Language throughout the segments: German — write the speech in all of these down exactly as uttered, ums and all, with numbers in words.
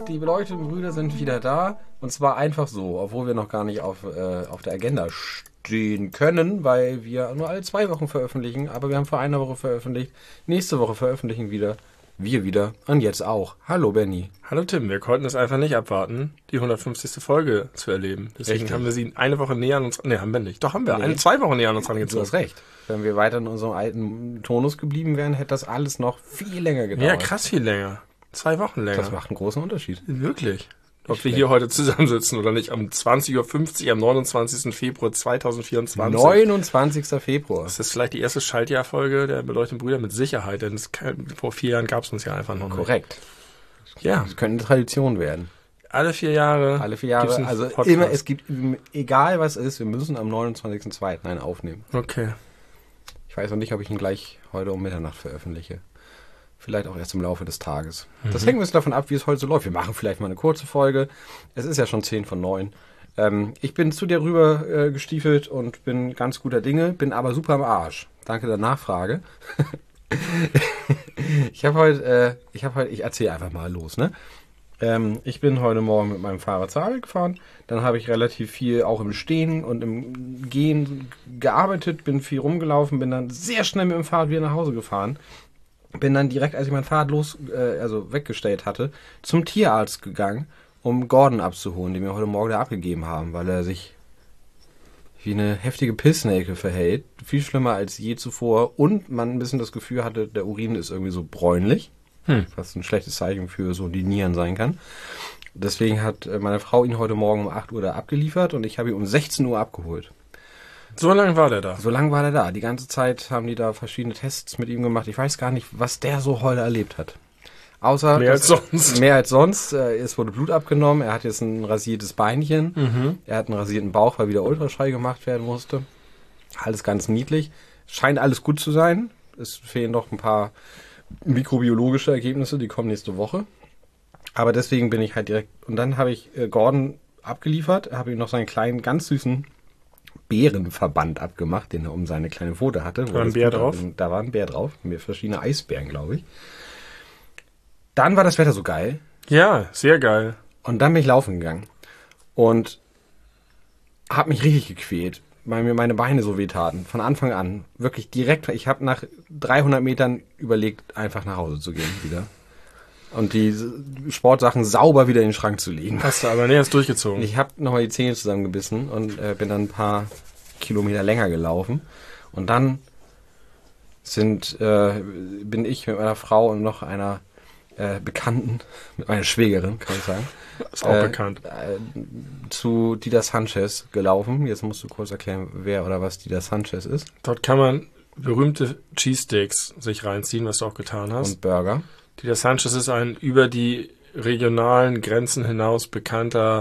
die beleuchteten Brüder sind wieder da. Und zwar einfach so, obwohl wir noch gar nicht auf, äh, auf der Agenda stehen können, weil wir nur alle zwei Wochen veröffentlichen. Aber wir haben vor einer Woche veröffentlicht. Nächste Woche veröffentlichen wieder. Wir wieder. Und jetzt auch. Hallo Benni. Hallo Tim, wir konnten es einfach nicht abwarten, die hundertfünfzigste Folge zu erleben. Deswegen Richtig. haben wir sie eine Woche näher an uns... Ne, haben wir nicht. Doch, haben wir. Nee. Eine, zwei Wochen näher an uns Du rangezogen. hast recht. Wenn wir weiter in unserem alten Tonus geblieben wären, hätte das alles noch viel länger gedauert. Ja, krass viel länger. Zwei Wochen länger. Das macht einen großen Unterschied. Wirklich. Ob Nicht wir hier heute zusammensitzen oder nicht. Um zwanzig Uhr fünfzig am neunundzwanzigsten Februar zweitausendvierundzwanzig. neunundzwanzigsten Februar. Das ist vielleicht die erste Schaltjahrfolge der beleuchteten Brüder mit Sicherheit, denn es kann, vor vier Jahren gab es uns ja einfach noch nicht. Korrekt. Ja, Das könnte eine Tradition werden. alle vier Jahre. Alle vier Jahre. gibt's einen Also Podcast. immer, es gibt, egal was ist, wir müssen am neunundzwanzigsten zweiten einen aufnehmen. Okay. Ich weiß noch nicht, ob ich ihn gleich heute um Mitternacht veröffentliche. Vielleicht auch erst im Laufe des Tages. Mhm. Das hängt ein bisschen davon ab, wie es heute so läuft. Wir machen vielleicht mal eine kurze Folge. Es ist ja schon zehn von neun. Ähm, ich bin zu dir rüber äh, gestiefelt und bin ganz guter Dinge, bin aber super am Arsch. Danke der Nachfrage. ich habe heute, äh, ich habe heute, ich erzähle einfach mal los, ne? Ähm, ich bin heute Morgen mit meinem Fahrrad zur Arbeit gefahren. Dann habe ich relativ viel auch im Stehen und im Gehen gearbeitet, bin viel rumgelaufen, bin dann sehr schnell mit dem Fahrrad wieder nach Hause gefahren. Bin dann direkt, als ich mein Fahrrad los, äh, also weggestellt hatte, zum Tierarzt gegangen, um Gordon abzuholen, den wir heute Morgen da abgegeben haben, weil er sich wie eine heftige Pissnelke verhält. Viel schlimmer als je zuvor. Und man ein bisschen das Gefühl hatte, der Urin ist irgendwie so bräunlich. Hm. Was ein schlechtes Zeichen für so die Nieren sein kann. Deswegen hat äh, meine Frau ihn heute Morgen um acht Uhr da abgeliefert und ich habe ihn um sechzehn Uhr abgeholt. So lange war der da. So lange war der da. Die ganze Zeit haben die da verschiedene Tests mit ihm gemacht. Ich weiß gar nicht, was der so heute erlebt hat. Außer Mehr als sonst. Mehr als sonst. Äh, Es wurde Blut abgenommen. Er hat jetzt ein rasiertes Beinchen. Mhm. Er hat einen rasierten Bauch, weil wieder Ultraschall gemacht werden musste. Alles ganz niedlich. Scheint alles gut zu sein. Es fehlen noch ein paar mikrobiologische Ergebnisse. Die kommen nächste Woche. Aber deswegen bin ich halt direkt... Und dann habe ich äh, Gordon abgeliefert. Habe ihm noch seinen kleinen, ganz süßen Bärenverband abgemacht, den er um seine kleine Pfote hatte. Da war ein Bär drauf? Da war ein Bär drauf. Mir verschiedene Eisbären, glaube ich. Dann war das Wetter so geil. Ja, sehr geil. Und dann bin ich laufen gegangen. Und habe mich richtig gequält, weil mir meine Beine so wehtaten. Von Anfang an. Wirklich direkt. Ich habe nach dreihundert Metern überlegt, einfach nach Hause zu gehen wieder. Und die Sportsachen sauber wieder in den Schrank zu legen. Hast du aber nicht erst durchgezogen. Ich habe nochmal die Zähne zusammengebissen und äh, bin dann ein paar Kilometer länger gelaufen. Und dann sind, äh, bin ich mit meiner Frau und noch einer äh, Bekannten, mit meiner Schwägerin, kann ich sagen. Ist auch äh, bekannt. Äh, zu Dida Sanchez gelaufen. Jetzt musst du kurz erklären, wer oder was Dida Sanchez ist. Dort kann man berühmte Cheesesteaks sich reinziehen, was du auch getan hast. Und Burger. Dida Sanchez ist ein über die regionalen Grenzen hinaus bekannter,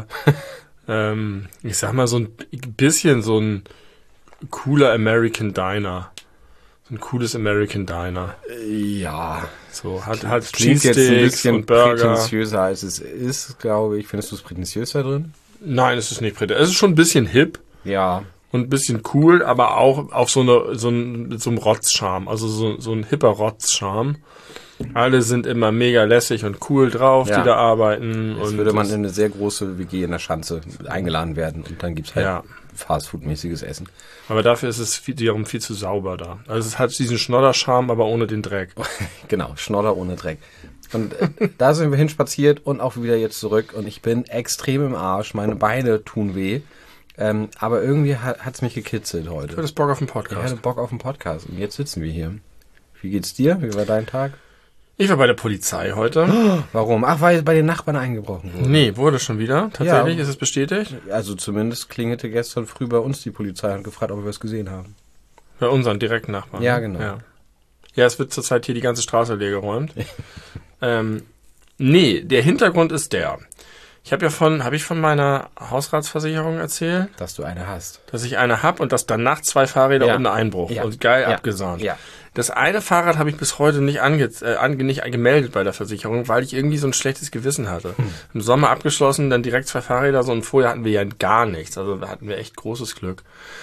ähm, ich sag mal so ein bisschen so ein cooler American Diner. So ein cooles American Diner. Ja. So, hat, hat Klingt jetzt ein Cheesesteaks bisschen und Burger. prätentiöser, als es ist, glaube ich. Findest du es prätentiös da drin? Nein, es ist nicht prätentiös. Es ist schon ein bisschen hip. Ja. Und ein bisschen cool, aber auch auf so eine, so ein, mit so einem Rotzcharme. Also so, so ein hipper Rotzcharme. Alle sind immer mega lässig und cool drauf, Ja. die da arbeiten. Jetzt und würde man das- in eine sehr große W G in der Schanze eingeladen werden und dann gibt's halt Ja. Fastfood-mäßiges Essen. Aber dafür ist es viel, wiederum viel zu sauber da. Also es hat diesen Schnodderscharme, aber ohne den Dreck. Genau, Schnodder ohne Dreck. Und äh, da sind wir hinspaziert und auch wieder jetzt zurück und ich bin extrem im Arsch, meine Beine tun weh. Ähm, aber irgendwie hat hat's mich gekitzelt heute. Du hattest Bock auf den Ich Podcast. hatte Bock auf den Podcast und jetzt sitzen wir hier. Wie geht's dir? Wie war dein Tag? Ich war bei der Polizei heute. Warum? Ach, weil bei den Nachbarn eingebrochen wurde. Nee, wurde schon wieder. Tatsächlich, Ja. ist es bestätigt? Also zumindest klingelte gestern früh bei uns die Polizei und gefragt, ob wir es gesehen haben. Bei unseren direkten Nachbarn. Ja, genau. Ja, ja, es wird zurzeit hier die ganze Straße leergeräumt. ähm, nee, der Hintergrund ist der. Ich habe ja von, habe ich von meiner Hausratsversicherung erzählt, Dass du eine hast. dass ich eine hab und dass dann nachts zwei Fahrräder Ja. und ein Einbruch. Ja. Und geil Ja. abgesahnt. Ja. Das eine Fahrrad habe ich bis heute nicht, ange äh, ange nicht gemeldet bei der Versicherung, weil ich irgendwie so ein schlechtes Gewissen hatte. Hm. Im Sommer abgeschlossen, dann direkt zwei Fahrräder, so und vorher hatten wir ja gar nichts. Also da hatten wir echt großes Glück.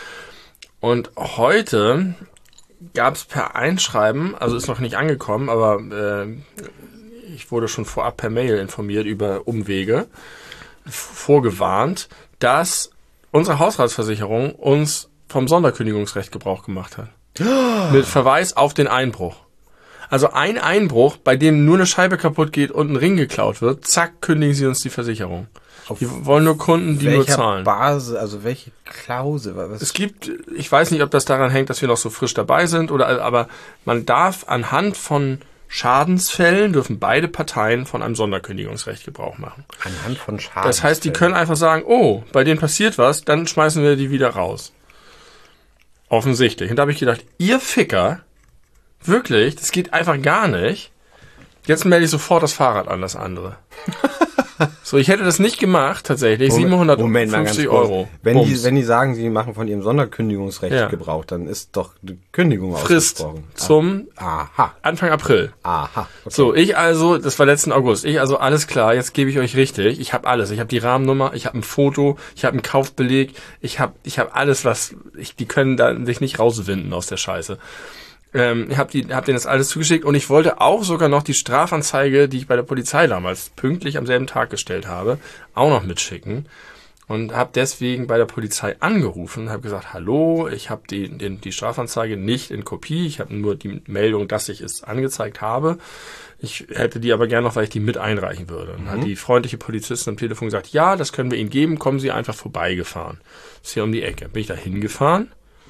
Und heute gab es per Einschreiben, also ist noch nicht angekommen, aber äh, ich wurde schon vorab per Mail informiert über Umwege, vorgewarnt, dass unsere Hausratsversicherung uns vom Sonderkündigungsrecht Gebrauch gemacht hat. Mit Verweis auf den Einbruch. Also ein Einbruch, bei dem nur eine Scheibe kaputt geht und ein Ring geklaut wird, zack, kündigen sie uns die Versicherung. Auf die wollen nur Kunden, die nur zahlen. Basis, also welche Klausel? Was? Es gibt, ich weiß nicht, ob das daran hängt, dass wir noch so frisch dabei sind, oder, aber man darf anhand von Schadensfällen, dürfen beide Parteien von einem Sonderkündigungsrecht Gebrauch machen. Anhand von Schadensfällen? Das heißt, die können einfach sagen, oh, bei denen passiert was, dann schmeißen wir die wieder raus. Offensichtlich. Und da habe ich gedacht, ihr Ficker, wirklich, das geht einfach gar nicht. Jetzt melde ich sofort das Fahrrad an, das andere. So, ich hätte das nicht gemacht, tatsächlich. siebenhundertfünfzig Euro. Wenn die, wenn die sagen, sie machen von ihrem Sonderkündigungsrecht ja. Gebrauch, dann ist doch die Kündigung Frist ausgesprochen. zum Aha. Anfang April. Aha. Okay. So, ich also, das war letzten August. Ich also, alles klar, jetzt gebe ich euch richtig. Ich habe alles. Ich habe die Rahmennummer, ich habe ein Foto, ich habe einen Kaufbeleg, ich habe ich habe alles, was... Ich, die können da sich nicht rauswinden aus der Scheiße. Ähm, ich habe hab denen das alles zugeschickt und ich wollte auch sogar noch die Strafanzeige, die ich bei der Polizei damals pünktlich am selben Tag gestellt habe, auch noch mitschicken und habe deswegen bei der Polizei angerufen und habe gesagt, hallo, ich habe die, die, die Strafanzeige nicht in Kopie, ich habe nur die Meldung, dass ich es angezeigt habe. Ich hätte die aber gerne noch, weil ich die mit einreichen würde. Und mhm. hat die freundliche Polizistin am Telefon gesagt, ja, das können wir Ihnen geben, kommen Sie einfach vorbeigefahren. Das ist hier um die Ecke. Bin ich da hingefahren.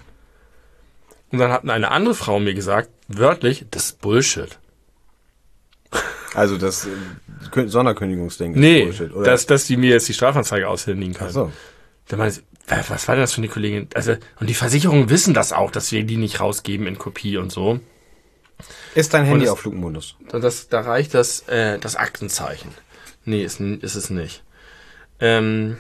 Und dann hat eine andere Frau mir gesagt, wörtlich, das ist Bullshit. Also das äh, Sonderkündigungsding ist nee, Bullshit, oder? Dass, dass die mir jetzt die Strafanzeige aushändigen kann. Ach so. Da meinte ich, was war denn das für eine Kollegin? Also, und die Versicherungen wissen das auch, dass wir die nicht rausgeben in Kopie und so. Ist dein Handy das, auf Flugmodus? Das, da reicht das, äh, das Aktenzeichen. Nee, ist, ist es nicht. Ähm,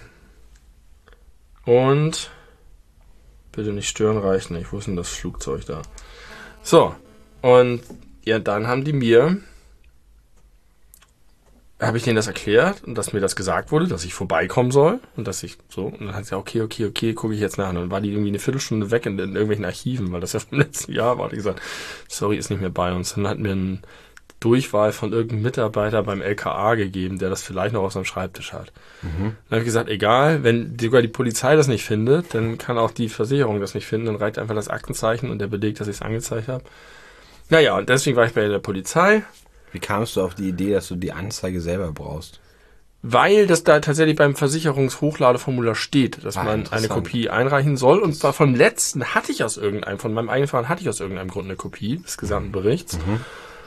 und... Bitte nicht stören, reicht nicht. Wo ist denn das Flugzeug da? So, und ja, dann haben die mir, habe ich denen das erklärt und dass mir das gesagt wurde, dass ich vorbeikommen soll und dass ich so, und dann hat sie gesagt, okay, okay, okay, gucke ich jetzt nach. Und dann war die irgendwie eine Viertelstunde weg in, in irgendwelchen Archiven, weil das ja vom letzten Jahr war. Die gesagt, sorry, ist nicht mehr bei uns. Und dann hat mir ein Durchwahl von irgendeinem Mitarbeiter beim L K A gegeben, der das vielleicht noch auf seinem Schreibtisch hat. Mhm. Dann habe ich gesagt, egal, wenn sogar die Polizei das nicht findet, dann kann auch die Versicherung das nicht finden, dann reicht einfach das Aktenzeichen und der Beleg, dass ich es angezeigt habe. Naja, und deswegen war ich bei der Polizei. Wie kamst du auf die Idee, dass du die Anzeige selber brauchst? Weil das da tatsächlich beim Versicherungshochladeformular steht, dass ah, man eine Kopie einreichen soll. Und zwar vom letzten hatte ich aus irgendeinem, von meinem eigenen Fahren hatte ich aus irgendeinem Grund eine Kopie des gesamten Berichts. Mhm.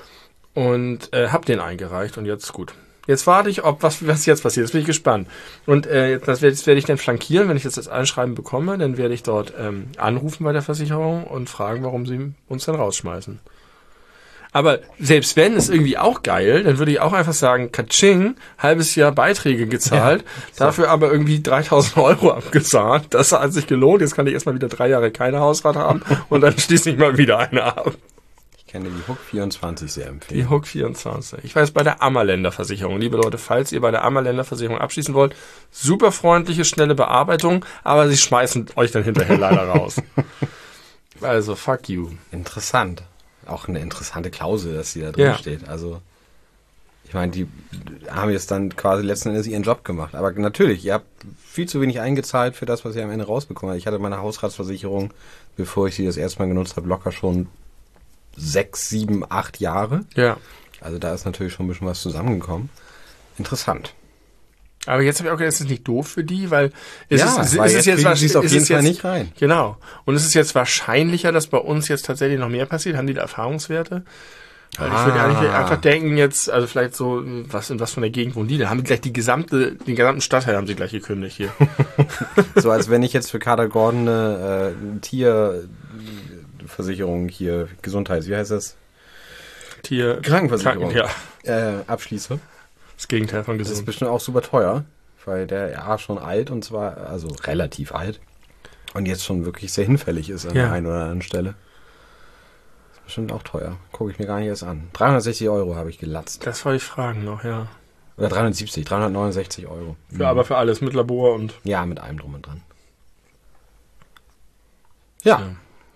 Und äh, hab den eingereicht und jetzt gut. Jetzt warte ich, ob was, was jetzt passiert. Jetzt bin ich gespannt. Und äh, das werde werd ich dann flankieren, wenn ich jetzt das Einschreiben bekomme, dann werde ich dort ähm, anrufen bei der Versicherung und fragen, warum sie uns dann rausschmeißen. Aber selbst wenn, ist irgendwie auch geil, dann würde ich auch einfach sagen, Katsching, halbes Jahr Beiträge gezahlt, ja, so. Dafür aber irgendwie dreitausend Euro abgezahlt. Das hat sich gelohnt. Jetzt kann ich erstmal wieder drei Jahre keine Hausrat haben und dann schließe ich mal wieder eine ab. Ich kann dir die Hook vierundzwanzig sehr empfehlen. Die Hook vierundzwanzig. Ich weiß, bei der Ammerländer Versicherung. Liebe Leute, falls ihr bei der Ammerländer Versicherung abschließen wollt, super freundliche, schnelle Bearbeitung, aber sie schmeißen euch dann hinterher leider raus. Also, fuck you. Interessant. Auch eine interessante Klausel, dass die da drin ja. steht. Also, ich meine, die haben jetzt dann quasi letzten Endes ihren Job gemacht. Aber natürlich, ihr habt viel zu wenig eingezahlt für das, was ihr am Ende rausbekommen habt. Ich hatte meine Hausratsversicherung, bevor ich sie das erste Mal genutzt habe, locker schon sechs, sieben, acht Jahre. Ja. Also da ist natürlich schon ein bisschen was zusammengekommen. Interessant. Aber jetzt habe ich auch gedacht, ist es nicht doof für die, weil ist ja, es, ist, weil ist es jetzt was auf jeden jetzt, Fall nicht rein. Genau. Und ist es jetzt wahrscheinlicher, dass bei uns jetzt tatsächlich noch mehr passiert? Haben die da Erfahrungswerte? Weil ah. ich würde eigentlich einfach denken jetzt, also vielleicht so, was in was von der Gegend wohnen die? Da haben die gleich die gesamte, den gesamten Stadtteil haben sie gleich gekündigt hier. So als wenn ich jetzt für Kader Gordon eine äh, Tierversicherung hier, Gesundheits, wie heißt das? Tier Krankenversicherung Kranken, ja. äh, abschließe. Das Gegenteil von gesund. Das ist bestimmt auch super teuer, weil der ja schon alt und zwar, also relativ alt und jetzt schon wirklich sehr hinfällig ist an ja. der einen oder anderen Stelle. Das ist bestimmt auch teuer. Gucke ich mir gar nicht erst an. dreihundertsechzig Euro habe ich gelatzt. Das wollte ich fragen noch, ja. Oder dreihundertsiebzig, dreihundertneunundsechzig Euro. Ja, mhm. aber für alles, mit Labor und... Ja, mit allem drum und dran. Ja,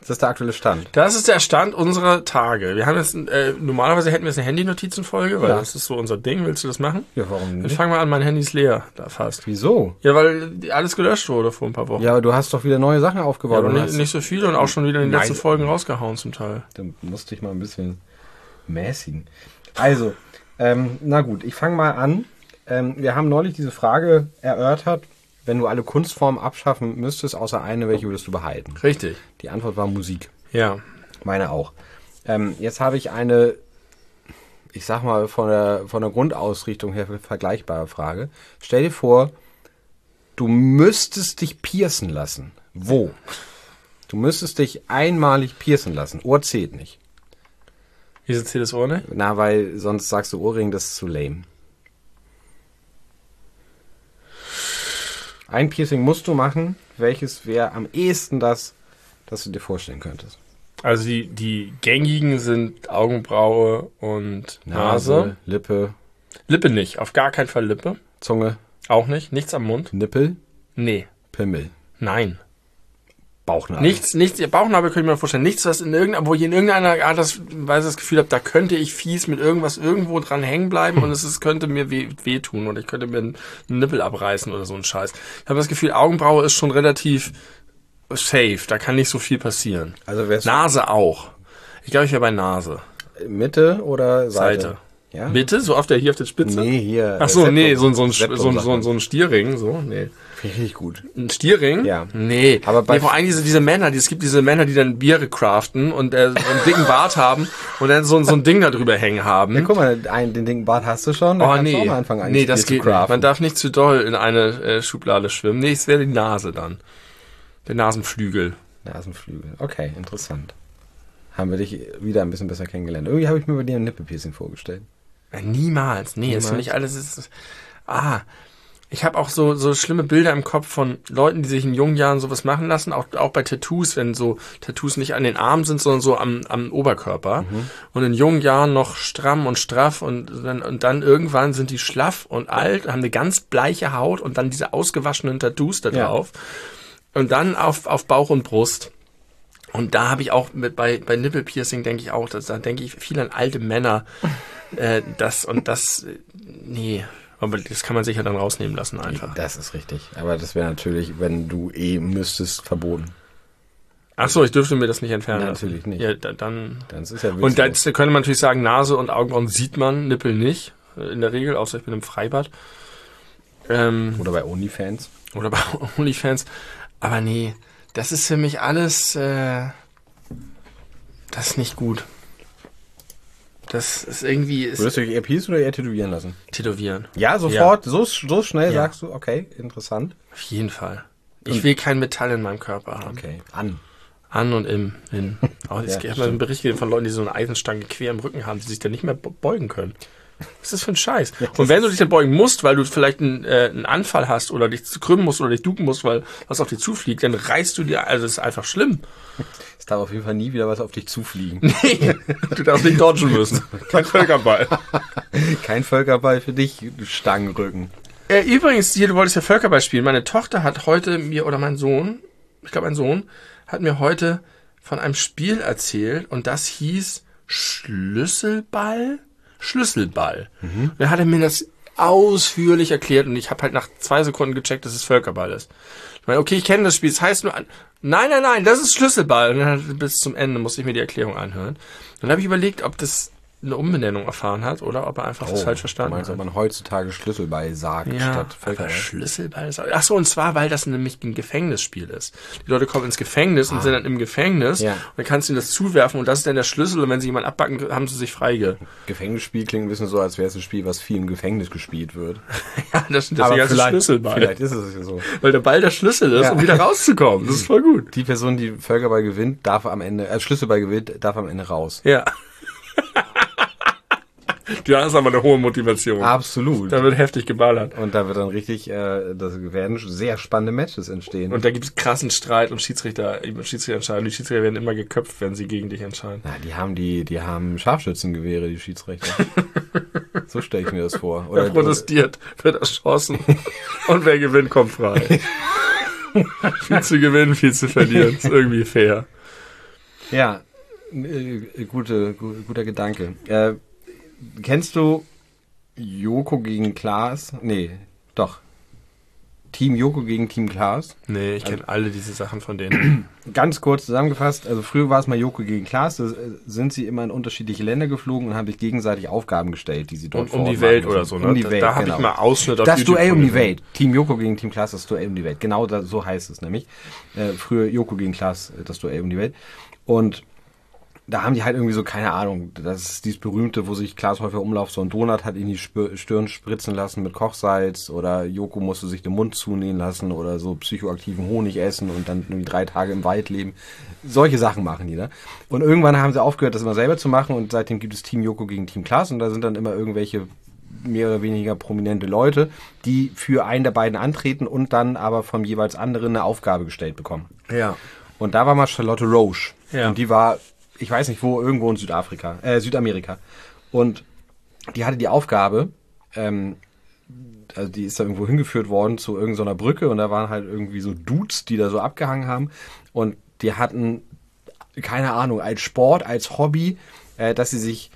Das ist der aktuelle Stand. Das ist der Stand unserer Tage. Wir haben jetzt, äh, normalerweise hätten wir jetzt eine Handy-Notizenfolge, weil Ja. das ist so unser Ding. Willst du das machen? Ja, warum Dann nicht? fangen wir an, mein Handy ist leer, da fast. Wieso? Ja, weil alles gelöscht wurde vor ein paar Wochen. Ja, aber du hast doch wieder neue Sachen Ja, aufgebaut. aber und nicht, hast- nicht so viel und auch schon wieder in den Nein. letzten Folgen rausgehauen zum Teil. Dann musste ich mal ein bisschen mäßigen. Also, ähm, na gut, ich fange mal an. Ähm, wir haben neulich diese Frage erörtert, wenn du alle Kunstformen abschaffen müsstest, außer eine, welche würdest du behalten? Richtig. Die Antwort war Musik. Ja. Meine auch. Ähm, jetzt habe ich eine, ich sag mal, von der, von der Grundausrichtung her vergleichbare Frage. Stell dir vor, du müsstest dich piercen lassen. Wo? Du müsstest dich einmalig piercen lassen. Ohr zählt nicht. Wieso zählt das Ohr nicht? Na, weil sonst sagst du Ohrring, das ist zu lame. Ein Piercing musst du machen. Welches wäre am ehesten das, das du dir vorstellen könntest? Also die, die gängigen sind Augenbraue und Nase. Lippe, Lippe nicht, auf gar keinen Fall Lippe. Zunge, Auch nicht, nichts am Mund. Nippel, Nee, Pimmel, nein. Bauchnabel. Nichts, nichts, ihr Bauchnabel könnte ich mir vorstellen. Nichts, was in irgendeiner, wo ich in irgendeiner Art das, Weise das Gefühl habe, da könnte ich fies mit irgendwas irgendwo dran hängen bleiben und es ist, könnte mir weh, wehtun oder ich könnte mir einen Nippel abreißen oder so ein Scheiß. Ich habe das Gefühl, Augenbraue ist schon relativ safe, da kann nicht so viel passieren. Also wär's Nase auch. Ich glaube, ich wäre bei Nase. Mitte oder Seite? Seite. Ja? Mitte? So auf der, hier auf der Spitze? Nee, hier. Ach so, äh, nee, so, Septum. ein- so, ein, Septum, so, ein- sagt so, ein- man. so ein Stierring, so, nee. Finde ich richtig gut. Ein Stierring? Ja. Nee. Aber bei- nee, vor allem diese, diese Männer, die, es gibt diese Männer, die dann Biere craften und äh, so einen dicken Bart haben und dann so, so ein Ding da drüber hängen haben. Ja, guck mal, ein, den dicken Bart hast du schon. Da Oh kannst du nee, auch mal anfangen, ein nee, Spiel das zu geht nicht. craften. Man darf nicht zu doll in eine äh, Schublade schwimmen. Nee, es wäre die Nase dann. Der Nasenflügel. Nasenflügel. Okay, interessant. Haben wir dich wieder ein bisschen besser kennengelernt. Irgendwie habe ich mir bei dir ein Nippelpiercing vorgestellt. Ja, niemals. Nee, das Niemals? finde ich alles. Ist, ah, ich habe auch so so schlimme Bilder im Kopf von Leuten, die sich in jungen Jahren sowas machen lassen. Auch auch bei Tattoos, wenn so Tattoos nicht an den Armen sind, sondern so am am Oberkörper. Mhm. Und in jungen Jahren noch stramm und straff und dann und dann irgendwann sind die schlaff und alt, haben eine ganz bleiche Haut und dann diese ausgewaschenen Tattoos da Ja. drauf. Und dann auf auf Bauch und Brust. Und da habe ich auch mit bei bei Nippelpiercing denke ich auch, dass, da denke ich viel an alte Männer. äh, das und das, äh, nee, aber das kann man sich ja dann rausnehmen lassen einfach. Das ist richtig. Aber das wäre natürlich, wenn du eh müsstest, verboten. Ach so, ich dürfte mir das nicht entfernen. Ja, lassen. natürlich nicht. Ja, da, dann. Dann ist es ja Und witzlos. da könnte man natürlich sagen, Nase und Augenbrauen sieht man, Nippel nicht, äh, in der Regel, außer ich bin im Freibad. Ähm, Oder bei OnlyFans. oder bei OnlyFans. Aber nee, das ist für mich alles, äh, das ist nicht gut. Das ist irgendwie, ist Würdest du dich eher piercen oder eher tätowieren lassen? tätowieren. Ja, sofort. So, so schnell Ja. sagst du, okay, interessant. Auf jeden Fall. Ich will kein Metall in meinem Körper haben. Okay, an. An und im, in. Oh, ich Ja, habe mal stimmt. einen Bericht gesehen von Leuten, die so eine Eisenstange quer im Rücken haben, die sich dann nicht mehr be- beugen können. Was ist das für ein Scheiß? Und wenn du dich dann beugen musst, weil du vielleicht einen, äh, einen Anfall hast oder dich krümmen musst oder dich ducken musst, weil was auf dich zufliegt, dann reißt du dir, also das ist einfach schlimm. Es darf auf jeden Fall nie wieder was auf dich zufliegen. Nee, du darfst nicht dodgen müssen. Kein Völkerball. Kein Völkerball für dich, du Stangenrücken. Äh, übrigens, hier, du wolltest ja Völkerball spielen. Meine Tochter hat heute mir, oder mein Sohn, ich glaube mein Sohn, hat mir heute von einem Spiel erzählt und das hieß Schlüsselball? Schlüsselball. Und dann hat er mir das ausführlich erklärt und ich habe halt nach zwei Sekunden gecheckt, dass es Völkerball ist. Ich meine, okay, ich kenne das Spiel, es heißt nur, an nein, nein, nein, das ist Schlüsselball. Und dann hat, bis zum Ende musste ich mir die Erklärung anhören. Dann habe ich überlegt, ob das eine Umbenennung erfahren hat oder ob er einfach das falsch verstanden Du meinst, hat. ob man heutzutage Schlüsselball sagt Ja, statt aber Völkerball? Schlüsselball ist auch, ach so, und zwar, weil das nämlich ein Gefängnisspiel ist. Die Leute kommen ins Gefängnis und sind dann im Gefängnis Ja. und dann kannst du ihnen das zuwerfen und das ist dann der Schlüssel und wenn sie jemanden abbacken, haben sie sich freige. Gefängnisspiel klingt ein bisschen so, als wäre es ein Spiel, was viel im Gefängnis gespielt wird. Ja, das sind deswegen heißt es Schlüsselball. vielleicht ist es ja so. Weil der Ball der Schlüssel ist, Ja. um wieder rauszukommen. Das ist voll gut. Die Person, die Völkerball gewinnt, darf am Ende, äh, Schlüsselball gewinnt, darf am Ende raus. Ja. Ja, ist aber eine hohe Motivation. Absolut. Da wird heftig geballert. Und da wird dann richtig, äh, das werden sehr spannende Matches entstehen. Und da gibt es krassen Streit und Schiedsrichter, Schiedsrichter entscheiden. Die Schiedsrichter werden immer geköpft, wenn sie gegen dich entscheiden. Na, die haben die, die haben Scharfschützengewehre, die Schiedsrichter. So stelle ich mir das vor. Wer protestiert, wird erschossen. Und wer gewinnt, kommt frei. Viel zu gewinnen, viel zu verlieren. Ist irgendwie fair. Ja, äh, gute, gu, guter Gedanke. Äh, kennst du Joko gegen Klaas? Nee, doch. Team Joko gegen Team Klaas? Nee, ich kenne also, alle diese Sachen von denen. Ganz kurz zusammengefasst, also früher war es mal Joko gegen Klaas, da sind sie immer in unterschiedliche Länder geflogen und haben sich gegenseitig Aufgaben gestellt, die sie dort um, um die Welt oder so, ne? Um die Welt, da habe genau. ich mal Ausschnitt auf Das YouTube Duell um die gesehen. Welt. Team Joko gegen Team Klaas, das Duell um die Welt. Genau da, so heißt es nämlich. Äh, früher Joko gegen Klaas, das Duell um die Welt. Und da haben die halt irgendwie so, keine Ahnung, das ist dieses berühmte, wo sich Klaas Häufer Umlauf so einen Donut hat in die Spür- Stirn spritzen lassen mit Kochsalz oder Joko musste sich den Mund zunähen lassen oder so psychoaktiven Honig essen und dann irgendwie drei Tage im Wald leben. Solche Sachen machen die, ne? Und irgendwann haben sie aufgehört, das immer selber zu machen und seitdem gibt es Team Joko gegen Team Klaas und da sind dann immer irgendwelche mehr oder weniger prominente Leute, die für einen der beiden antreten und dann aber vom jeweils anderen eine Aufgabe gestellt bekommen. Ja. Und da war mal Charlotte Roche. Ja. Und die war, ich weiß nicht wo, irgendwo in Südafrika, äh, Südamerika. Und die hatte die Aufgabe, ähm, also die ist da irgendwo hingeführt worden zu irgendeiner Brücke und da waren halt irgendwie so Dudes, die da so abgehangen haben. Und die hatten, keine Ahnung, als Sport, als Hobby, äh, dass sie sich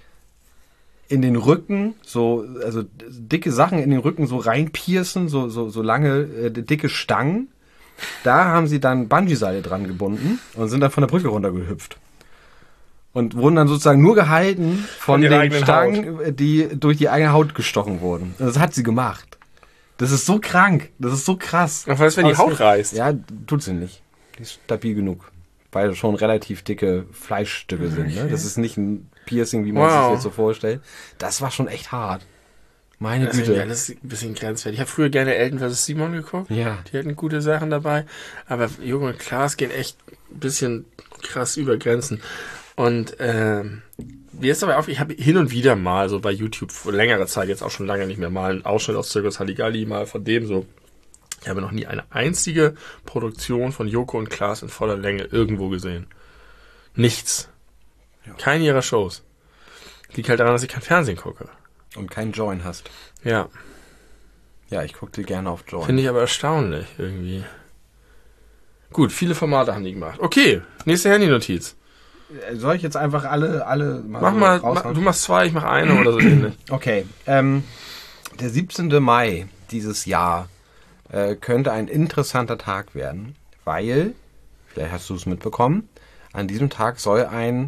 in den Rücken, so, also dicke Sachen in den Rücken so reinpiercen, so, so, so lange, äh, dicke Stangen. Da haben sie dann Bungee-Seile dran gebunden und sind dann von der Brücke runtergehüpft. Und wurden dann sozusagen nur gehalten von, von den Stangen, Haut. die durch die eigene Haut gestochen wurden. Und das hat sie gemacht. Das ist so krank. Das ist so krass. Was ist, wenn die Haut reißt? Ja, tut sie nicht. Die ist stabil genug. Weil schon relativ dicke Fleischstücke sind. Ne? Das ist nicht ein Piercing, wie man Wow. sich jetzt so vorstellt. Das war schon echt hart. Meine Das ist Güte. ein ganz- ein bisschen grenzwertig. Ich habe früher gerne Elton versus Simon geguckt. Ja. Die hatten gute Sachen dabei. Aber Joko und Klaas gehen echt ein bisschen krass über Grenzen. Und ähm, mir ist dabei auf, ich habe hin und wieder mal so bei YouTube vor längerer Zeit, jetzt auch schon lange nicht mehr, mal einen Ausschnitt aus Circus Halligalli, mal von dem so. Ich habe noch nie eine einzige Produktion von Joko und Klaas in voller Länge irgendwo gesehen. Nichts. Ja. Keine ihrer Shows. Liegt halt daran, dass ich kein Fernsehen gucke. Und keinen Join hast. Ja. Ja, ich gucke dir gerne auf Join. Finde ich aber erstaunlich irgendwie. Gut, viele Formate haben die gemacht. Okay, nächste Handy-Notiz. Soll ich jetzt einfach alle, alle mal Mach so mal, raushauen? ma, du machst zwei, ich mach eine oder so ähnlich. Okay, ähm, der siebzehnte Mai dieses Jahr äh, könnte ein interessanter Tag werden, weil, vielleicht hast du es mitbekommen, an diesem Tag soll ein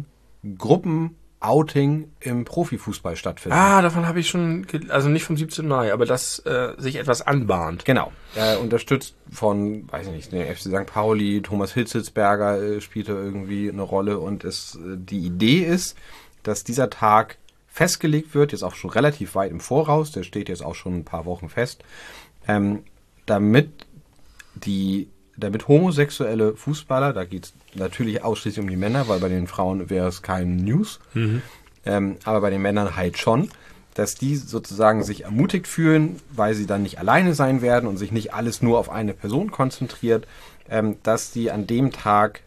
Gruppenouting im Profifußball stattfinden. Ah, davon habe ich schon, ge- also nicht vom siebzehnten Mai, aber dass äh, sich etwas anbahnt. Genau, äh, unterstützt von, weiß ich nicht, der F C Sankt Pauli, Thomas Hitzelsberger äh, spielte irgendwie eine Rolle und es, äh, die Idee ist, dass dieser Tag festgelegt wird, jetzt auch schon relativ weit im Voraus, der steht jetzt auch schon ein paar Wochen fest, ähm, damit die, damit homosexuelle Fußballer, da geht es natürlich ausschließlich um die Männer, weil bei den Frauen wäre es kein News, Mhm. ähm, aber bei den Männern halt schon, dass die sozusagen sich ermutigt fühlen, weil sie dann nicht alleine sein werden und sich nicht alles nur auf eine Person konzentriert, ähm, dass die an dem Tag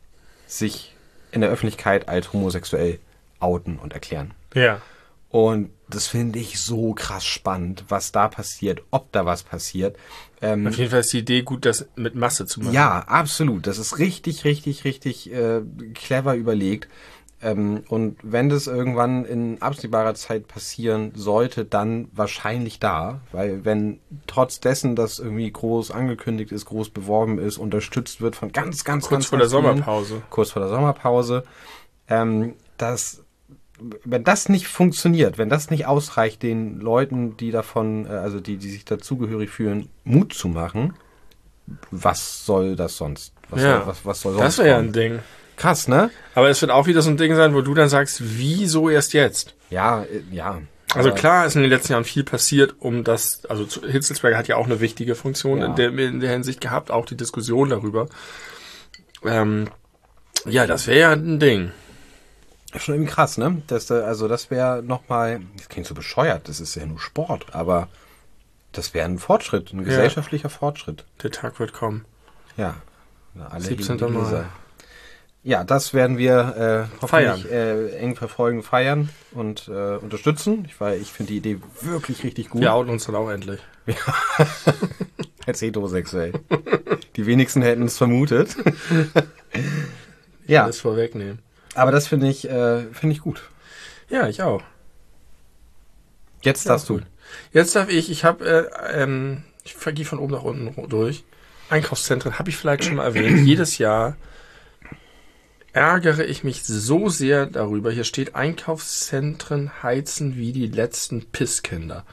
sich in der Öffentlichkeit als homosexuell outen und erklären. Ja. Und das finde ich so krass spannend, was da passiert, ob da was passiert. Ähm, Auf jeden Fall ist die Idee gut, das mit Masse zu machen. ja, absolut. Das ist richtig, richtig, richtig äh, clever überlegt. Ähm, und wenn das irgendwann in absehbarer Zeit passieren sollte, dann wahrscheinlich da. Weil wenn trotz dessen, dass irgendwie groß angekündigt ist, groß beworben ist, unterstützt wird von ganz, ganz, Kurz ganz vor der ganz vielen, Sommerpause. kurz vor der Sommerpause, ähm, dass wenn das nicht funktioniert, wenn das nicht ausreicht, den Leuten, die davon, äh, also die, die sich dazugehörig fühlen, Mut zu machen, was soll das sonst? Was Ja. soll, was, was soll sonst Das wäre ja kommen? ein Ding. Krass, ne? Aber es wird auch wieder so ein Ding sein, wo du dann sagst, wieso erst jetzt? Ja, äh, ja. Also Aber- klar ist in den letzten Jahren viel passiert, um das, also zu- Hitzelsberger hat ja auch eine wichtige Funktion Ja. in, der, in der Hinsicht gehabt, auch die Diskussion darüber. Ähm, ja, das wäre ja ein Ding. Schon irgendwie krass, ne? Das, äh, also das wäre nochmal, das klingt so bescheuert, das ist ja nur Sport, aber das wäre ein Fortschritt, ein gesellschaftlicher Fortschritt. Der Tag wird kommen. Ja. Alle siebzehnten heben die Mai. Gläser. Ja, das werden wir äh, hoffentlich Feiern. äh, eng verfolgen, feiern und äh, unterstützen. Ich, weil ich finde die Idee wirklich richtig gut. Wir outen uns dann auch endlich. Als heterosexuell. Die wenigsten hätten es vermutet. Ja, Alles vorwegnehmen. Aber das finde ich, äh, finde ich gut. Ja, ich auch. Jetzt Ja, darfst du. gut. Jetzt darf ich, ich habe, äh, ähm, ich gehe von oben nach unten durch. Einkaufszentren habe ich vielleicht schon mal erwähnt. Jedes Jahr ärgere ich mich so sehr darüber. Hier steht, Einkaufszentren heizen wie die letzten Pisskinder.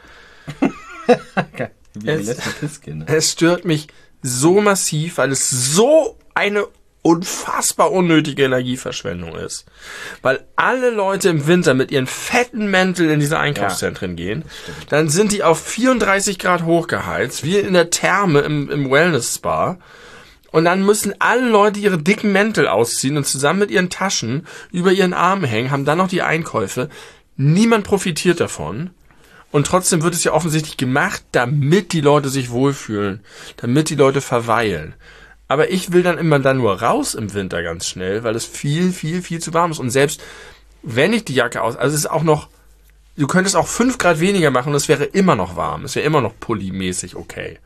Wie die Es- letzten Pisskinder. Es stört mich so massiv, weil es so eine unfassbar unnötige Energieverschwendung ist. Weil alle Leute im Winter mit ihren fetten Mänteln in diese Einkaufszentren gehen, dann sind die auf vierunddreißig Grad hochgeheizt, wie in der Therme im, im Wellness-Spa. Und dann müssen alle Leute ihre dicken Mäntel ausziehen und zusammen mit ihren Taschen über ihren Armen hängen, haben dann noch die Einkäufe. Niemand profitiert davon. Und trotzdem wird es ja offensichtlich gemacht, damit die Leute sich wohlfühlen, damit die Leute verweilen. Aber ich will dann immer dann nur raus im Winter ganz schnell, weil es viel, viel, viel zu warm ist. Und selbst wenn ich die Jacke aus, also es ist auch noch, du könntest auch fünf Grad weniger machen und es wäre immer noch warm. Es wäre immer noch pullimäßig okay.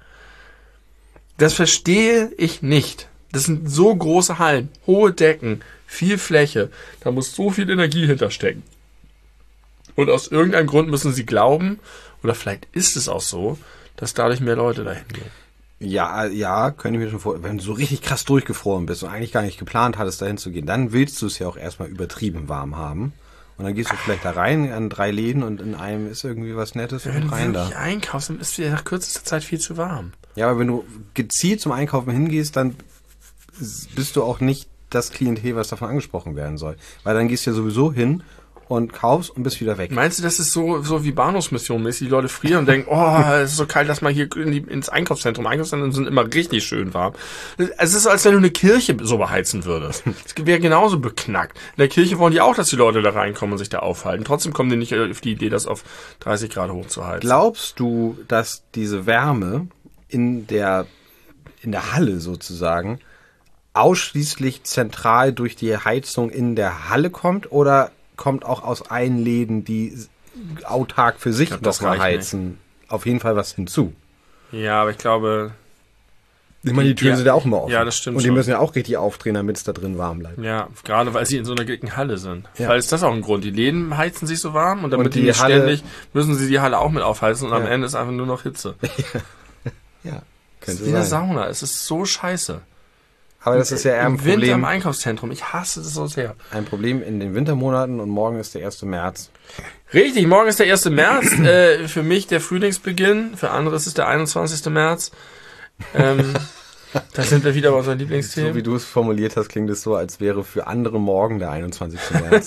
Das verstehe ich nicht. Das sind so große Hallen, hohe Decken, viel Fläche. Da muss so viel Energie hinterstecken. Und aus irgendeinem Grund müssen sie glauben, oder vielleicht ist es auch so, dass dadurch mehr Leute dahin gehen. Ja, ja, könnte ich mir schon vorstellen. Wenn du so richtig krass durchgefroren bist und eigentlich gar nicht geplant hattest, dahin zu gehen, dann willst du es ja auch erstmal übertrieben warm haben. Und dann gehst du vielleicht da rein an drei Läden und in einem ist irgendwie was Nettes Wenn und du rein da. wirklich einkaufst, dann ist dir nach kürzester Zeit viel zu warm. Ja, aber wenn du gezielt zum Einkaufen hingehst, dann bist du auch nicht das Klientel, was davon angesprochen werden soll. Weil dann gehst du ja sowieso hin und kaufst und bist wieder weg. Meinst du, das ist so, so wie Bahnhofsmission mäßig? Die Leute frieren und denken, oh, es ist so kalt, lass mal hier in die, ins Einkaufszentrum. Einkaufszentren sind immer richtig schön warm. Es ist so, als wenn du eine Kirche so beheizen würdest. Es wäre genauso beknackt. In der Kirche wollen die auch, dass die Leute da reinkommen und sich da aufhalten. Trotzdem kommen die nicht auf die Idee, das auf dreißig Grad hochzuheizen. Glaubst du, dass diese Wärme in der, in der Halle sozusagen ausschließlich zentral durch die Heizung in der Halle kommt oder kommt auch aus allen Läden, die autark für sich glaub, das nochmal reicht heizen, auf jeden Fall was hinzu? Ja, aber ich glaube, Ich meine, die Türen Ja. sind ja auch immer offen. Ja, das stimmt Und die schon. müssen ja auch richtig aufdrehen, damit es da drin warm bleibt. ja, gerade weil sie in so einer dicken Halle sind. Ja. Weil ist das auch ein Grund. Die Läden heizen sich so warm und damit Und die, die nicht Halle- ständig, müssen sie die Halle auch mit aufheizen und am Ja. Ende ist einfach nur noch Hitze. Ja, Das könnte ist wie eine sein. Sauna. Es ist so scheiße. Aber das ist ja eher ein Im Winter im Problem, Einkaufszentrum. Ich hasse das so sehr. ein Problem in den Wintermonaten und morgen ist der erste März. Richtig, morgen ist der erste März. äh, für mich der Frühlingsbeginn. Für andere ist es der einundzwanzigste März. Ähm, da sind wir wieder bei unseren So Lieblingsthemen. wie du es formuliert hast, klingt es so, als wäre für andere morgen der einundzwanzigste März.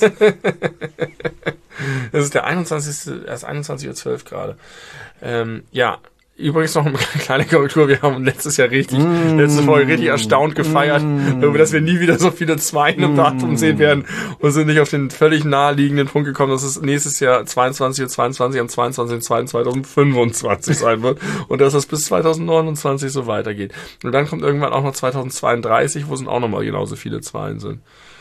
Das ist der einundzwanzigste erst einundzwanzig Uhr zwölf gerade. Ähm, ja, übrigens noch eine kleine Korrektur. Wir haben letztes Jahr richtig, letzte Folge richtig erstaunt gefeiert, darüber, dass wir nie wieder so viele Zweien im Datum sehen werden und sind nicht auf den völlig naheliegenden Punkt gekommen, dass es nächstes Jahr zweiundzwanzig Uhr zweiundzwanzig am zweiundzwanzigsten zweiten zweitausendfünfundzwanzig sein wird und dass das bis zweitausendneunundzwanzig so weitergeht. Und dann kommt irgendwann auch noch zweitausendzweiunddreißig, wo es auch nochmal genauso viele Zweien sind.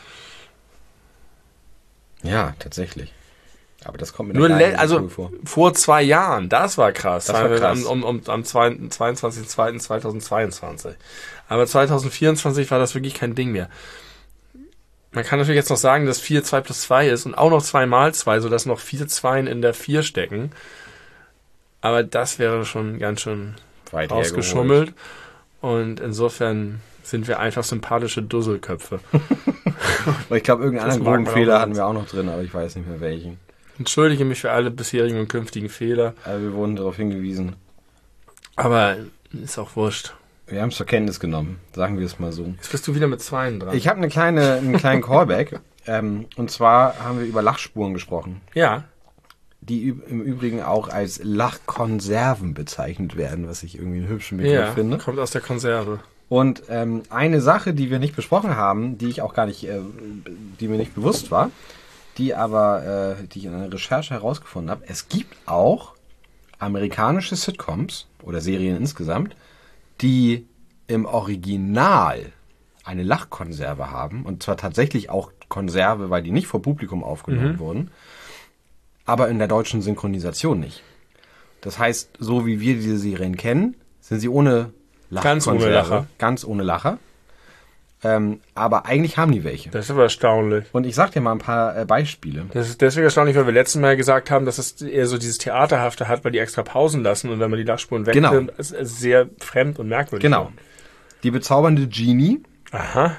Ja, tatsächlich. Aber das kommt mir Nur gar le- nicht also so vor. vor zwei Jahren, das war krass. Das war wir krass. Am, um, um, am zweiundzwanzigsten zweiten zweitausendzweiundzwanzig. Aber zweitausendvierundzwanzig war das wirklich kein Ding mehr. Man kann natürlich jetzt noch sagen, dass vier zwei plus zwei ist und auch noch zwei mal zwei, sodass noch vier Zweien in der vier stecken. Aber das wäre schon ganz schön Weit ausgeschummelt. Und insofern sind wir einfach sympathische Dusselköpfe. Aber ich glaube, irgendeinen Das anderen mag man Fehler auch hatten wir auch noch drin, aber ich weiß nicht mehr welchen. Entschuldige mich für alle bisherigen und künftigen Fehler. Aber wir wurden darauf hingewiesen. Aber ist auch wurscht. Wir haben es zur Kenntnis genommen, sagen wir es mal so. Jetzt bist du wieder mit Zweien dran. Ich habe eine kleine, einen kleinen Callback. ähm, und zwar haben wir über Lachspuren gesprochen, ja. die üb- im Übrigen auch als Lachkonserven bezeichnet werden, was ich irgendwie einen hübschen Begriff Ja, finde. kommt aus der Konserve. Und ähm, eine Sache, die wir nicht besprochen haben, die ich auch gar nicht, äh, die mir nicht bewusst war, die aber, äh, die ich in einer Recherche herausgefunden habe, es gibt auch amerikanische Sitcoms oder Serien insgesamt, die im Original eine Lachkonserve haben. Und zwar tatsächlich auch Konserve, weil die nicht vor Publikum aufgenommen Mhm. wurden, aber in der deutschen Synchronisation nicht. Das heißt, so wie wir diese Serien kennen, sind sie ohne Ganz ohne Lachkonserve. Lacher. Ganz ohne Lacher. Ähm, aber eigentlich haben die welche. Das ist aber erstaunlich. Und ich sag dir mal ein paar äh, Beispiele. Das ist deswegen erstaunlich, weil wir letztes Mal gesagt haben, dass es eher so dieses Theaterhafte hat, weil die extra Pausen lassen und wenn man die Lachspuren wegnimmt, Genau. ist es sehr fremd und merkwürdig. Genau. Die bezaubernde Genie, Aha,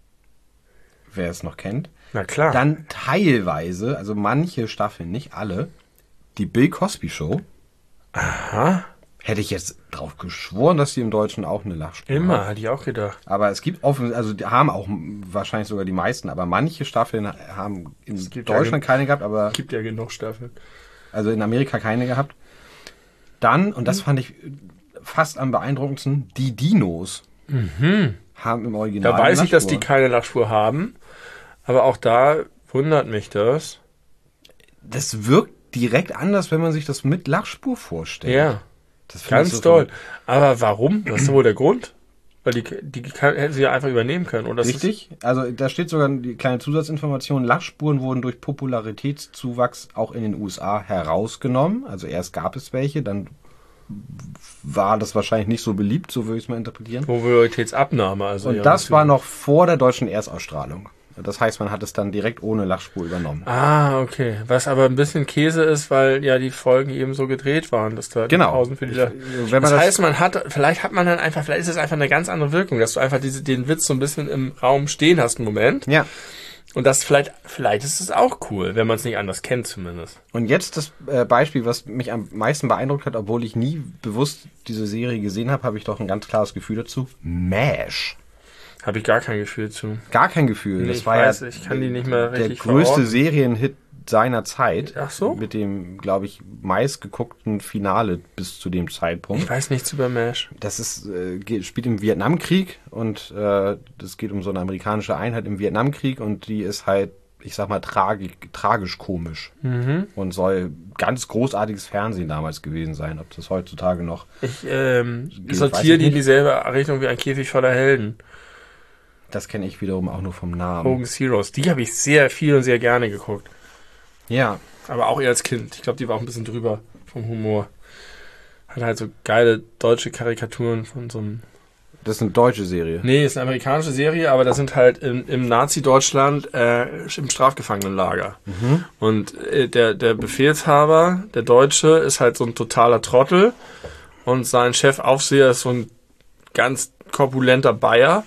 wer es noch kennt. na klar. Dann teilweise, also manche Staffeln, nicht alle, die Bill Cosby Show. Aha, Hätte ich jetzt drauf geschworen, dass die im Deutschen auch eine Lachspur immer, haben. hatte ich auch gedacht. Aber es gibt offen, also die haben auch wahrscheinlich sogar die meisten, aber manche Staffeln haben in gibt ja Deutschland gen- keine gehabt, aber Gibt ja genug Staffeln. also in Amerika keine gehabt. Dann, und das fand ich fast am beeindruckendsten, die Dinos haben im Original Da weiß eine ich, dass die Lachspur. keine Lachspur haben, aber auch da wundert mich das. Das wirkt direkt anders, wenn man sich das mit Lachspur vorstellt. Ja, das finde ich ganz so toll. verrückt. Aber warum? Was ist wohl der Grund? Weil die, die kann, hätten sie ja einfach übernehmen können. Und das Richtig? Also da steht sogar die kleine Zusatzinformation, Lachspuren wurden durch Popularitätszuwachs auch in den U S A herausgenommen. Also erst gab es welche, dann war das wahrscheinlich nicht so beliebt, so würde ich es mal interpretieren. Ist Popularitätsabnahme. Also Und ja, das natürlich. war noch vor der deutschen Erstausstrahlung. Das heißt, man hat es dann direkt ohne Lachspur übernommen. Ah, okay. Was aber ein bisschen Käse ist, weil ja die Folgen eben so gedreht waren, dass da die Genau. Pausen für die Ich- Lach- wenn man das das- heißt, man hat, vielleicht hat man dann einfach, vielleicht ist es einfach eine ganz andere Wirkung, dass du einfach diese, den Witz so ein bisschen im Raum stehen hast, einen Moment. Ja. Und das vielleicht, vielleicht ist es auch cool, wenn man es nicht anders kennt zumindest. Und jetzt das äh, Beispiel, was mich am meisten beeindruckt hat, obwohl ich nie bewusst diese Serie gesehen habe, habe ich doch ein ganz klares Gefühl dazu. MASH. Habe ich gar kein Gefühl zu. Gar kein Gefühl. Nee, das ich war weiß, ja ich kann die nicht mehr der richtig größte verorten. Serienhit seiner Zeit. Ach so? Mit dem, glaube ich, meistgeguckten Finale bis zu dem Zeitpunkt. Ich weiß nichts über MASH. Das ist, äh, geht, spielt im Vietnamkrieg und äh, das geht um so eine amerikanische Einheit im Vietnamkrieg und die ist halt, ich sag mal, tragik, tragisch-komisch Mhm. und soll ganz großartiges Fernsehen damals gewesen sein. Ob das heutzutage noch... Ich ähm, Geht, weiß sortiere ich die in nicht. dieselbe Richtung wie ein Käfig voller Helden. Das kenne ich wiederum auch nur vom Namen. Hogan's Heroes. Die habe ich sehr viel und sehr gerne geguckt. Ja, Aber auch eher als Kind. Ich glaube, die war auch ein bisschen drüber vom Humor. Hat halt so geile deutsche Karikaturen von so einem... das ist eine deutsche Serie. Nee, ist eine amerikanische Serie, aber das sind halt im, im Nazi-Deutschland äh, im Strafgefangenenlager. Und äh, der, der Befehlshaber, der Deutsche, ist halt so ein totaler Trottel. Und sein Chefaufseher ist so ein ganz korpulenter Bayer.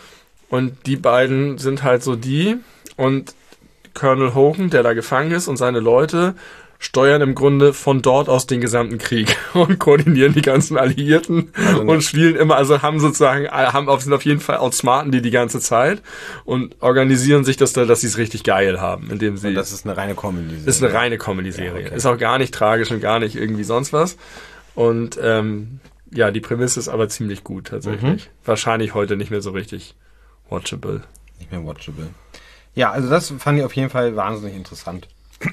Und die beiden sind halt so die. Und Colonel Hogan, der da gefangen ist, und seine Leute steuern im Grunde von dort aus den gesamten Krieg und koordinieren die ganzen Alliierten Also und spielen immer, also haben sozusagen, haben auf, sind auf jeden Fall outsmarten die die ganze Zeit und organisieren sich das da, dass sie es richtig geil haben, indem sie, Und das ist eine reine Comedy-Serie. ist eine reine Comedy-Serie. Ja, okay. Ist auch gar nicht tragisch und gar nicht irgendwie sonst was. Und ähm, ja, die Prämisse ist aber ziemlich gut tatsächlich. Wahrscheinlich heute nicht mehr so richtig watchable. Nicht mehr watchable. Ja, also das fand ich auf jeden Fall wahnsinnig interessant.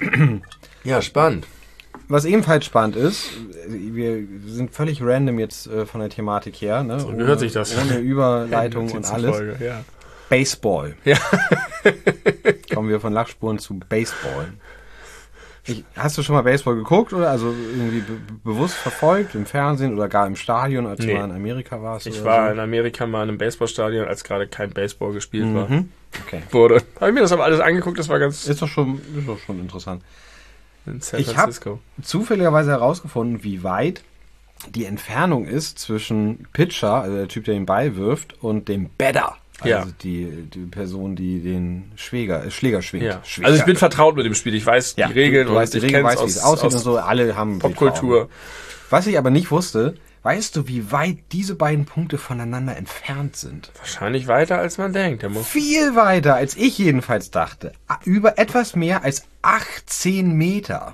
Ja, spannend. Was ebenfalls spannend ist, wir sind völlig random jetzt äh, von der Thematik her. Ne? So gehört sich das. Ohne Überleitung und alles. Folge, ja. Baseball. Ja. Kommen wir von Lachspuren zu Baseball. Ich, hast du schon mal Baseball geguckt oder also irgendwie be bewusst verfolgt im Fernsehen oder gar im Stadion, als Nee. du mal in Amerika warst? Ich oder war so? in Amerika mal in einem Baseballstadion, als gerade kein Baseball gespielt war. Mhm. Okay. Wurde. Habe ich mir das aber alles angeguckt, das war ganz Ist doch schon, ist doch schon interessant. in San Ich hab- Francisco. Zufälligerweise herausgefunden, wie weit die Entfernung ist zwischen Pitcher, also der Typ, der den Ball wirft, und dem Batter. Also Ja. die, die Person, die den Schläger, äh, Schläger schwingt. Ja. Schwingt. Also ich bin vertraut mit dem Spiel. Ich weiß ja, die Regeln du, du weißt die ich Regeln, kenn's weißt, wie es aus, aussieht aus und so. Alle haben ein Bild vor Popkultur. Augen. Was ich aber nicht wusste, weißt du, wie weit diese beiden Punkte voneinander entfernt sind? Wahrscheinlich weiter, als man denkt. Der muss Viel weiter, als ich jedenfalls dachte. Über etwas mehr als achtzehn Meter.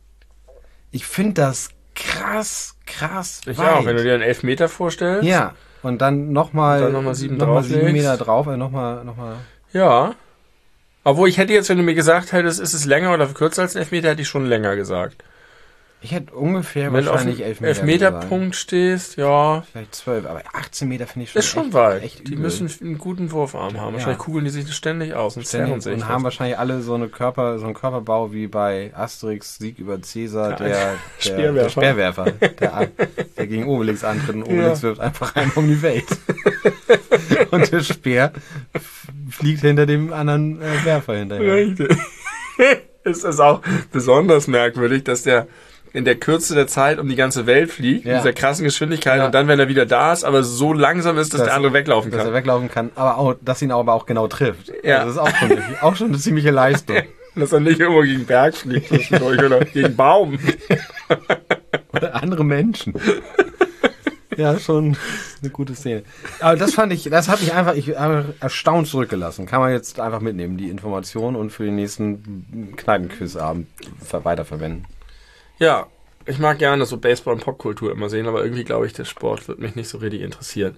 Ich finde das krass, krass ich weit. auch. Wenn du dir einen Elfmeter vorstellst. Ja, und dann nochmal Und dann noch mal sieben noch mal sieben drauflegst. Meter drauf, äh, nochmal, nochmal. Ja. Obwohl ich hätte jetzt, wenn du mir gesagt hättest, ist es länger oder kürzer als ein Elfmeter, hätte ich schon länger gesagt. Ich hätte ungefähr Wenn du auf wahrscheinlich dem elf Meter Elfmeterpunkt stehst, ja, gesagt. Vielleicht zwölf, aber achtzehn Meter finde ich schon ist schon echt, weit. echt Die übel. müssen einen guten Wurfarm haben. Ja. Wahrscheinlich kugeln die sich das ständig aus und zerren Ständig sich. und haben wahrscheinlich alle so eine Körper, so einen Körperbau wie bei Asterix Sieg über Cäsar, Ja, der, der, Speerwerfer. der Speerwerfer, der, der gegen Obelix antritt und Obelix Ja. wirft einfach einen um die Welt. Und der Speer fliegt hinter dem anderen äh, Werfer hinterher. Richtig. Es ist auch besonders merkwürdig, dass der in der Kürze der Zeit um die ganze Welt fliegt, Ja. mit dieser krassen Geschwindigkeit Ja. und dann, wenn er wieder da ist, aber so langsam ist, dass, Dass- der andere weglaufen Dass er kann. weglaufen kann, aber auch, dass ihn aber auch genau trifft. Ja. Also das ist auch schon, eine- auch schon eine ziemliche Leistung. Dass er nicht irgendwo gegen Berg fliegt zwischendurch oder gegen Baum. Oder andere Menschen. Ja, schon eine gute Szene. Aber das fand ich, das hat mich einfach, ich habe erstaunt zurückgelassen. Kann man jetzt einfach mitnehmen, die Information und für den nächsten Kneipenquizabend ver- weiterverwenden. Ja, ich mag gerne so Baseball- und Popkultur immer sehen, aber irgendwie glaube ich, der Sport wird mich nicht so richtig interessieren.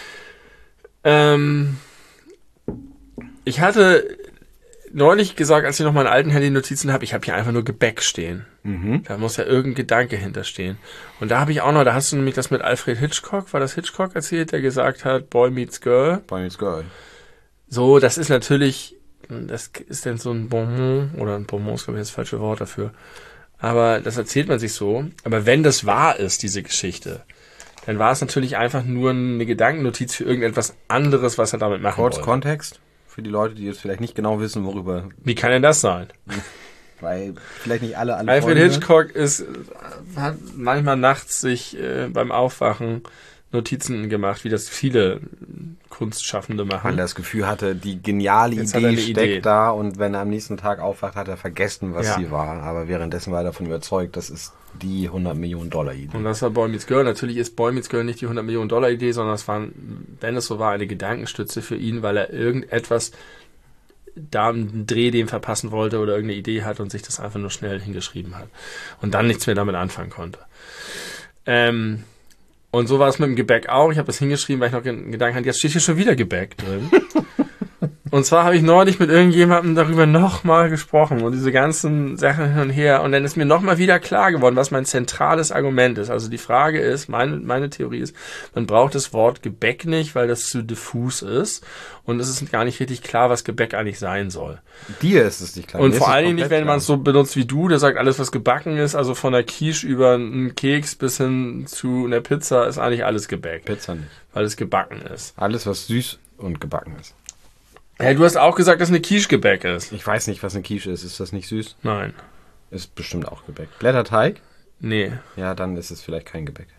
Ähm, ich hatte neulich gesagt, als ich noch meine alten Handy-Notizen habe, ich habe hier einfach nur Gebäck stehen. Mhm. Da muss ja irgendein Gedanke hinterstehen. Und da habe ich auch noch, da hast du nämlich das mit Alfred Hitchcock, war das Hitchcock erzählt, der gesagt hat, Boy Meets Girl. Boy Meets Girl. So, das ist natürlich, das ist denn so ein Bonbon, oder ein Bonbon ist, glaube ich, das falsche Wort dafür. Aber das erzählt man sich so. Aber wenn das wahr ist, diese Geschichte, dann war es natürlich einfach nur eine Gedankennotiz für irgendetwas anderes, was er damit machen Kurz wollte. Kontext für die Leute, die jetzt vielleicht nicht genau wissen, worüber, Wie kann denn das sein? weil vielleicht nicht alle alle Alfred Folgen hören. Hitchcock ist, hat manchmal nachts sich äh, beim Aufwachen Notizen gemacht, wie das viele Kunstschaffende Weil machen. er das Gefühl hatte, die geniale Jetzt hat er Idee eine steckt Idee. da und wenn er am nächsten Tag aufwacht, hat er vergessen, was Ja. sie war. Aber währenddessen war er davon überzeugt, das ist die hundert Millionen Dollar Idee. Und das war Boy Meets Girl. Natürlich ist Boy Meets Girl nicht die hundert Millionen Dollar Idee, sondern es war, wenn es so war, eine Gedankenstütze für ihn, weil er irgendetwas da einen Dreh dem verpassen wollte oder irgendeine Idee hat und sich das einfach nur schnell hingeschrieben hat. Und dann nichts mehr damit anfangen konnte. Ähm, und so war es mit dem Gebäck auch. Ich habe das hingeschrieben, weil ich noch einen Gedanken hatte, jetzt steht hier schon wieder Gebäck drin. Und zwar habe ich neulich mit irgendjemandem darüber nochmal gesprochen und diese ganzen Sachen hin und her. Und dann ist mir nochmal wieder klar geworden, was mein zentrales Argument ist. Also die Frage ist, meine, meine Theorie ist, man braucht das Wort Gebäck nicht, weil das zu diffus ist. Und es ist gar nicht richtig klar, was Gebäck eigentlich sein soll. Dir ist es nicht klar. Und Mir ist vor es allen Dingen nicht, komplett wenn man es klar. so benutzt wie du, der sagt, alles was gebacken ist, also von der Quiche über einen Keks bis hin zu einer Pizza, ist eigentlich alles Gebäck, Pizza nicht. weil es gebacken ist. Alles, was süß und gebacken ist. Hey, du hast auch gesagt, dass eine Quiche Gebäck ist. Ich weiß nicht, was eine Quiche ist. Ist das nicht süß? Nein. Ist bestimmt auch Gebäck. Blätterteig? Nee. Ja, dann ist es vielleicht kein Gebäck.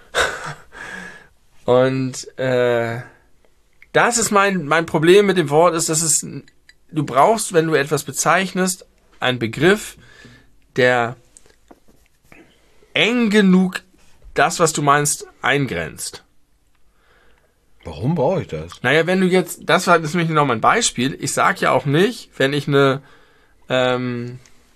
Und äh, das ist mein, mein Problem mit dem Wort, ist, dass es, du brauchst, wenn du etwas bezeichnest, einen Begriff, der eng genug das, was du meinst, eingrenzt. Warum brauche ich das? Naja, wenn du jetzt, das war das ist nämlich noch mein Beispiel, ich sag ja auch nicht, wenn ich eine, ähm,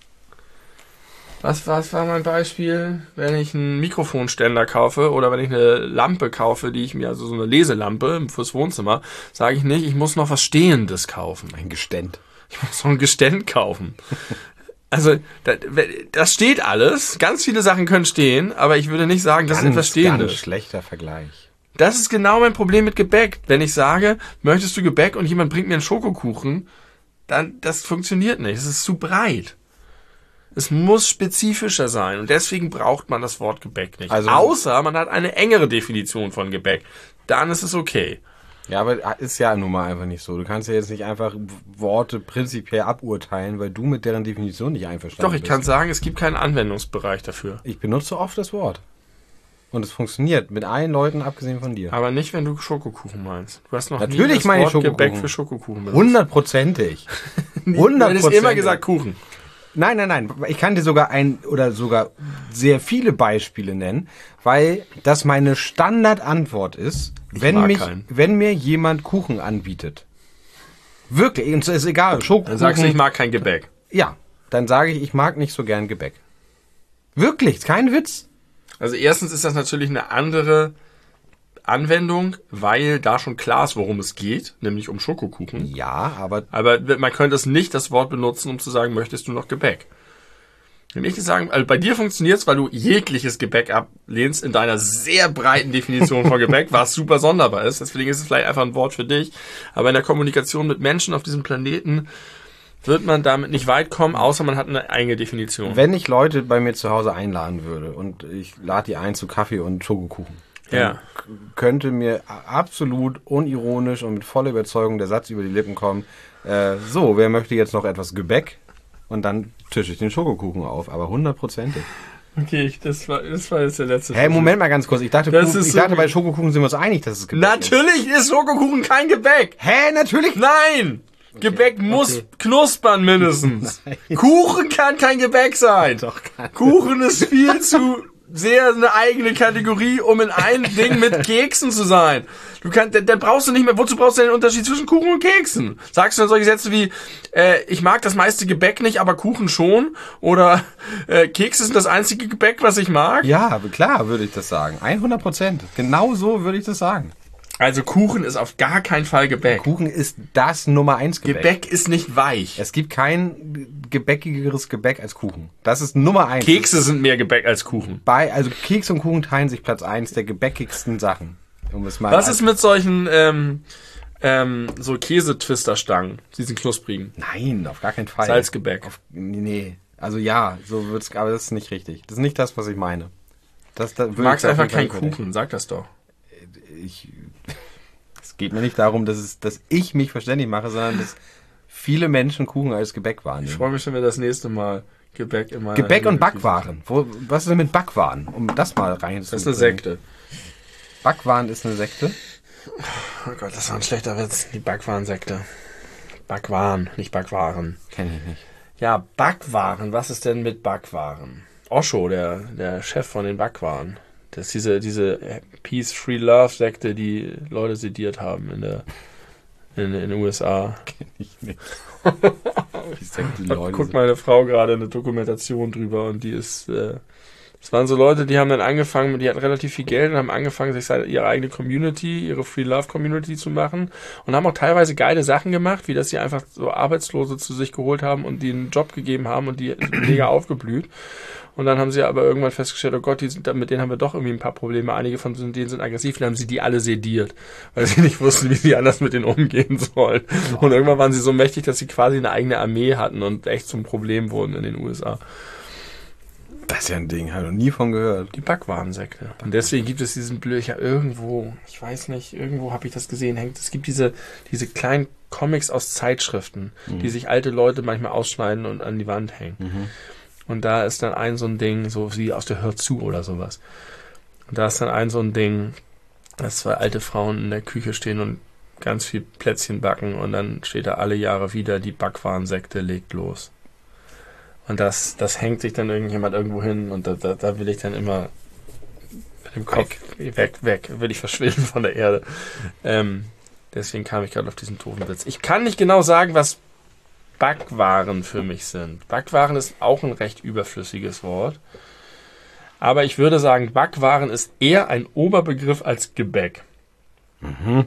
was, was war mein Beispiel? Wenn ich einen Mikrofonständer kaufe oder wenn ich eine Lampe kaufe, die ich mir, also so eine Leselampe fürs Wohnzimmer, sage ich nicht, ich muss noch was Stehendes kaufen. Ein Geständ. Ich muss noch ein Geständ kaufen. Also, das, das steht alles, ganz viele Sachen können stehen, aber ich würde nicht sagen, das ist etwas Stehendes. Ganz schlechter Vergleich. Das ist genau mein Problem mit Gebäck. Wenn ich sage, möchtest du Gebäck und jemand bringt mir einen Schokokuchen, dann, das funktioniert nicht. Es ist zu breit. Es muss spezifischer sein und deswegen braucht man das Wort Gebäck nicht. Also- Außer man hat eine engere Definition von Gebäck. Dann ist es okay. Ja, aber ist ja nun mal einfach nicht so. Du kannst ja jetzt nicht einfach Worte prinzipiell aburteilen, weil du mit deren Definition nicht einverstanden Doch, ich bist. kann sagen, es gibt keinen Anwendungsbereich dafür. Ich benutze oft das Wort. Und es funktioniert mit allen Leuten, abgesehen von dir. Aber nicht, wenn du Schokokuchen meinst. Du hast noch nie Natürlich das meine ich Wort Gebäck Schokokuchen. für Schokokuchen benutzt. Hundertprozentig. Du hättest Hundertprozentig. immer gesagt Kuchen. Nein, nein, nein. Ich kann dir sogar ein oder sogar sehr viele Beispiele nennen, weil das meine Standardantwort ist, wenn mag mich, keinen. wenn mir jemand Kuchen anbietet. Wirklich, und es ist egal, Schokokuchen. Dann sagst du, ich mag kein Gebäck. Ja, dann sage ich, ich mag nicht so gern Gebäck. Wirklich, kein Witz. Also erstens ist das natürlich eine andere Anwendung, weil da schon klar ist, worum es geht, nämlich um Schokokuchen. Ja, aber Aber man könnte es nicht das Wort benutzen, um zu sagen, möchtest du noch Gebäck? Wenn ich sagen, also bei dir funktioniert es, weil du jegliches Gebäck ablehnst in deiner sehr breiten Definition von Gebäck, was super sonderbar ist. Deswegen ist es vielleicht einfach ein Wort für dich. Aber in der Kommunikation mit Menschen auf diesem Planeten wird man damit nicht weit kommen, außer man hat eine eigene Definition. wenn ich Leute bei mir zu Hause einladen würde und ich lade die ein zu Kaffee und Schokokuchen. dann Ja. k- könnte mir absolut unironisch und mit voller Überzeugung der Satz über die Lippen kommen, äh, so, wer möchte jetzt noch etwas Gebäck? Und dann tische ich den Schokokuchen auf, aber hundertprozentig. Okay, ich, das, war, das war jetzt der letzte Hä, hey, Moment mal ganz kurz. Ich dachte, Das Kuchen, ist ich so dachte wie- bei Schokokuchen sind wir uns einig, dass es Gebäck ist. Natürlich ist Schokokuchen kein Gebäck. Hä, natürlich? Nein! Gebäck muss okay. knuspern mindestens. Nein. Kuchen kann kein Gebäck sein. Doch, kann- Kuchen ist viel zu sehr eine eigene Kategorie, um in ein Ding mit Keksen zu sein. Du kannst, dann brauchst du nicht mehr, wozu brauchst du denn den Unterschied zwischen Kuchen und Keksen? Sagst du dann solche Sätze wie, äh, ich mag das meiste Gebäck nicht, aber Kuchen schon? Oder äh, Kekse sind das einzige Gebäck, was ich mag? Ja, aber klar würde ich das sagen. hundert Prozent. Genau so würde ich das sagen. Also Kuchen ist auf gar keinen Fall Gebäck. Kuchen ist das Nummer eins Gebäck. Gebäck ist nicht weich. Es gibt kein gebäckigeres Gebäck als Kuchen. Das ist Nummer eins. Kekse sind mehr Gebäck als Kuchen. Bei, also Keks und Kuchen teilen sich Platz eins der gebäckigsten Sachen. Um es mal Was als- ist mit solchen ähm, ähm, so Käsetwisterstangen, diesen knusprigen? Nein, auf gar keinen Fall. Salzgebäck. Auf, nee, also ja, so wird's, aber das ist nicht richtig. Das ist nicht das, was ich meine. Das, das Du magst würde ich einfach auf keinen jeden Fall Kuchen, sag das doch. überdenken. Ich, es geht mir nicht darum, dass, es, dass ich mich verständlich mache, sondern dass viele Menschen Kuchen als Gebäck Ich wahrnehmen. freue mich, wenn wir das nächste Mal Gebäck in meiner Gebäck und Handy- Backwaren. Wo, was ist denn mit Backwaren? Um das mal rein Das ist eine Sekte. Backwaren ist eine Sekte? Oh Gott, das war ein schlechter Witz. Die Backwaren-Sekte. Backwaren, nicht Backwaren. Kenne ich nicht. Ja, Backwaren. Was ist denn mit Backwaren? Osho, der, der Chef von den Backwaren. Das ist diese, diese Peace, Free Love Sekte, die Leute sediert haben in der, in, in den U S A. Kenne ich nicht. Wie Sekte die Da Leute guckt sind. meine Frau gerade eine Dokumentation drüber und die ist, äh, es waren so Leute, die haben dann angefangen, die hatten relativ viel Geld und haben angefangen, sich seine- ihre eigene Community, ihre Free Love Community zu machen und haben auch teilweise geile Sachen gemacht, wie dass sie einfach so Arbeitslose zu sich geholt haben und die einen Job gegeben haben und die sind mega aufgeblüht. Und dann haben sie aber irgendwann festgestellt, oh Gott, die sind, mit denen haben wir doch irgendwie ein paar Probleme. Einige von denen sind aggressiv, dann haben sie die alle sediert, weil sie nicht wussten, wie sie anders mit denen umgehen sollen. Und irgendwann waren sie so mächtig, dass sie quasi eine eigene Armee hatten und echt zum Problem wurden in den U S A. Das ist ja ein Ding, habe ich noch nie von gehört. Die Backwarensekte. Und deswegen gibt es diesen Blöcher irgendwo, ich weiß nicht, irgendwo habe ich das gesehen, hängt. Es gibt diese, diese kleinen Comics aus Zeitschriften, Mhm. die sich alte Leute manchmal ausschneiden und an die Wand hängen. Mhm. Und da ist dann ein so ein Ding, so wie aus der Hör zu oder sowas. Und da ist dann ein so ein Ding, dass zwei alte Frauen in der Küche stehen und ganz viel Plätzchen backen und dann steht da alle Jahre wieder, die Backwarensekte legt los. Und das, das hängt sich dann irgendjemand irgendwo hin und da, da, da will ich dann immer mit dem Kopf weg, weg, will ich verschwinden von der Erde. Ähm, deswegen kam ich gerade auf diesen doofen Witz. Ich kann nicht genau sagen, was Backwaren für mich sind. Backwaren ist auch ein recht überflüssiges Wort. Aber ich würde sagen, Backwaren ist eher ein Oberbegriff als Gebäck. Mhm.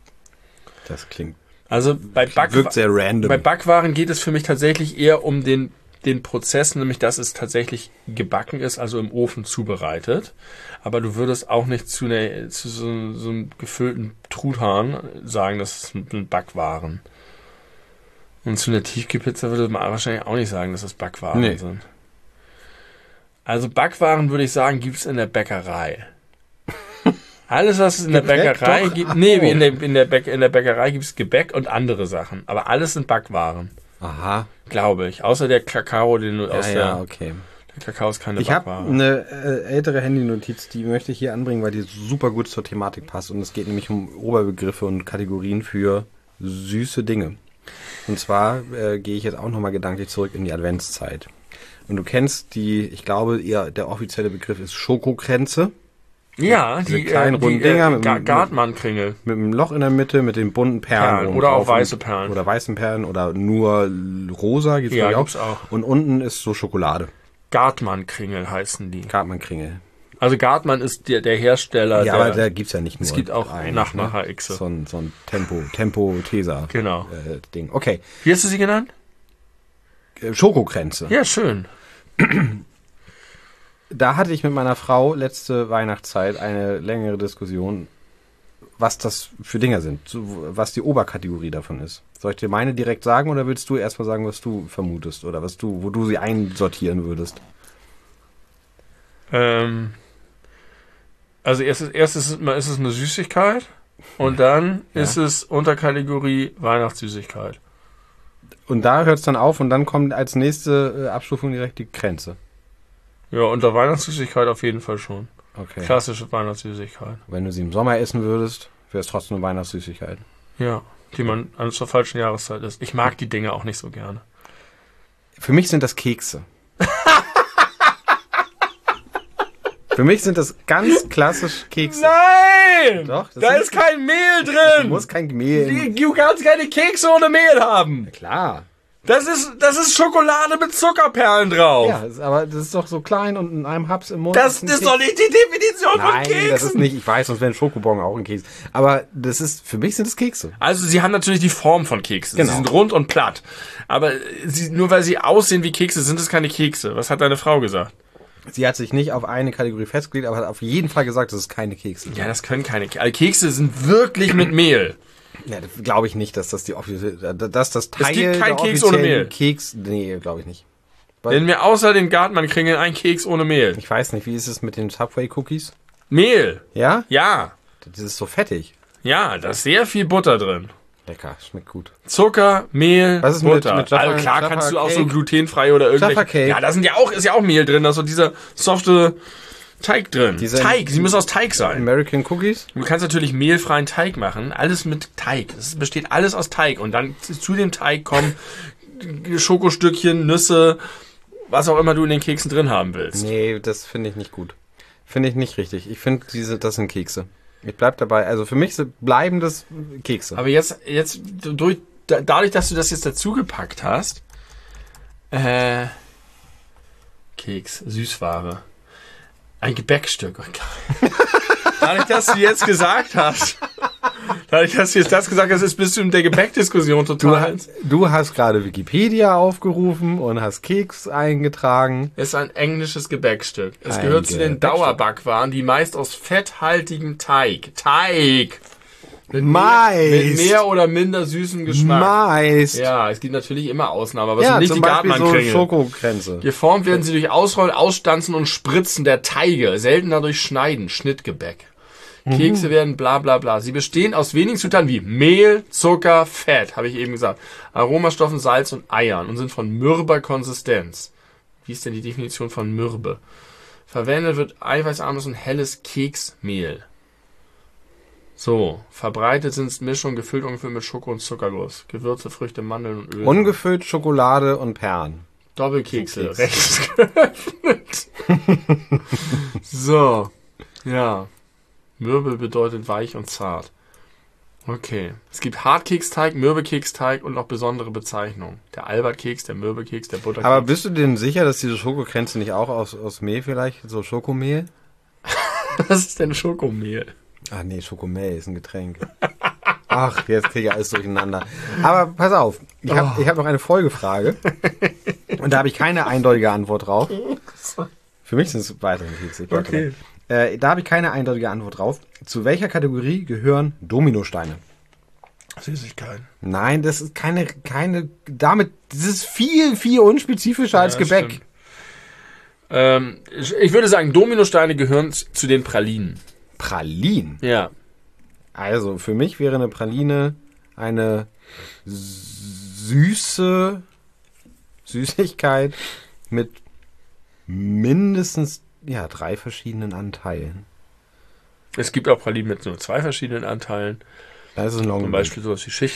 Das klingt, Also bei, Backwa wirkt sehr random. bei Backwaren geht es für mich tatsächlich eher um den, den Prozess, nämlich dass es tatsächlich gebacken ist, also im Ofen zubereitet. Aber du würdest auch nicht zu, einer, zu so, so einem gefüllten Truthahn sagen, das sind Backwaren. Und zu einer Tiefkühlpizza würde man wahrscheinlich auch nicht sagen, dass das Backwaren Nee. sind. Also Backwaren würde ich sagen, gibt es in der Bäckerei. Alles, was es in der Gebäck Bäckerei doch gibt, nee, auch. in der, in der, Bäck, in der Bäckerei gibt es Gebäck und andere Sachen. Aber alles sind Backwaren, Aha. glaube ich. Außer der Kakao, den du Ja, aus ja, der, okay. der Kakao ist keine Ich habe Backware. eine äh, ältere Handynotiz, die möchte ich hier anbringen, weil die super gut zur Thematik passt. Und es geht nämlich um Oberbegriffe und Kategorien für süße Dinge. Und zwar äh, gehe ich jetzt auch nochmal gedanklich zurück in die Adventszeit. Und du kennst die, ich glaube, eher der offizielle Begriff ist Schokokränze. Ja, diese die kleinen äh, runden die, Dinger äh, mit- Ga- mit- Gartmann-Kringel. Mit einem Loch in der Mitte, mit den bunten Perlen. Perlen oben oder auch drauf und- weiße Perlen. Oder weißen Perlen oder nur rosa gibt's Ja, glaub ich gibt's auch. Und unten ist so Schokolade. Gartmann-Kringel heißen die. Gartmann-Kringel. Also Gartmann ist der, der Hersteller. Ja, der, aber da gibt's ja nicht nur es gibt auch einen, Nachmacher ne? Xe. So ein, so ein Tempo, Tempo-Tesa Genau. äh, Ding. Okay. Wie hast du sie genannt? Äh, Schokokränze. Ja, schön. Da hatte ich mit meiner Frau letzte Weihnachtszeit eine längere Diskussion, was das für Dinger sind, so, was die Oberkategorie davon ist. Soll ich dir meine direkt sagen oder willst du erstmal sagen, was du vermutest oder was du, wo du sie einsortieren würdest? Ähm, Also erstes, erstes mal ist es eine Süßigkeit und dann ja. ist es Unterkategorie Weihnachtssüßigkeit. Und da hört es dann auf und dann kommt als nächste äh, Abstufung direkt die Grenze. Ja, unter Weihnachtssüßigkeit auf jeden Fall schon. Okay. Klassische Weihnachtssüßigkeit. Wenn du sie im Sommer essen würdest, wäre es trotzdem eine Weihnachtssüßigkeit. Ja, die man an zur falschen Jahreszeit isst. Ich mag die Dinge auch nicht so gerne. Für mich sind das Kekse. Für mich sind das ganz klassisch Kekse. Nein! Doch, das da sind- ist kein Mehl drin! Du musst kein Mehl. in- Du kannst keine Kekse ohne Mehl haben! Klar. Das ist, das ist Schokolade mit Zuckerperlen drauf! Ja, das ist, aber das ist doch so klein und in einem Haps im Mund. Das ein ist Keks. doch nicht die Definition Nein, von Keksen! das ist nicht. Ich weiß, sonst wäre ein Schokobon auch ein Keks. Aber das ist, für mich sind es Kekse. Also sie haben natürlich die Form von Keksen. Genau. Sie sind rund und platt. Aber sie, nur weil sie aussehen wie Kekse, sind es keine Kekse. Was hat deine Frau gesagt? Sie hat sich nicht auf eine Kategorie festgelegt, aber hat auf jeden Fall gesagt, dass es keine Kekse sind. Ja, das können keine Kekse. Also Kekse sind wirklich mit Mehl. Ja, das glaube ich nicht, dass das die offizielle, dass das Teil gibt keinen der Keks ohne offiziellen Mehl. Keks, nee, glaube ich nicht. Weil- Wenn wir außer den Gartmann-Kringeln einen Keks ohne Mehl. Ich weiß nicht, wie ist es mit den Subway-Cookies? Mehl. Ja? Ja. Das ist so fettig. Ja, da ist sehr viel Butter drin. Lecker, schmeckt gut. Zucker, Mehl, Was ist mit- Butter. mit Jaffa- also klar Jaffa kannst du auch Cake? so glutenfrei oder Jaffa irgendwelche. Cake. Ja, da sind ja auch, ist ja auch Mehl drin, da ist so dieser softe Teig drin. Diese- Teig, sie müssen aus Teig sein. American Cookies? Du kannst natürlich mehlfreien Teig machen, alles mit Teig. Es besteht alles aus Teig und dann zu dem Teig kommen Schokostückchen, Nüsse, was auch immer du in den Keksen drin haben willst. Nee, das finde ich nicht gut. Finde ich nicht richtig. Ich finde, diese, das sind Kekse. Ich bleib dabei. Also für mich sind, bleiben das Kekse. Aber jetzt, jetzt durch, da- dadurch, dass du das jetzt dazugepackt hast, äh, Keks, Süßware, ein Gebäckstück. Oh, geil. Dadurch, dass du jetzt gesagt hast, dadurch, dass du jetzt das gesagt hast, ist bist du in der Gebäckdiskussion Du, total. hast- du hast gerade Wikipedia aufgerufen und hast Keks eingetragen. Es ist ein englisches Gebäckstück. Es Ein gehört zu den Gebäckstück. Dauerbackwaren, die meist aus fetthaltigem Teig. Teig! Mit Mais! Mehr, mit mehr oder minder süßem Geschmack. Mais! Ja, es gibt natürlich immer Ausnahmen, aber es Ja, sind nicht zum die Beispiel so Gartmann-Kringel. Schokogrenze. Geformt werden sie durch Ausrollen, Ausstanzen und Spritzen der Teige, seltener durch Schneiden, Schnittgebäck. Kekse werden bla bla bla. Sie bestehen aus wenigen Zutaten wie Mehl, Zucker, Fett, habe ich eben gesagt, Aromastoffen, Salz und Eiern und sind von mürber Konsistenz. Wie ist denn die Definition von mürbe? Verwendet wird eiweißarmes und helles Keksmehl. So, verbreitet sind Mischungen gefüllt ungefähr mit Schoko und Zuckerguss. Gewürze, Früchte, Mandeln und Öl. Ungefüllt Schokolade und Perlen. Doppelkekse, Keks. rechts geöffnet. So, ja. Mürbe bedeutet weich und zart. Okay. Es gibt Hartkeksteig, Mürbekeksteig und noch besondere Bezeichnungen. Der Albertkeks, der Mürbekeks, der Butterkeks. Aber bist du denn sicher, dass diese Schokogrenze nicht auch aus, aus Mehl vielleicht, so Schokomehl? was ist denn Schokomehl? Ah nee, Schokomehl ist ein Getränk. Ach, jetzt kriege ich alles durcheinander. Aber pass auf, ich habe ich hab noch eine Folgefrage. Und da habe ich keine eindeutige Antwort drauf. Für mich sind es weiterhin Kekse. ich bleib Okay. dabei. Äh, da habe ich keine eindeutige Antwort drauf. Zu welcher Kategorie gehören Dominosteine? Süßigkeiten. Nein, das ist keine, keine, damit, das ist viel, viel unspezifischer als Ja, Gebäck. stimmt. Ähm, ich, ich würde sagen, Dominosteine gehören z- zu den Pralinen. Pralinen. Ja. Also, für mich wäre eine Praline eine süße Süßigkeit mit mindestens, ja, drei verschiedenen Anteilen. Es gibt auch Pralinen mit nur zwei verschiedenen Anteilen. Das ist ein Long Zum Beispiel sowas wie Schicht.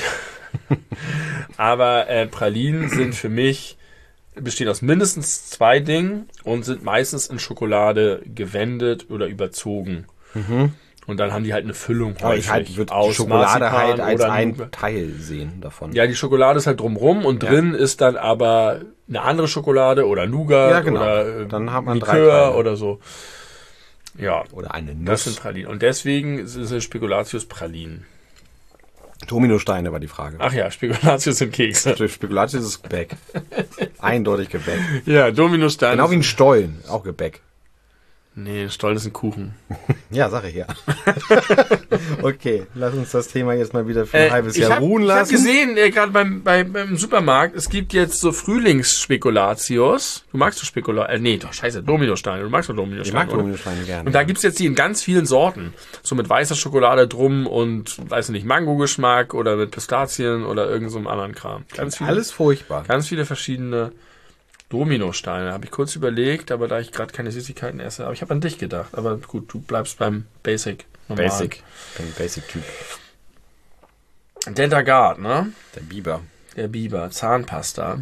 Aber äh, Pralinen sind für mich, bestehen aus mindestens zwei Dingen und sind meistens in Schokolade gewendet oder überzogen. Und dann haben die halt eine Füllung Aber ich halt häufig würde die aus Schokolade Marzipan halt als oder ein Nougat. Teil sehen davon. Ja, die Schokolade ist halt drumrum und Ja. drin ist dann aber eine andere Schokolade oder Nougat Ja, genau. oder äh, Dann hat man drei Likör Teile. oder so. Ja, Oder eine das sind Nuss. Pralinen. Und deswegen sind es Spekulatius-Pralinen. Dominosteine war die Frage. Ach ja, Spekulatius sind Kekse. Durch Spekulatius ist Gebäck. Eindeutig Gebäck. Ja, Dominosteine. Genau wie ein Stollen, auch Gebäck. Nee, Stollen ist ein Kuchen. Ja, sag ich ja. Okay, lass uns das Thema jetzt mal wieder für ein Äh, halbes ich Jahr hab, ruhen Ich habe lassen. gesehen, äh, gerade beim, beim, beim Supermarkt, es gibt jetzt so Frühlingsspekulatius. Du magst doch Spekulatius? Äh, nee, doch, scheiße, Dominosteine. Du magst doch Dominosteine, Ich mag oder? Dominosteine gerne. Und da gibt's jetzt die in ganz vielen Sorten. So mit weißer Schokolade drum und, weiß nicht, Mango-Geschmack oder mit Pistazien oder irgend so einem anderen Kram. Ganz viele, Alles furchtbar. ganz viele verschiedene Dominosteine. Habe ich kurz überlegt, aber da ich gerade keine Süßigkeiten esse, aber ich habe an dich gedacht. Aber gut, du bleibst beim Basic. Normal. Basic. Ich bin ein Basic-Typ. Dentagard, ne? Der Biber. Der Biber, Zahnpasta.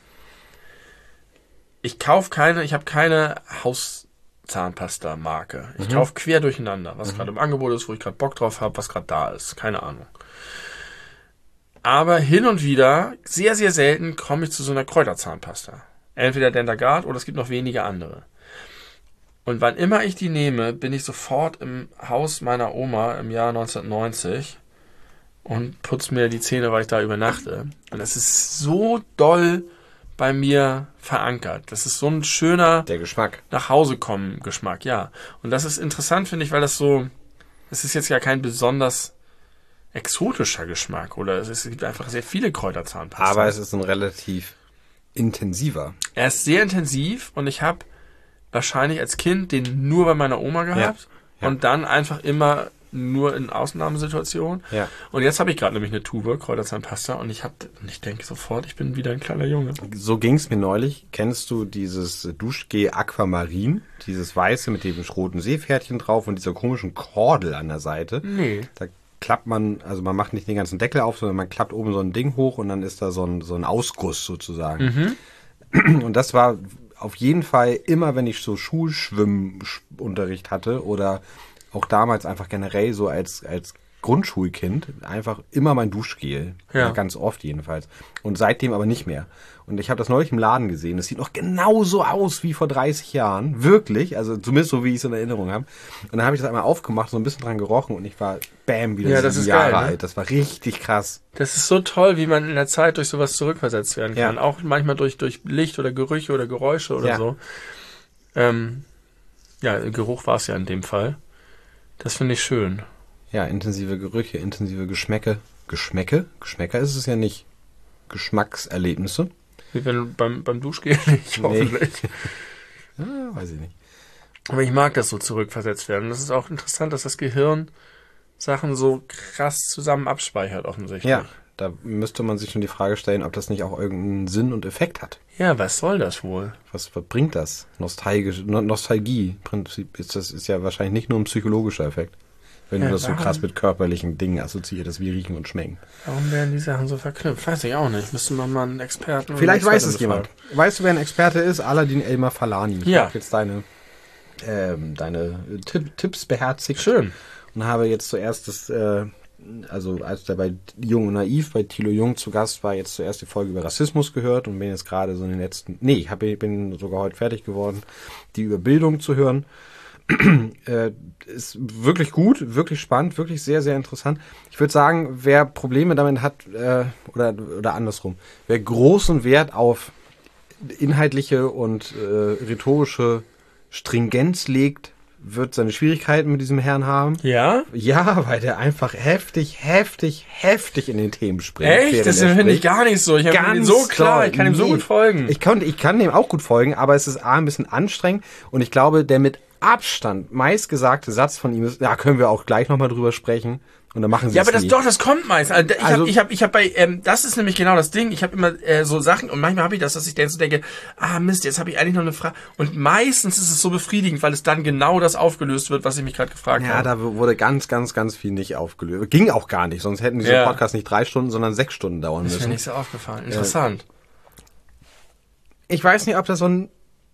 Ich kaufe keine, ich habe keine Hauszahnpasta-Marke. Ich Mhm. kaufe quer durcheinander, was Mhm. gerade im Angebot ist, wo ich gerade Bock drauf habe, was gerade da ist. Keine Ahnung. Aber hin und wieder, sehr, sehr selten, komme ich zu so einer Kräuterzahnpasta. Entweder Dentagard oder es gibt noch wenige andere. Und wann immer ich die nehme, bin ich sofort im Haus meiner Oma im Jahr neunzehnhundertneunzig und putze mir die Zähne, weil ich da übernachte. Und das ist so doll bei mir verankert. Das ist so ein schöner Der Geschmack. Nach-Hause-kommen-Geschmack, ja. Und das ist interessant, finde ich, weil das so, es ist jetzt ja kein besonders exotischer Geschmack, oder es, ist, es gibt einfach sehr viele Kräuterzahnpasta. Aber es ist ein relativ intensiver. Er ist sehr intensiv und ich habe wahrscheinlich als Kind den nur bei meiner Oma gehabt Ja. und dann einfach immer nur in Ausnahmesituationen. Ja. Und jetzt habe ich gerade nämlich eine Tube Kräuterzahnpasta und ich habe und ich denke sofort, ich bin wieder ein kleiner Junge. So ging's mir neulich. Kennst du dieses Duschgel Aquamarin? Dieses weiße mit dem roten Seepferdchen drauf und dieser komischen Kordel an der Seite. Nee. Da klappt man, also man macht nicht den ganzen Deckel auf, sondern man klappt oben so ein Ding hoch und dann ist da so ein, so ein Ausguss sozusagen. Mhm. Und das war auf jeden Fall immer, wenn ich so Schulschwimmunterricht hatte oder auch damals einfach generell so als, als Grundschulkind einfach immer mein Duschgel. Ja. Ja, ganz oft jedenfalls. Und seitdem aber nicht mehr. Und ich habe das neulich im Laden gesehen. Das sieht noch genauso aus wie vor dreißig Jahren. Wirklich. Also zumindest so, wie ich es in Erinnerung habe. Und dann habe ich das einmal aufgemacht, so ein bisschen dran gerochen und ich war bam, wieder Ja, das sieben ist Jahre geil, ne? alt. Das war richtig krass. Das ist so toll, wie man in der Zeit durch sowas zurückversetzt werden kann. Ja. Auch manchmal durch, durch Licht oder Gerüche oder Geräusche oder Ja. so. Ähm, ja, Geruch war es ja in dem Fall. Das finde ich schön. Ja, intensive Gerüche, intensive Geschmäcke. Geschmäcke? Geschmäcker ist es ja nicht. Geschmackserlebnisse. Wie wenn du beim, beim Duschgel nicht, Nee. hoffentlich. Ja, weiß ich nicht. Aber ich mag das so zurückversetzt werden. Das ist auch interessant, dass das Gehirn Sachen so krass zusammen abspeichert, offensichtlich. Ja, da müsste man sich schon die Frage stellen, ob das nicht auch irgendeinen Sinn und Effekt hat. Ja, was soll das wohl? Was, was bringt das? Nostalgisch, no, Nostalgie. Prinzip ist das ist ja wahrscheinlich nicht nur ein psychologischer Effekt. Wenn Ja, du das so warum? krass mit körperlichen Dingen assoziierst, wie riechen und schmecken. Warum werden die Sachen so verknüpft? Weiß ich auch nicht. Müsste man mal einen Experten... oder Vielleicht eine weiß es Expertin jemand. fragen. Weißt du, wer ein Experte ist? Aladin Elmar Falani. Ich Ja. habe jetzt deine, ähm, deine Tipp, Tipps beherzigt. Schön. Und habe jetzt zuerst das, äh, also als der bei Jung und Naiv, bei Thilo Jung zu Gast war, jetzt zuerst die Folge über Rassismus gehört und bin jetzt gerade so in den letzten, nee, ich hab, bin sogar heute fertig geworden, die über Bildung zu hören. äh, ist wirklich gut, wirklich spannend, wirklich sehr, sehr interessant. Ich würde sagen, wer Probleme damit hat, äh, oder, oder andersrum, wer großen Wert auf inhaltliche und äh, rhetorische Stringenz legt, wird seine Schwierigkeiten mit diesem Herrn haben. Ja? Ja, weil der einfach heftig, heftig, heftig in den Themen springt. Echt? während Das er finde ich spricht. gar nicht so. Ich habe ihn Ganz so klar. toll. Ich kann ihm so Nee. gut folgen. Ich kann, ich kann dem auch gut folgen, aber es ist A, ein bisschen anstrengend und ich glaube, der mit Abstand meistgesagte Satz von ihm ist, ja, können wir auch gleich nochmal drüber sprechen und dann machen sie Ja, es aber das nie. doch, das kommt meist. Also, ich Also- habe ich hab, ich hab bei, ähm, das ist nämlich genau das Ding. Ich habe immer äh, so Sachen und manchmal habe ich das, dass ich dann so denke, ah Mist, jetzt habe ich eigentlich noch eine Frage. Und meistens ist es so befriedigend, weil es dann genau das aufgelöst wird, was ich mich gerade gefragt Ja, habe. da wurde ganz, ganz, ganz viel nicht aufgelöst. Ging auch gar nicht, sonst hätten diese Ja. Podcasts nicht drei Stunden, sondern sechs Stunden dauern Das ist mir müssen. nicht so aufgefallen. Interessant. Ich weiß nicht, ob da so ein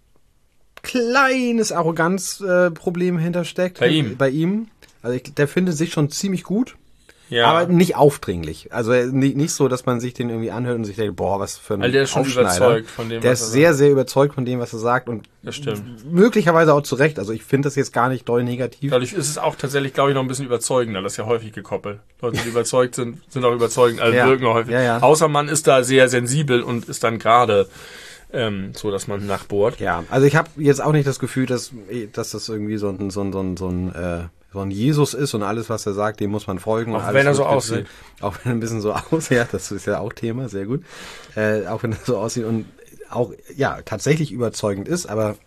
kleines Arroganzproblem äh, hintersteckt. Bei ihm? Bei ihm. Also ich, der findet sich schon ziemlich gut, Ja. aber nicht aufdringlich. Also äh, nicht, nicht so, dass man sich den irgendwie anhört und sich denkt, boah, was für ein Weil der ist schon Aufschneider. überzeugt von dem, Der was ist er sehr, sehr überzeugt von dem, was er sagt und Das stimmt. möglicherweise auch zu Recht. Also ich finde das jetzt gar nicht doll negativ. Dadurch ist es auch tatsächlich, glaube ich, noch ein bisschen überzeugender. Das ist ja häufig gekoppelt. Leute, die überzeugt sind, sind auch überzeugend, also Ja. wirken auch häufig. Ja, ja. Außer man ist da sehr sensibel und ist dann gerade ähm, so dass man nachbohrt. Ja, also ich habe jetzt auch nicht das Gefühl, dass, dass das irgendwie so ein, so ein, so ein, so ein, äh, so ein Jesus ist und alles, was er sagt, dem muss man folgen. Auch und wenn er alles so wird aussieht. getritt. Auch wenn er ein bisschen so aussieht, ja, das ist ja auch Thema, sehr gut. Äh, auch wenn er so aussieht und auch, ja, tatsächlich überzeugend ist, aber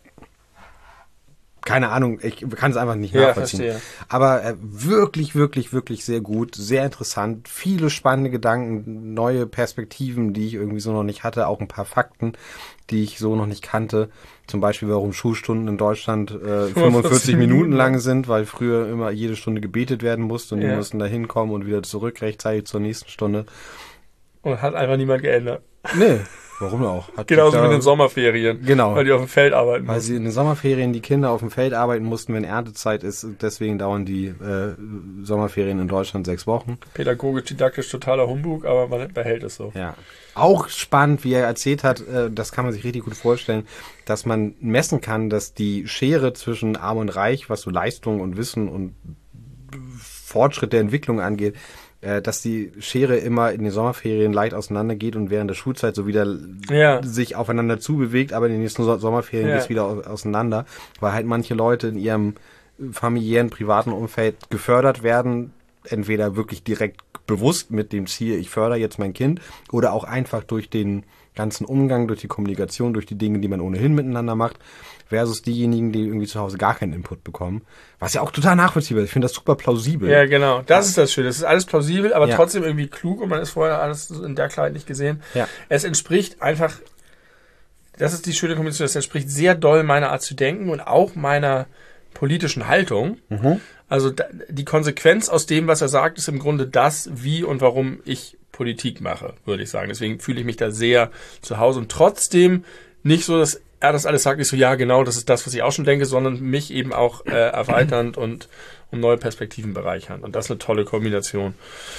keine Ahnung, ich kann es einfach nicht Ja, nachvollziehen. verstehe. Aber äh, wirklich, wirklich, wirklich sehr gut, sehr interessant, viele spannende Gedanken, neue Perspektiven, die ich irgendwie so noch nicht hatte, auch ein paar Fakten, die ich so noch nicht kannte. Zum Beispiel, warum Schulstunden in Deutschland äh, fünfundvierzig Minuten lang sind, weil früher immer jede Stunde gebetet werden musste und Ja. die mussten da hinkommen und wieder zurück rechtzeitig zur nächsten Stunde. Und hat einfach niemand geändert. Nee, warum auch? Hat Genauso sich wie da- in den Sommerferien. Genau. Weil die auf dem Feld arbeiten Weil mussten. sie in den Sommerferien die Kinder auf dem Feld arbeiten mussten, wenn Erntezeit ist. Deswegen dauern die äh, Sommerferien in Deutschland sechs Wochen. Pädagogisch, didaktisch totaler Humbug, aber man behält es so. Ja. Auch spannend, wie er erzählt hat, äh, das kann man sich richtig gut vorstellen, dass man messen kann, dass die Schere zwischen Arm und Reich, was so Leistung und Wissen und Fortschritt der Entwicklung angeht, äh, dass die Schere immer in den Sommerferien leicht auseinandergeht und während der Schulzeit so wieder Ja. sich aufeinander zubewegt, aber in den nächsten So- Sommerferien Ja. geht's wieder au- auseinander, weil halt manche Leute in ihrem familiären, privaten Umfeld gefördert werden, entweder wirklich direkt bewusst mit dem Ziel, ich fördere jetzt mein Kind, oder auch einfach durch den ganzen Umgang, durch die Kommunikation, durch die Dinge, die man ohnehin miteinander macht, versus diejenigen, die irgendwie zu Hause gar keinen Input bekommen. Was ja auch total nachvollziehbar ist. Ich finde das super plausibel. Ja, genau. Das ist das Schöne. Das ist alles plausibel, aber Ja. trotzdem irgendwie klug und man ist vorher alles in der Klarheit nicht gesehen. Ja. Es entspricht einfach, das ist die schöne Kombination, das entspricht sehr doll meiner Art zu denken und auch meiner politischen Haltung. Mhm. Also da, die Konsequenz aus dem, was er sagt, ist im Grunde das, wie und warum ich Politik mache, würde ich sagen. Deswegen fühle ich mich da sehr zu Hause und trotzdem nicht so, dass er das alles sagt, ich so, ja genau, das ist das, was ich auch schon denke, sondern mich eben auch äh, erweiternd und um neue Perspektiven bereichern. Und das ist eine tolle Kombination.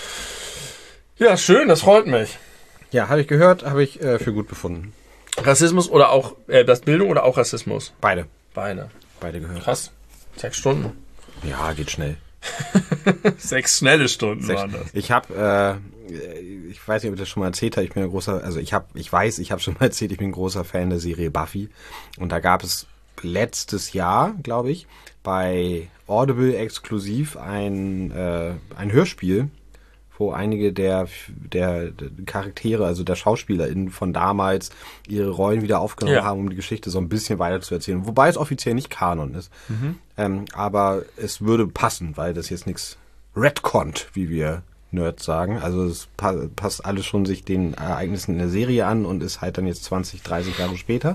Ja, schön, das freut mich. Ja, habe ich gehört, habe ich äh, für gut befunden. Rassismus oder auch, äh, das Bildung oder auch Rassismus? Beide. Beide. Beide gehört. Krass. Sechs Stunden. Ja, geht schnell. Sechs schnelle Stunden Sechs. waren das. Ich habe, äh, ich weiß nicht, ob ich das schon mal erzählt habe, ich bin ein großer, also ich habe, ich weiß, ich habe schon mal erzählt, ich bin ein großer Fan der Serie Buffy. Und da gab es letztes Jahr, glaube ich, bei Audible exklusiv ein, äh, ein Hörspiel, wo einige der, der, der Charaktere, also der SchauspielerInnen von damals, ihre Rollen wieder aufgenommen Ja. haben, um die Geschichte so ein bisschen weiter zu erzählen. Wobei es offiziell nicht Kanon ist. Ähm, aber es würde passen, weil das jetzt nichts retconnt, wie wir Nerds sagen. Also es pa passt alles schon sich den Ereignissen in der Serie an und ist halt dann jetzt zwanzig, dreißig Jahre später.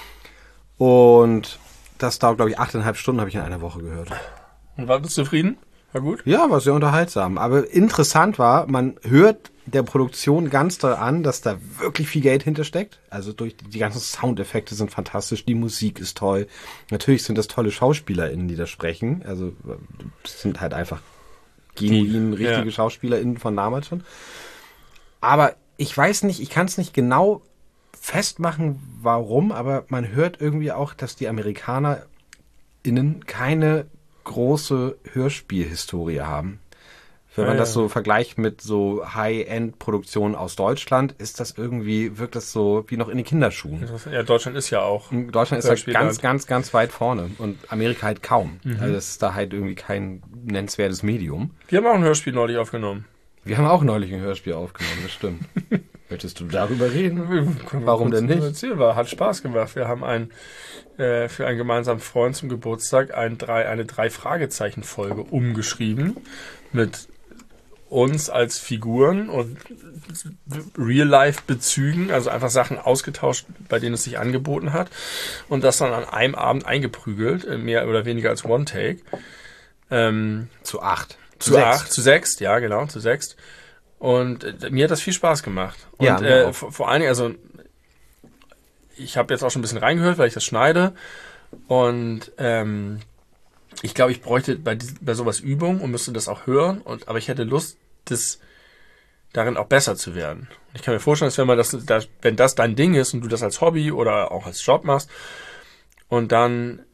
Und das dauert, glaube ich, achteinhalb Stunden, habe ich in einer Woche gehört. Und war du zufrieden? War gut? Ja, war sehr unterhaltsam. Aber interessant war, man hört der Produktion ganz doll an, dass da wirklich viel Geld hintersteckt. Also durch die ganzen Soundeffekte sind fantastisch, die Musik ist toll. Natürlich sind das tolle SchauspielerInnen, die da sprechen. Also das sind halt einfach genuin Die, richtige ja. SchauspielerInnen von damals schon. Aber ich weiß nicht, ich kann es nicht genau festmachen, warum, aber man hört irgendwie auch, dass die AmerikanerInnen keine große Hörspielhistorie haben. Wenn man Ja, das ja. so vergleicht mit so High-End-Produktionen aus Deutschland, ist das irgendwie, wirkt das so wie noch in den Kinderschuhen. Ja, Deutschland ist ja auch. Deutschland ist halt Hörspielland. ganz, ganz, ganz weit vorne und Amerika halt kaum. Also das ist da halt irgendwie kein nennenswertes Medium. Wir haben auch ein Hörspiel neulich aufgenommen. Wir haben auch neulich ein Hörspiel aufgenommen, das stimmt. Möchtest du darüber reden? Können wir Warum kurz denn nicht? erzählen? War, hat Spaß gemacht. Wir haben ein, äh, für einen gemeinsamen Freund zum Geburtstag ein drei, eine Drei-Fragezeichen-Folge umgeschrieben mit uns als Figuren und Real-Life-Bezügen, also einfach Sachen ausgetauscht, bei denen es sich angeboten hat und das dann an einem Abend eingeprügelt, äh, mehr oder weniger als One-Take. Ähm, Zu acht. zu acht, zu sechs, ja genau, zu sechs. Und äh, mir hat das viel Spaß gemacht. Und Ja, mir äh, auch. vor, vor allen Dingen, also ich habe jetzt auch schon ein bisschen reingehört, weil ich das schneide. Und ähm, ich glaube, ich bräuchte bei, dies- bei sowas Übung und müsste das auch hören. Und aber ich hätte Lust, das darin auch besser zu werden. Ich kann mir vorstellen, dass wenn man das, das, wenn das dein Ding ist und du das als Hobby oder auch als Job machst und dann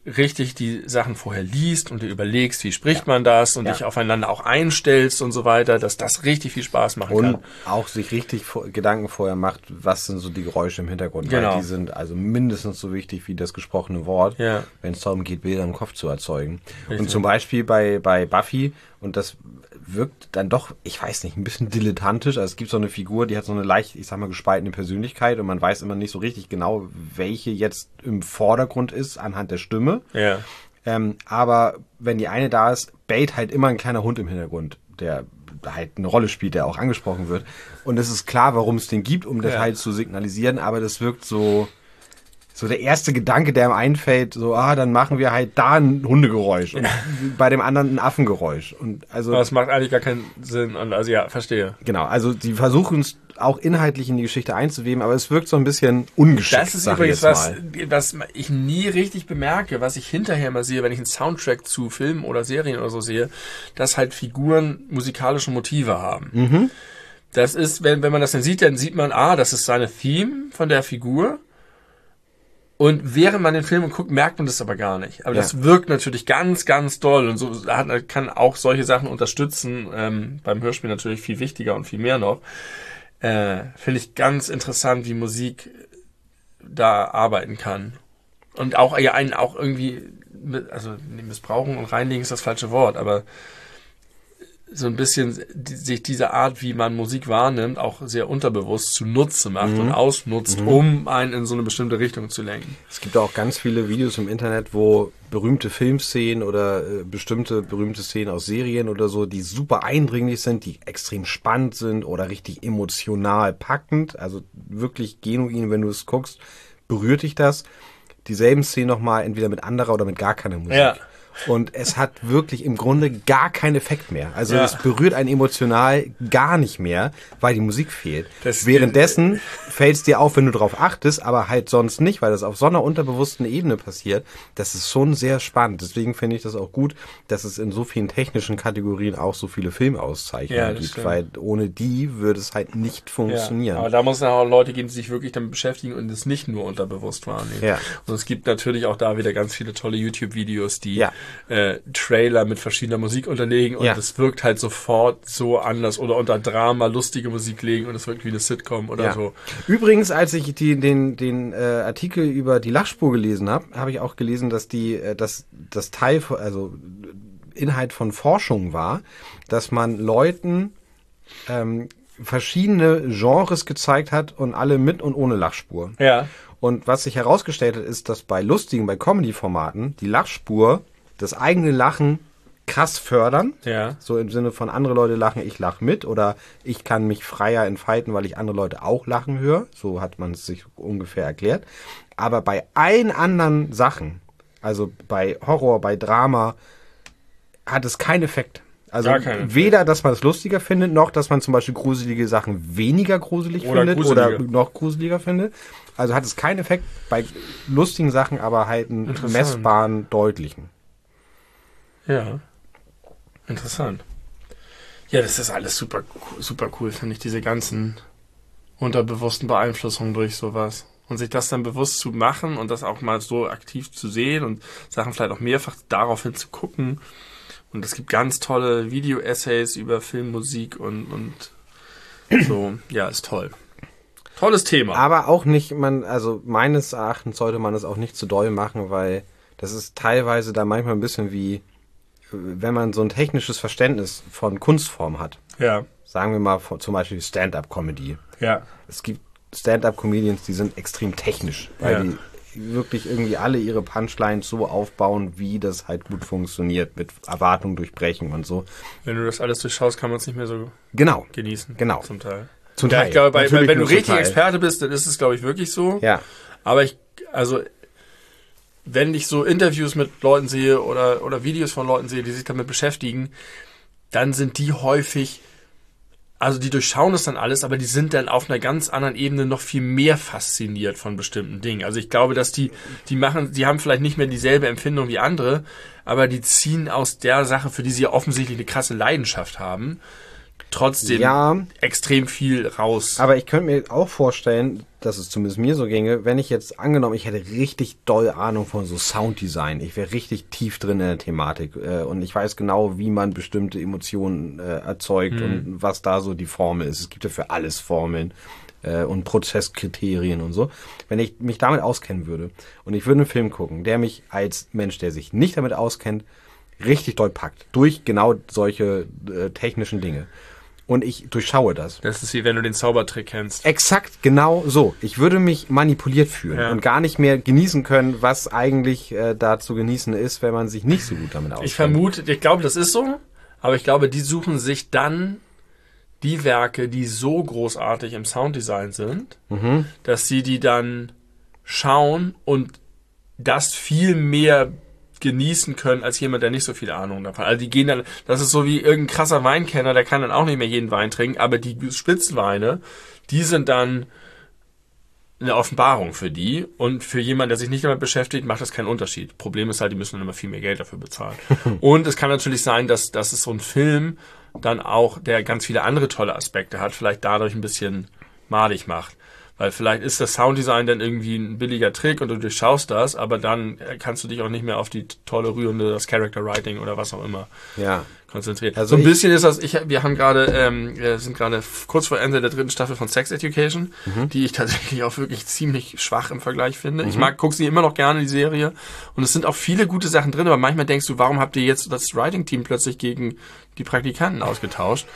richtig die Sachen vorher liest und dir überlegst, wie spricht Ja. man das und Ja. dich aufeinander auch einstellst und so weiter, dass das richtig viel Spaß machen Und kann. auch sich richtig vor, Gedanken vorher macht, was sind so die Geräusche im Hintergrund. Genau. Weil die sind also mindestens so wichtig wie das gesprochene Wort, Ja. wenn es darum geht, Bilder im Kopf zu erzeugen. Richtig. Und zum Beispiel bei, bei Buffy, und das wirkt dann doch, ich weiß nicht, ein bisschen dilettantisch. Also es gibt so eine Figur, die hat so eine leicht, ich sag mal, gespaltene Persönlichkeit und man weiß immer nicht so richtig genau, welche jetzt im Vordergrund ist anhand der Stimme. Ja. Ähm, aber wenn die eine da ist, bellt halt immer ein kleiner Hund im Hintergrund, der halt eine Rolle spielt, der auch angesprochen wird. Und es ist klar, warum es den gibt, um das Ja. halt zu signalisieren, aber das wirkt so, so der erste Gedanke, der ihm einfällt, so, ah, dann machen wir halt da ein Hundegeräusch und bei dem anderen ein Affengeräusch. Und also, Aber das macht eigentlich gar keinen Sinn. Und also ja, verstehe. genau, also die versuchen es auch inhaltlich in die Geschichte einzuweben, aber es wirkt so ein bisschen ungeschickt. Das ist sag ich übrigens jetzt was, mal. was ich nie richtig bemerke, was ich hinterher mal sehe, wenn ich einen Soundtrack zu Filmen oder Serien oder so sehe, dass halt Figuren musikalische Motive haben. Mhm. Das ist, wenn, wenn man das dann sieht, dann sieht man, ah, das ist seine Theme von der Figur. Und während man den Film guckt, merkt man das aber gar nicht. Aber Ja. das wirkt natürlich ganz, ganz doll. Und so hat, kann auch solche Sachen unterstützen. Ähm, beim Hörspiel natürlich viel wichtiger und viel mehr noch. Äh, finde ich ganz interessant, wie Musik da arbeiten kann. Und auch ja einen auch irgendwie, also missbrauchen und reinlegen ist das falsche Wort, aber so ein bisschen die, sich diese Art, wie man Musik wahrnimmt, auch sehr unterbewusst zunutze macht Mhm. und ausnutzt, Mhm. um einen in so eine bestimmte Richtung zu lenken. Es gibt auch ganz viele Videos im Internet, wo berühmte Filmszenen oder äh, bestimmte berühmte Szenen aus Serien oder so, die super eindringlich sind, die extrem spannend sind oder richtig emotional packend, also wirklich genuin, wenn du es guckst, berührt dich das. Dieselben Szenen nochmal, entweder mit anderer oder mit gar keiner Musik. Ja. Und es hat wirklich im Grunde gar keinen Effekt mehr. Also Ja. es berührt einen emotional gar nicht mehr, weil die Musik fehlt. Das- Währenddessen fällt es dir auf, wenn du drauf achtest, aber halt sonst nicht, weil das auf so einer unterbewussten Ebene passiert. Das ist schon sehr spannend. Deswegen finde ich das auch gut, dass es in so vielen technischen Kategorien auch so viele Ja, Filmauszeichnungen das gibt, stimmt. weil ohne die würde es halt nicht funktionieren. Ja, aber da muss es auch Leute geben, die sich wirklich damit beschäftigen und es nicht nur unterbewusst wahrnehmen. Ja. Und es gibt natürlich auch da wieder ganz viele tolle YouTube-Videos, die Ja. äh, Trailer mit verschiedener Musik unterlegen und Ja. es wirkt halt sofort so anders oder unter Drama lustige Musik legen und es wirkt wie eine Sitcom oder Ja. so. Übrigens, als ich die, den, den äh, Artikel über die Lachspur gelesen habe, habe ich auch gelesen, dass die, äh, dass das Teil, von- also Inhalt von Forschung war, dass man Leuten ähm, verschiedene Genres gezeigt hat und alle mit und ohne Lachspur. Ja. Und was sich herausgestellt hat, ist, dass bei lustigen, bei Comedy-Formaten die Lachspur das eigene Lachen krass fördern. Ja. So im Sinne von andere Leute lachen, ich lach mit oder ich kann mich freier entfalten, weil ich andere Leute auch lachen höre. So hat man es sich ungefähr erklärt. Aber bei allen anderen Sachen, also bei Horror, bei Drama, hat es keinen Effekt. Also Gar keinen Effekt. weder, dass man es lustiger findet, noch, dass man zum Beispiel gruselige Sachen weniger gruselig Oder findet gruseliger. oder noch gruseliger findet. Also hat es keinen Effekt bei lustigen Sachen, aber halt einen Interessant. messbaren, deutlichen. Ja. Interessant. Ja, das ist alles super, super cool, finde ich, diese ganzen unterbewussten Beeinflussungen durch sowas. Und sich das dann bewusst zu machen und das auch mal so aktiv zu sehen und Sachen vielleicht auch mehrfach daraufhin zu gucken. Und es gibt ganz tolle Video-Essays über Filmmusik und, und so. Ja, ist toll. Tolles Thema. Aber auch nicht, man, also meines Erachtens sollte man es auch nicht zu doll machen, weil das ist teilweise da manchmal ein bisschen wie, wenn man so ein technisches Verständnis von Kunstform hat. Ja, Sagen wir mal von, zum Beispiel Stand-up-Comedy. ja, Es gibt Stand-up-Comedians, die sind extrem technisch, weil Ja. die wirklich irgendwie alle ihre Punchlines so aufbauen, wie das halt gut funktioniert, mit Erwartungen durchbrechen und so. wenn du das alles durchschaust, kann man es nicht mehr so Genau, genießen. Genau. Zum Teil. zum Ja, Teil. ich glaube, bei, Natürlich wenn du nur zum richtig Teil. Experte bist, dann ist es, glaube ich, wirklich so. Ja, Aber ich, also, wenn ich so Interviews mit Leuten sehe oder, oder Videos von Leuten sehe, die sich damit beschäftigen, dann sind die häufig, also die durchschauen das dann alles, aber die sind dann auf einer ganz anderen Ebene noch viel mehr fasziniert von bestimmten Dingen. Also ich glaube, dass die, die machen, die haben vielleicht nicht mehr dieselbe Empfindung wie andere, aber die ziehen aus der Sache, für die sie ja offensichtlich eine krasse Leidenschaft haben, trotzdem ja, extrem viel raus. Aber ich könnte mir auch vorstellen, dass es zumindest mir so ginge, wenn ich jetzt angenommen, ich hätte richtig doll Ahnung von so Sounddesign. Ich wäre richtig tief drin in der Thematik äh, und ich weiß genau, wie man bestimmte Emotionen äh, erzeugt Mhm. und was da so die Formel ist. Es gibt ja für alles Formeln äh, und Prozesskriterien und so. Wenn ich mich damit auskennen würde und ich würde einen Film gucken, der mich als Mensch, der sich nicht damit auskennt, richtig doll packt, durch genau solche äh, technischen Dinge. Und ich durchschaue das. Das ist wie wenn du den Zaubertrick kennst. Exakt, genau so. Ich würde mich manipuliert fühlen Ja. und gar nicht mehr genießen können, was eigentlich äh, da zu genießen ist, wenn man sich nicht so gut damit auskennt. Ich vermute, ich glaube, das ist so, aber ich glaube, die suchen sich dann die Werke, die so großartig im Sounddesign sind, Mhm. dass sie die dann schauen und das viel mehr genießen können als jemand, der nicht so viel Ahnung davon hat. Also die gehen dann, das ist so wie irgendein krasser Weinkenner, der kann dann auch nicht mehr jeden Wein trinken, aber die Spitzenweine, die sind dann eine Offenbarung für die und für jemanden, der sich nicht damit beschäftigt, macht das keinen Unterschied. Problem ist halt, die müssen dann immer viel mehr Geld dafür bezahlen. Und es kann natürlich sein, dass, dass es so ein Film dann auch, der ganz viele andere tolle Aspekte hat, vielleicht dadurch ein bisschen madig macht. Weil vielleicht ist das Sounddesign dann irgendwie ein billiger Trick und du durchschaust das, aber dann kannst du dich auch nicht mehr auf die tolle rührende, das Character Writing oder was auch immer Ja. konzentrieren. Also so ein ich- bisschen ist das, ich, wir haben gerade, ähm, wir sind gerade f- kurz vor Ende der dritten Staffel von Sex Education, Mhm. die ich tatsächlich auch wirklich ziemlich schwach im Vergleich finde. Ich mag, gucke sie immer noch gerne, die Serie. Und es sind auch viele gute Sachen drin, aber manchmal denkst du, warum habt ihr jetzt das Writing-Team plötzlich gegen die Praktikanten ausgetauscht?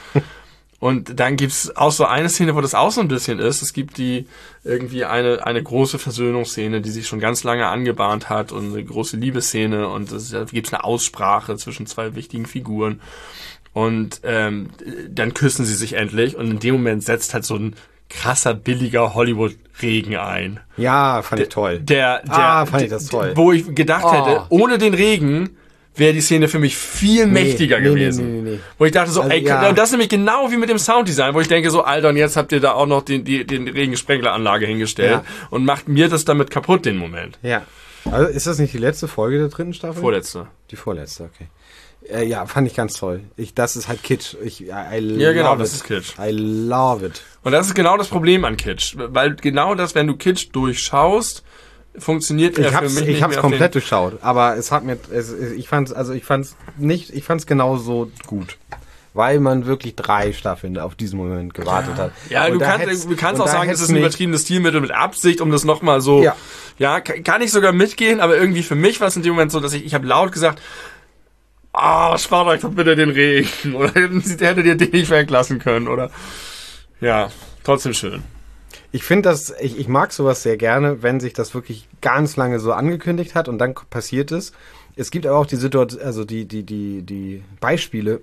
Und dann gibt's auch so eine Szene, wo das auch so ein bisschen ist. Es gibt die irgendwie eine eine große Versöhnungsszene, die sich schon ganz lange angebahnt hat und eine große Liebesszene und es, da gibt's eine Aussprache zwischen zwei wichtigen Figuren und ähm, dann küssen sie sich endlich und in dem Moment setzt halt so ein krasser, billiger Hollywood-Regen ein. Ja, fand ich toll. Der, der, Ah, fand ich das der- toll. Wo ich gedacht Oh. hätte, ohne den Regen wäre die Szene für mich viel mächtiger nee, nee, gewesen. nee, nee, nee. Wo ich dachte so, Also, ey, ja. und das ist nämlich genau wie mit dem Sounddesign, wo ich denke so, Alter, und jetzt habt ihr da auch noch den, die, den Regensprengleranlage hingestellt Ja. und macht mir das damit kaputt, den Moment. Ja. Also ist das nicht die letzte Folge der dritten Staffel? Vorletzte. Die vorletzte, okay. Äh, ja, fand ich ganz toll. Ich, das ist halt Kitsch. Ich, I, I love Ja, genau, it. das ist Kitsch. I love it. Und das ist genau das Problem an Kitsch. Weil genau das, wenn du Kitsch durchschaust, funktioniert er Ich für hab's, mich ich nicht hab's mehr auf komplett den, durchschaut, aber es hat mir, es, ich fand's, also ich fand's nicht, ich fand's genauso gut. Weil man wirklich drei Staffeln auf diesen Moment gewartet hat. Ja, Und du da kannst, hätt's- du kannst und auch da sagen, es hätt's ist ein mich- übertriebenes Stilmittel mit Absicht, um das nochmal so, Ja. ja, kann, kann ich sogar mitgehen, aber irgendwie für mich war es in dem Moment so, dass ich, ich habe laut gesagt, ah, spart euch doch bitte den Regen, oder hätten sie- hättet ihr den nicht weglassen können, oder, ja, trotzdem schön. Ich finde das, ich, ich mag sowas sehr gerne, wenn sich das wirklich ganz lange so angekündigt hat und dann k- passiert es. Es gibt aber auch die Situation, also die, die, die, die Beispiele,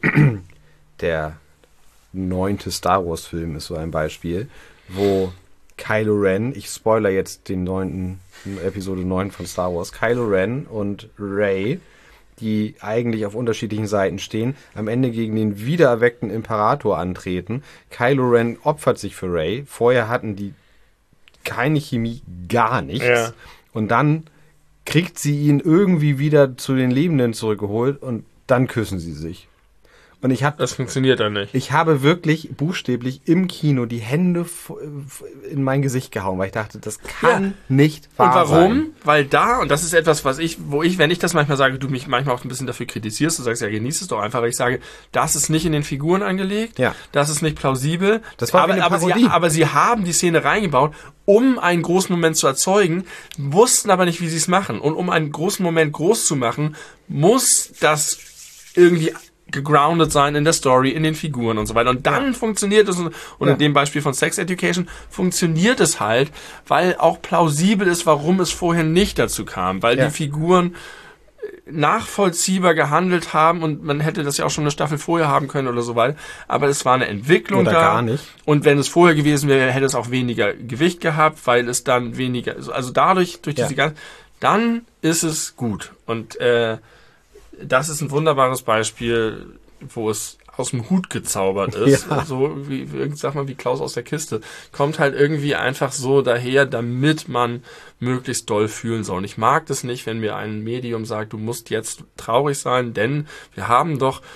der neunte Star Wars Film ist so ein Beispiel, wo Kylo Ren, ich spoiler jetzt den neunten, Episode neun von Star Wars, Kylo Ren und Rey, die eigentlich auf unterschiedlichen Seiten stehen, am Ende gegen den wiedererweckten Imperator antreten. Kylo Ren opfert sich für Rey. Vorher hatten die keine Chemie, gar nichts. Ja. Und dann kriegt sie ihn irgendwie wieder zu den Lebenden zurückgeholt und dann küssen sie sich. Und ich habe Das funktioniert dann nicht. ich habe wirklich buchstäblich im Kino die Hände f- f- in mein Gesicht gehauen, weil ich dachte, das kann Ja. nicht Und wahr warum? sein. Weil da, und das ist etwas, was ich, wo ich, wenn ich das manchmal sage, du mich manchmal auch ein bisschen dafür kritisierst, du sagst, ja, genieß es doch einfach, weil ich sage, das ist nicht in den Figuren angelegt, Ja. das ist nicht plausibel, Das war wie aber, eine aber, sie, Parodie. aber sie haben die Szene reingebaut, um einen großen Moment zu erzeugen, wussten aber nicht, wie sie es machen. Und um einen großen Moment groß zu machen, muss das irgendwie gegroundet sein in der Story, in den Figuren und so weiter. Und dann funktioniert es, und Ja. in dem Beispiel von Sex Education funktioniert es halt, weil auch plausibel ist, warum es vorher nicht dazu kam. Weil Ja. die Figuren nachvollziehbar gehandelt haben und man hätte das ja auch schon eine Staffel vorher haben können oder so weiter. Aber es war eine Entwicklung Oder da. gar nicht. Und wenn es vorher gewesen wäre, hätte es auch weniger Gewicht gehabt, weil es dann weniger, also dadurch, durch Ja. diese ganze, dann ist es gut. Und äh, das ist ein wunderbares Beispiel, wo es aus dem Hut gezaubert ist. Ja. So wie, wie, sag mal, wie Klaus aus der Kiste. Kommt halt irgendwie einfach so daher, damit man möglichst doll fühlen soll. Und ich mag das nicht, wenn mir ein Medium sagt, du musst jetzt traurig sein, denn wir haben doch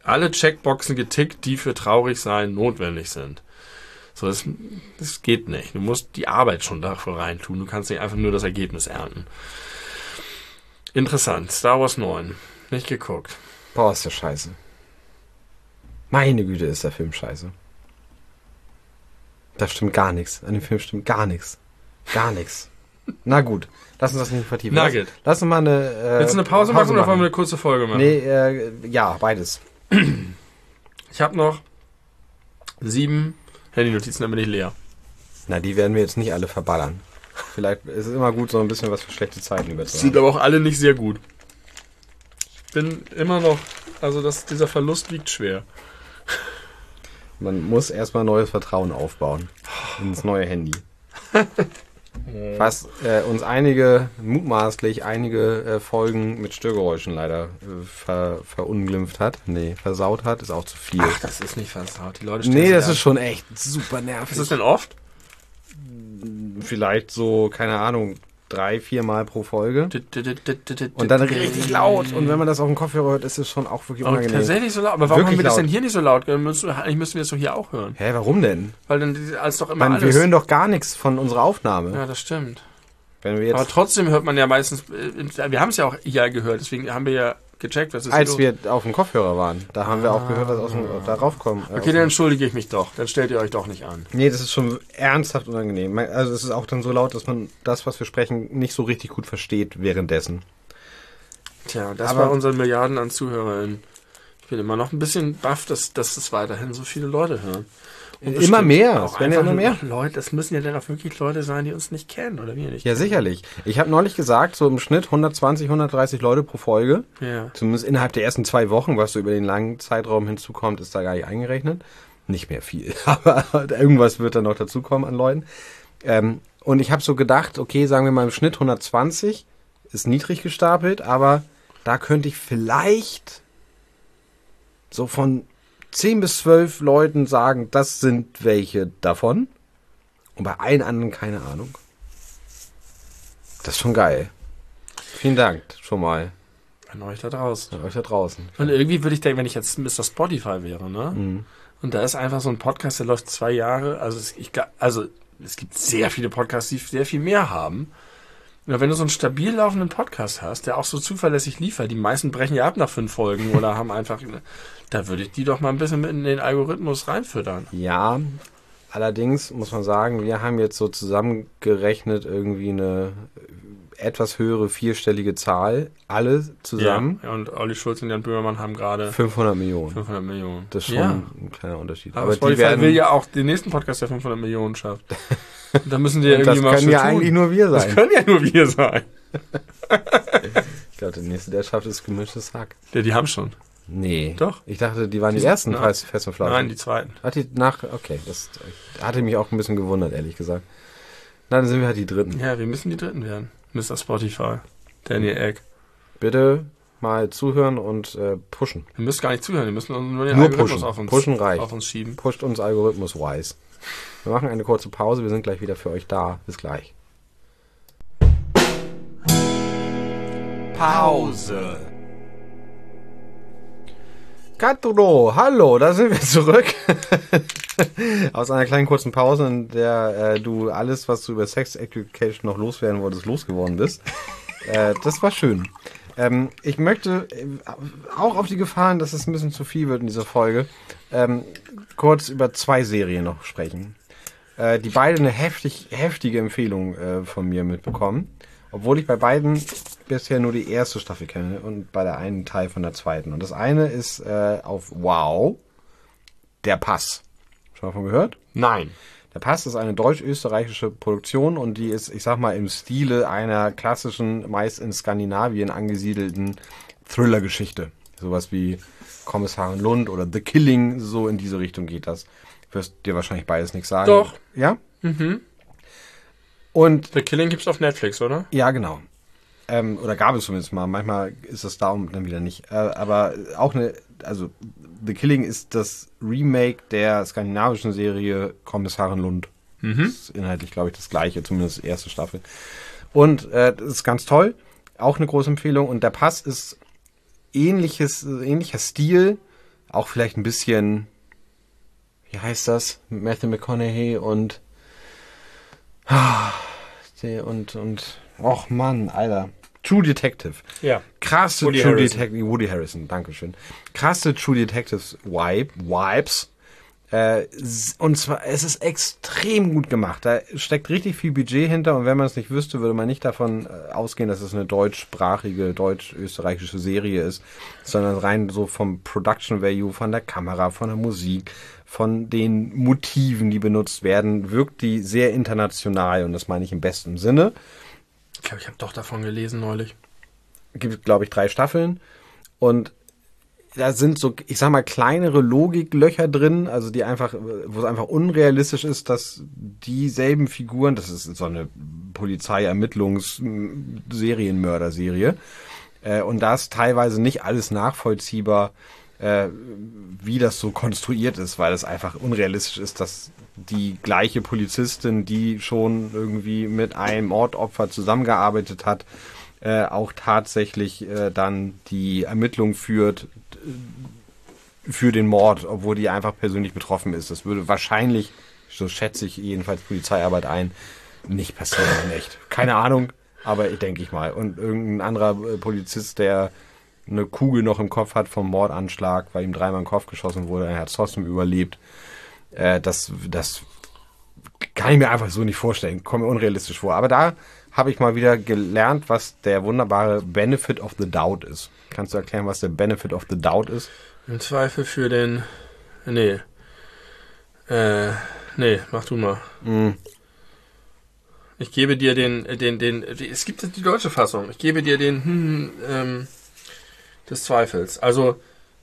alle Checkboxen getickt, die für traurig sein notwendig sind. So, das, das geht nicht. Du musst die Arbeit schon dafür reintun. Du kannst nicht einfach nur das Ergebnis ernten. Interessant. Star Wars neun. Nicht geguckt. Boah, ist der scheiße. Meine Güte, ist der Film scheiße. Da stimmt gar nichts. An dem Film stimmt gar nichts. Gar nichts. Na gut, lass uns das nicht vertiefen. Nugget. Lass, lass uns mal eine äh, Willst du eine Pause, Pause machen oder wollen wir eine kurze Folge machen? Nee, äh, ja, beides. Ich habe noch sieben Handy-Notizen, dann bin ich leer. Na, die werden wir jetzt nicht alle verballern. Vielleicht ist es immer gut, so ein bisschen was für schlechte Zeiten überzuhalten. Sind aber auch alle nicht sehr gut. Ich bin immer noch, also das, dieser Verlust wiegt schwer. Man muss erstmal neues Vertrauen aufbauen ins neue Handy. Was äh, uns einige, mutmaßlich einige äh, Folgen mit Störgeräuschen leider äh, ver, verunglimpft hat. Nee, versaut hat, ist auch zu viel. Ach, das ist nicht versaut. Die Leute stellen Nee, sich das an. ist schon echt super nervig. Ist das denn oft? Vielleicht so, keine Ahnung, drei, vier Mal pro Folge. Und dann richtig laut. Und wenn man das auf dem Kopfhörer hört, ist es schon auch wirklich Oh, unangenehm. tatsächlich so laut. Aber warum Wirklich haben wir das laut. denn hier nicht so laut? Eigentlich müssten wir es doch hier auch hören. Hä, warum denn? Weil dann als doch immer Man, alles... wir hören doch gar nichts von unserer Aufnahme. Ja, das stimmt. Wenn wir Aber jetzt, trotzdem hört man ja meistens... äh, Wir haben es ja auch hier gehört, deswegen haben wir ja gecheckt, was ist als los. wir auf dem Kopfhörer waren, da haben wir auch gehört, was aus dem, darauf kommt. Äh, Okay, dann entschuldige ich mich doch. Dann stellt ihr euch doch nicht an. Nee, das ist schon ernsthaft unangenehm. Man- Also es ist auch dann so laut, dass man das, was wir sprechen, nicht so richtig gut versteht währenddessen. Tja, das Aber- war unseren Milliarden an ZuhörerInnen. Ich bin immer noch ein bisschen baff, dass, dass es weiterhin so viele Leute hören. Und Immer bestimmt mehr, auch es werden ja einfach immer mehr. noch Leute, das müssen ja dann auch wirklich Leute sein, die uns nicht kennen, oder wir nicht? Ja, sicherlich. Ich habe neulich gesagt, so im Schnitt hundertzwanzig, hundertdreißig Leute pro Folge. Ja. Zumindest innerhalb der ersten zwei Wochen, was so über den langen Zeitraum hinzukommt, ist da gar nicht eingerechnet. Nicht mehr viel, aber irgendwas wird da noch dazukommen an Leuten. Ähm, und ich habe so gedacht, okay, sagen wir mal im Schnitt hundertzwanzig, ist niedrig gestapelt, aber da könnte ich vielleicht so von zehn bis zwölf Leuten sagen, das sind welche davon. Und bei allen anderen keine Ahnung. Das ist schon geil. Vielen Dank schon mal An euch da draußen. an euch da draußen. Und irgendwie würde ich denken, wenn ich jetzt Mister Spotify wäre, ne? Mhm. Und da ist einfach so ein Podcast, der läuft zwei Jahre. Also es, ich, ga- also es gibt sehr viele Podcasts, die sehr viel mehr haben. Ja, wenn du so einen stabil laufenden Podcast hast, der auch so zuverlässig liefert, die meisten brechen ja ab nach fünf Folgen oder haben einfach, da würde ich die doch mal ein bisschen mit in den Algorithmus reinfüttern. Ja, allerdings muss man sagen, wir haben jetzt so zusammengerechnet irgendwie eine etwas höhere vierstellige Zahl. Alle zusammen Ja, und Olli Schulz und Jan Böhmermann haben gerade fünfhundert Millionen. fünfhundert Millionen. Das ist schon Ja. ein kleiner Unterschied. Aber, Aber die Spotify werden, will ja auch den nächsten Podcast, der fünfhundert Millionen schafft. Da müssen die ja und irgendwie das mal können was ja für tun. eigentlich nur wir Das sein. können ja nur wir sein. Ich glaube, der nächste, der schafft, ist gemischtes Hack. Ja, die haben schon. Nee. Doch. Ich dachte, die waren die, Die sind- ersten nein. Fest Fest und Flauschig. Nein, die zweiten. Hat die nach, okay, das hatte mich auch ein bisschen gewundert, ehrlich gesagt. Na, dann sind wir halt die Dritten. Ja, wir müssen die Dritten werden. Mister Spotify. Daniel Egg. Bitte mal zuhören und äh, pushen. Wir müssen gar nicht zuhören, wir müssen nur den Nur Algorithmus pushen. auf uns, Pushen reicht. auf uns schieben. Pusht uns Algorithmus-wise. Wir machen eine kurze Pause, wir sind gleich wieder für euch da. Bis gleich. Pause. Katro, hallo, da sind wir zurück. Aus einer kleinen kurzen Pause, in der äh, du alles, was du über Sex Education noch loswerden wolltest, losgeworden bist. äh, das war schön. Ähm, ich möchte äh, auch auf die Gefahren, dass es ein bisschen zu viel wird in dieser Folge, ähm, kurz über zwei Serien noch sprechen. Äh, die beide eine heftig, heftige Empfehlung äh, von mir mitbekommen. Obwohl ich bei beiden bisher nur die erste Staffel kenne und bei der einen Teil von der zweiten. Und das eine ist äh, auf Wow, Der Pass. Schon mal von gehört? Nein. Der Pass ist eine deutsch-österreichische Produktion und die ist, ich sag mal, im Stile einer klassischen, meist in Skandinavien angesiedelten Thriller-Geschichte. Sowas wie Kommissarin Lund oder The Killing, so in diese Richtung geht das. Wirst dir wahrscheinlich beides nichts sagen. Doch. Ja? Mhm. Und The Killing gibt's auf Netflix, oder? ja, genau. Ähm, oder gab es zumindest mal. Manchmal ist es da und dann wieder nicht. Äh, aber auch eine, also The Killing ist das Remake der skandinavischen Serie Kommissarin Lund. Mhm. Das ist inhaltlich, glaube ich, das gleiche, zumindest die erste Staffel. Und äh, das ist ganz toll. Auch eine große Empfehlung. Und Der Pass ist ähnliches, ähnlicher Stil, auch vielleicht ein bisschen, wie heißt das? Matthew McConaughey und und und och Mann, Alter. True Detective. Ja. Krasse Woody True Harrelson. Detective. Woody Harrison, dankeschön. Krasse True Detectives Vibe, Vibes. Äh, s- und zwar, es ist extrem gut gemacht. Da steckt richtig viel Budget hinter und wenn man es nicht wüsste, würde man nicht davon äh, ausgehen, dass es eine deutschsprachige, deutsch-österreichische Serie ist, sondern rein so vom Production Value, von der Kamera, von der Musik, von den Motiven, die benutzt werden, wirkt die sehr international und das meine ich im besten Sinne. Ich glaube, ich habe doch davon gelesen neulich. Gibt, glaube ich, drei Staffeln und da sind so, ich sag mal, kleinere Logiklöcher drin, also die einfach, wo es einfach unrealistisch ist, dass dieselben Figuren, das ist so eine Polizei-Ermittlungs-Serienmörder-Serie, äh, und da ist teilweise nicht alles nachvollziehbar, äh, wie das so konstruiert ist, weil es einfach unrealistisch ist, dass die gleiche Polizistin, die schon irgendwie mit einem Mordopfer zusammengearbeitet hat, äh, auch tatsächlich äh, dann die Ermittlung führt äh, für den Mord, obwohl die einfach persönlich betroffen ist. Das würde wahrscheinlich, so schätze ich jedenfalls Polizeiarbeit ein, nicht passieren in echt. Keine Ahnung, aber ich denke ich mal. Und irgendein anderer äh, Polizist, der eine Kugel noch im Kopf hat vom Mordanschlag, weil ihm dreimal in den Kopf geschossen wurde, er hat es trotzdem überlebt. Äh, das, das kann ich mir einfach so nicht vorstellen. Kommt mir unrealistisch vor. Aber da habe ich mal wieder gelernt, was der wunderbare Benefit of the Doubt ist. Kannst du erklären, was der Benefit of the Doubt ist? Im Zweifel für den... Nee. Äh, nee, mach du mal. Mm. Ich gebe dir den, den, den... Es gibt die deutsche Fassung. Ich gebe dir den... Hm, ähm, des Zweifels. Also...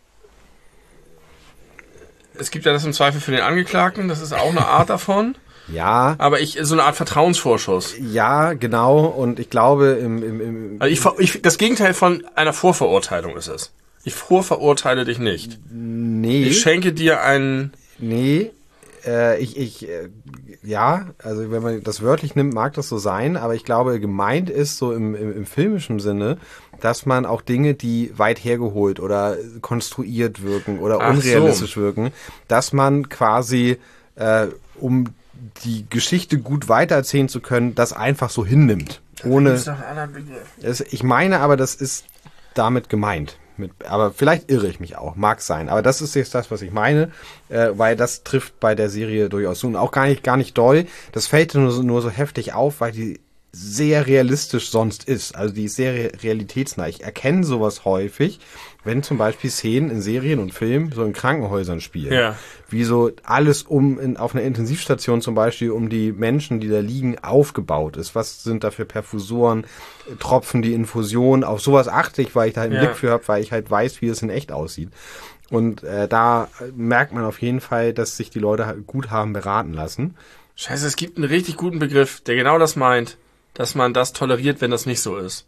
Es gibt ja das im Zweifel für den Angeklagten. Das ist auch eine Art davon. Ja, Aber ich, so eine Art Vertrauensvorschuss. ja, genau. Und ich glaube, im, im, im Also ich, ver- ich, das Gegenteil von einer Vorverurteilung ist es. Ich vorverurteile dich nicht. nee, Ich schenke dir einen... nee, äh, ich, ich, äh, ja, also wenn man das wörtlich nimmt, mag das so sein, aber ich glaube, gemeint ist so im, im, im filmischen Sinne, dass man auch Dinge, die weit hergeholt oder konstruiert wirken oder Ach so. unrealistisch wirken, dass man quasi, äh, um die Geschichte gut weitererzählen zu können, das einfach so hinnimmt. Ohne, Das ist doch ein anderer Begriff. es, ich meine aber, das ist damit gemeint. Mit, aber vielleicht irre ich mich auch, mag sein. Aber das ist jetzt das, was ich meine, äh, weil das trifft bei der Serie durchaus zu. Und auch gar nicht, gar nicht doll. Das fällt nur so, nur so heftig auf, weil die sehr realistisch sonst ist. Also die ist sehr re- realitätsnah. Ich erkenne sowas häufig, wenn zum Beispiel Szenen in Serien und Filmen so in Krankenhäusern spielen. Ja. Wie so alles um in, auf einer Intensivstation zum Beispiel um die Menschen, die da liegen, aufgebaut ist. Was sind da für Perfusoren, Tropfen, die Infusion? Auf sowas achte ich, weil ich da einen Ja. Blick für habe, weil ich halt weiß, wie es in echt aussieht. Und äh, da merkt man auf jeden Fall, dass sich die Leute halt gut haben beraten lassen. Scheiße, es gibt einen richtig guten Begriff, der genau das meint, dass man das toleriert, wenn das nicht so ist.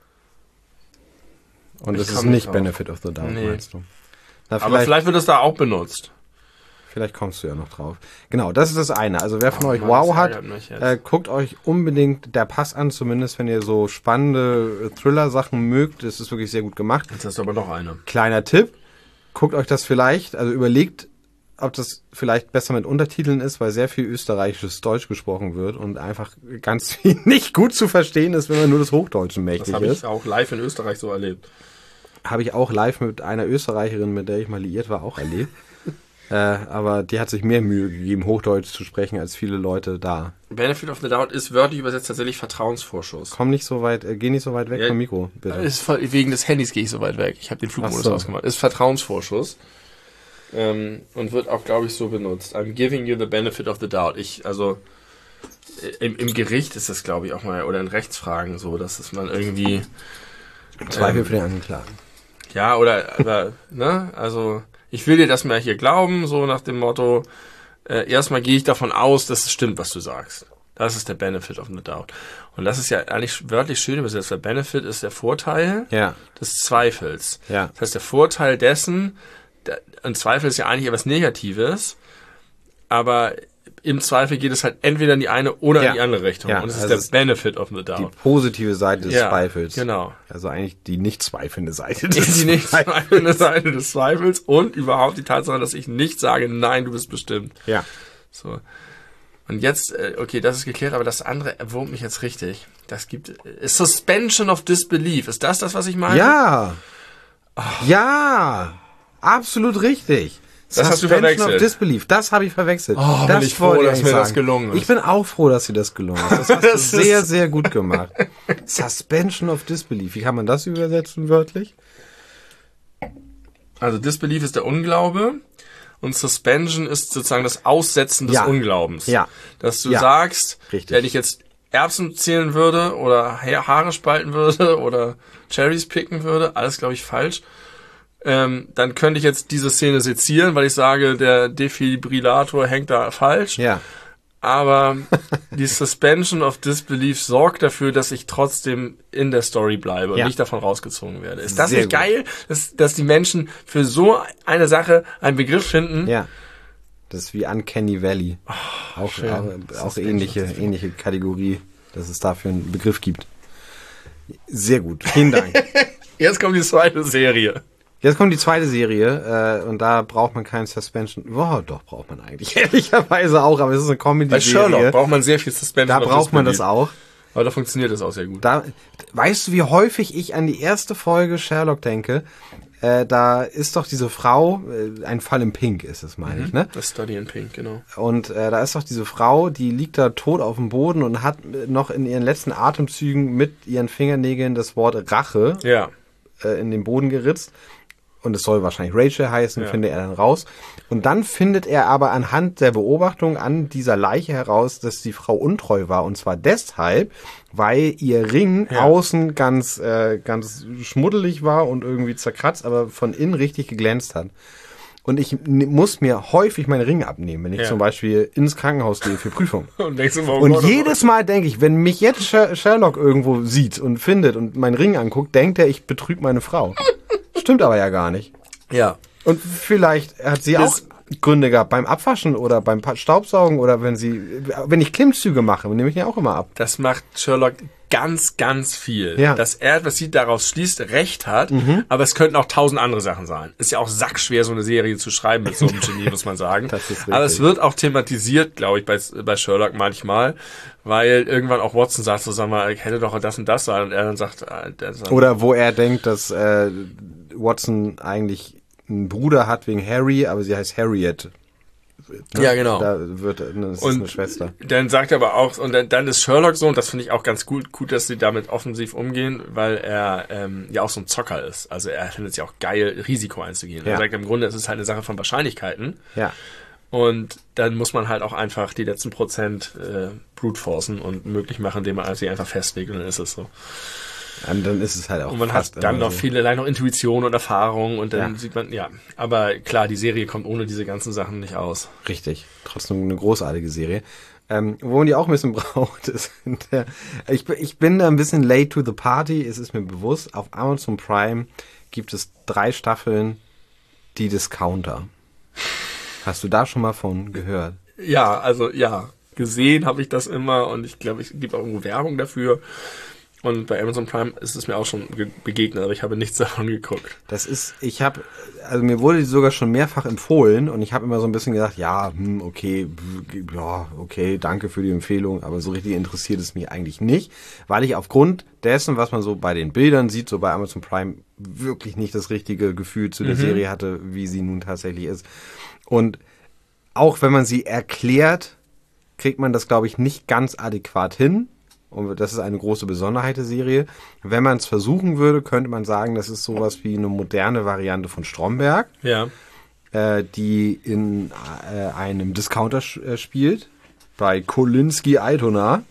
Und Ich das ist komm nicht nicht drauf. Benefit of the Doubt, Nee. meinst du? Na, Aber vielleicht, vielleicht wird es da auch benutzt. vielleicht kommst du ja noch drauf. Genau, das ist das eine. Also wer von Oh euch Mann, Wow das hat, ärgert mich jetzt. äh, guckt euch unbedingt der Pass an, zumindest wenn ihr so spannende äh, Thriller-Sachen mögt. Das ist wirklich sehr gut gemacht. Jetzt hast du aber noch eine. Kleiner Tipp, guckt euch das vielleicht, also überlegt, ob das vielleicht besser mit Untertiteln ist, weil sehr viel österreichisches Deutsch gesprochen wird und einfach ganz viel nicht gut zu verstehen ist, wenn man nur des Hochdeutschen Das mächtig habe ist. ich auch live in Österreich so erlebt. Habe ich auch live mit einer Österreicherin, mit der ich mal liiert war, auch erlebt. äh, aber die hat sich mehr Mühe gegeben, Hochdeutsch zu sprechen, als viele Leute da. Benefit of the Doubt ist wörtlich übersetzt tatsächlich Vertrauensvorschuss. Komm nicht so weit, äh, geh nicht so weit weg Ja, vom Mikro, bitte. Ist, voll- wegen des Handys gehe ich so weit weg. Ich habe den Flugmodus Ach so. ausgemacht. Ist Vertrauensvorschuss. Ähm, und wird auch, glaube ich, so benutzt. I'm giving you the benefit of the doubt. Ich, also, äh, im, im Gericht ist das, glaube ich, auch mal, oder in Rechtsfragen so, dass es man irgendwie, Zweifel ähm, für den Angeklagten. ja, oder, aber, ne, also, ich will dir das mal hier glauben, so nach dem Motto, äh, erstmal gehe ich davon aus, dass es stimmt, was du sagst. Das ist der Benefit of the doubt. Und das ist ja eigentlich wörtlich schön übersetzt. Der Benefit ist der Vorteil Ja, des Zweifels. ja. Das heißt, der Vorteil dessen, der, ein Zweifel ist ja eigentlich etwas Negatives, aber im Zweifel geht es halt entweder in die eine oder Ja. in die andere Richtung. Ja, und es ist also der es- Benefit of the Die doubt. positive Seite des Ja, Zweifels. genau. Also eigentlich die nicht zweifelnde Seite Die, des die nicht Zweifels. zweifelnde Seite des Zweifels und überhaupt die Tatsache, dass ich nicht sage, nein, du bist bestimmt. Ja. So. Und jetzt, äh, okay, das ist geklärt, aber das andere wurmt mich jetzt richtig. Das gibt, äh, Suspension of Disbelief. Ist das das, was ich meine? Ja. Ja. Absolut richtig. Das hast du Suspension verwechselt. of Disbelief. Das habe ich verwechselt. Oh, bin ich froh, wollte dass eigentlich mir das sagen. gelungen ist. Ich bin auch froh, dass dir das gelungen ist. Das hast du Das ist- sehr, sehr gut gemacht. Suspension of Disbelief. Wie kann man das übersetzen wörtlich? Also Disbelief ist der Unglaube und Suspension ist sozusagen das Aussetzen des Ja. Unglaubens. Ja. Dass du Ja. sagst, Richtig. wenn ich jetzt Erbsen zählen würde oder Ha- Haare spalten würde oder Cherries picken würde, alles glaube ich falsch, ähm, dann könnte ich jetzt diese Szene sezieren, weil ich sage, der Defibrillator hängt da falsch. Ja. Aber die Suspension of Disbelief sorgt dafür, dass ich trotzdem in der Story bleibe und Ja. nicht davon rausgezogen werde. Ist das Sehr nicht gut. geil, dass, dass die Menschen für so eine Sache einen Begriff finden? Ja. Das ist wie Uncanny Valley. auch schön. auch, auch ähnliche, ähnliche Kategorie, dass es dafür einen Begriff gibt. Sehr gut. Vielen Dank. Jetzt kommt die zweite Serie. Jetzt kommt die zweite Serie äh, und da braucht man keinen Suspension. Boah, doch, braucht man eigentlich ehrlicherweise auch, aber es ist eine Bei Comedy-Serie. Sherlock braucht man sehr viel Suspension. Da of braucht man das Disbelief. auch. Aber da funktioniert das auch sehr gut. Da, weißt du, wie häufig ich an die erste Folge Sherlock denke? Äh, da ist doch diese Frau, äh, ein Fall im Pink ist es, meine ich, ne? Das Study in Pink, genau. Und äh, da ist doch diese Frau, die liegt da tot auf dem Boden und hat äh, noch in ihren letzten Atemzügen mit ihren Fingernägeln das Wort Rache Ja. äh, in den Boden geritzt. Und es soll wahrscheinlich Rachel heißen, Ja. findet er dann raus. Und dann findet er aber anhand der Beobachtung an dieser Leiche heraus, dass die Frau untreu war. Und zwar deshalb, weil ihr Ring Ja. außen ganz, äh, ganz schmuddelig war und irgendwie zerkratzt, aber von innen richtig geglänzt hat. Und ich n- muss mir häufig meinen Ring abnehmen, wenn ich Ja. zum Beispiel ins Krankenhaus gehe für Prüfung. Und denkst du, oh Und Gott, oh jedes Mal denke ich, wenn mich jetzt Sher- Sherlock irgendwo sieht und findet und meinen Ring anguckt, denkt er, ich betrüge meine Frau. Stimmt aber ja gar nicht. Gott. Ja. Und vielleicht hat sie auch Das- Gründe gehabt beim Abwaschen oder beim Pa- Staubsaugen oder wenn sie, wenn ich Klimmzüge mache, nehme ich ja auch immer ab. Das macht Sherlock ganz, ganz viel. Ja. Mhm. Dass er, was sie daraus schließt, recht hat, aber es könnten auch tausend andere Sachen sein. Ist ja auch sackschwer, so eine Serie zu schreiben mit so einem Genie, muss man sagen. Das ist richtig. Aber es wird auch thematisiert, glaube ich, bei, bei Sherlock manchmal, weil irgendwann auch Watson sagt, so, sag mal, ich hätte doch das und das sein, und er dann sagt, äh, der sagt Oder wo er denkt, dass äh, Watson eigentlich einen Bruder hat wegen Harry, aber sie heißt Harriet. Ne? Ja, genau. Da wird das ist Und eine Schwester. dann sagt er aber auch, und dann, dann ist Sherlock so, und das finde ich auch ganz gut, gut, dass sie damit offensiv umgehen, weil er ähm, ja auch so ein Zocker ist. Also er findet es ja auch geil, Risiko einzugehen. Ja. Er sagt im Grunde, es ist halt eine Sache von Wahrscheinlichkeiten. Ja. Und dann muss man halt auch einfach die letzten Prozent äh, brute forcen und möglich machen, indem man sie einfach festlegt, und dann ist es so. Und dann ist es halt auch Und man fast hat dann immer noch so. vielerlei noch Intuition und Erfahrung, und dann Ja. sieht man, ja. Aber klar, die Serie kommt ohne diese ganzen Sachen nicht aus. Richtig. Trotzdem eine großartige Serie. Ähm, wo man die auch ein bisschen braucht, ist in der, ich, bin- ich bin da ein bisschen late to the party, es ist mir bewusst. Auf Amazon Prime gibt es drei Staffeln, die Discounter. Hast du da schon mal von gehört? Ja, also ja, gesehen habe ich das immer, und ich glaube, es gibt auch irgendwo Werbung dafür. Und bei Amazon Prime ist es mir auch schon ge- begegnet, aber ich habe nichts davon geguckt. Das ist, ich habe, also mir wurde die sogar schon mehrfach empfohlen und ich habe immer so ein bisschen gedacht, ja, hm, okay, pf, ja, okay, danke für die Empfehlung, aber so richtig interessiert es mich eigentlich nicht, weil ich aufgrund dessen, was man so bei den Bildern sieht, so bei Amazon Prime, wirklich nicht das richtige Gefühl zu der Serie hatte, wie sie nun tatsächlich ist. Und auch wenn man sie erklärt, kriegt man das, glaube ich, nicht ganz adäquat hin. Und das ist eine große Besonderheit der Serie. Wenn man es versuchen würde, könnte man sagen, das ist sowas wie eine moderne Variante von Stromberg, Ja. äh, die in äh, einem Discounter sch- äh, spielt, bei Kolinski Altona.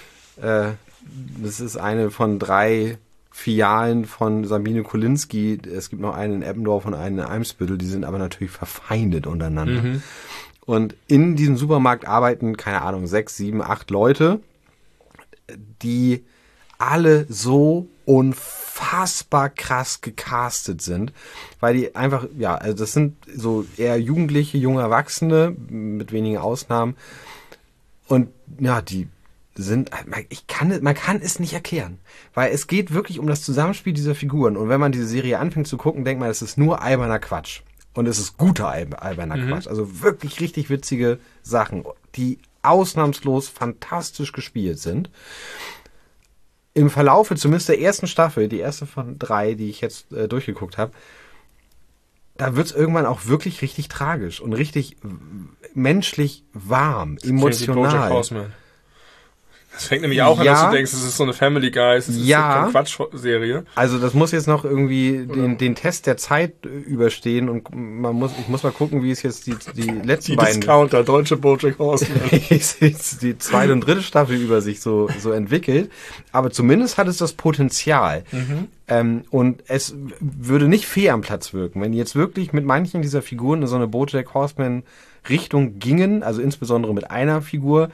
Äh, das ist eine von drei Filialen von Sabine Kolinski. Es gibt noch einen in Eppendorf und einen in Eimsbüttel, die sind aber natürlich verfeindet untereinander. Mhm. Und in diesem Supermarkt arbeiten, keine Ahnung, sechs, sieben, acht Leute, die alle so unfassbar krass gecastet sind, weil die einfach, ja, also das sind so eher Jugendliche, junge Erwachsene, mit wenigen Ausnahmen. Und ja, die sind, ich kann, man kann es nicht erklären, weil es geht wirklich um das Zusammenspiel dieser Figuren. Und wenn man diese Serie anfängt zu gucken, denkt man, es ist nur alberner Quatsch. Und es ist guter alberner mhm. Quatsch. Also wirklich richtig witzige Sachen, die ausnahmslos fantastisch gespielt sind. Im Verlaufe zumindest der ersten Staffel, die erste von drei, die ich jetzt äh, durchgeguckt habe, da wird es irgendwann auch wirklich richtig tragisch und richtig menschlich warm, das emotional. Das fängt nämlich auch ja, an, dass du denkst, es ist so eine Family Guy, es ist ja, eine Quatsch-Serie. Also das muss jetzt noch irgendwie den, den Test der Zeit überstehen und man muss, ich muss mal gucken, wie es jetzt die, die letzten die beiden... Discounter, deutsche BoJack Horseman. die zweite und dritte Staffel über sich so, so entwickelt. Aber zumindest hat es das Potenzial. Mhm. Ähm, und es würde nicht fehl am Platz wirken, wenn die jetzt wirklich mit manchen dieser Figuren in so eine BoJack Horseman Richtung gingen, also insbesondere mit einer Figur.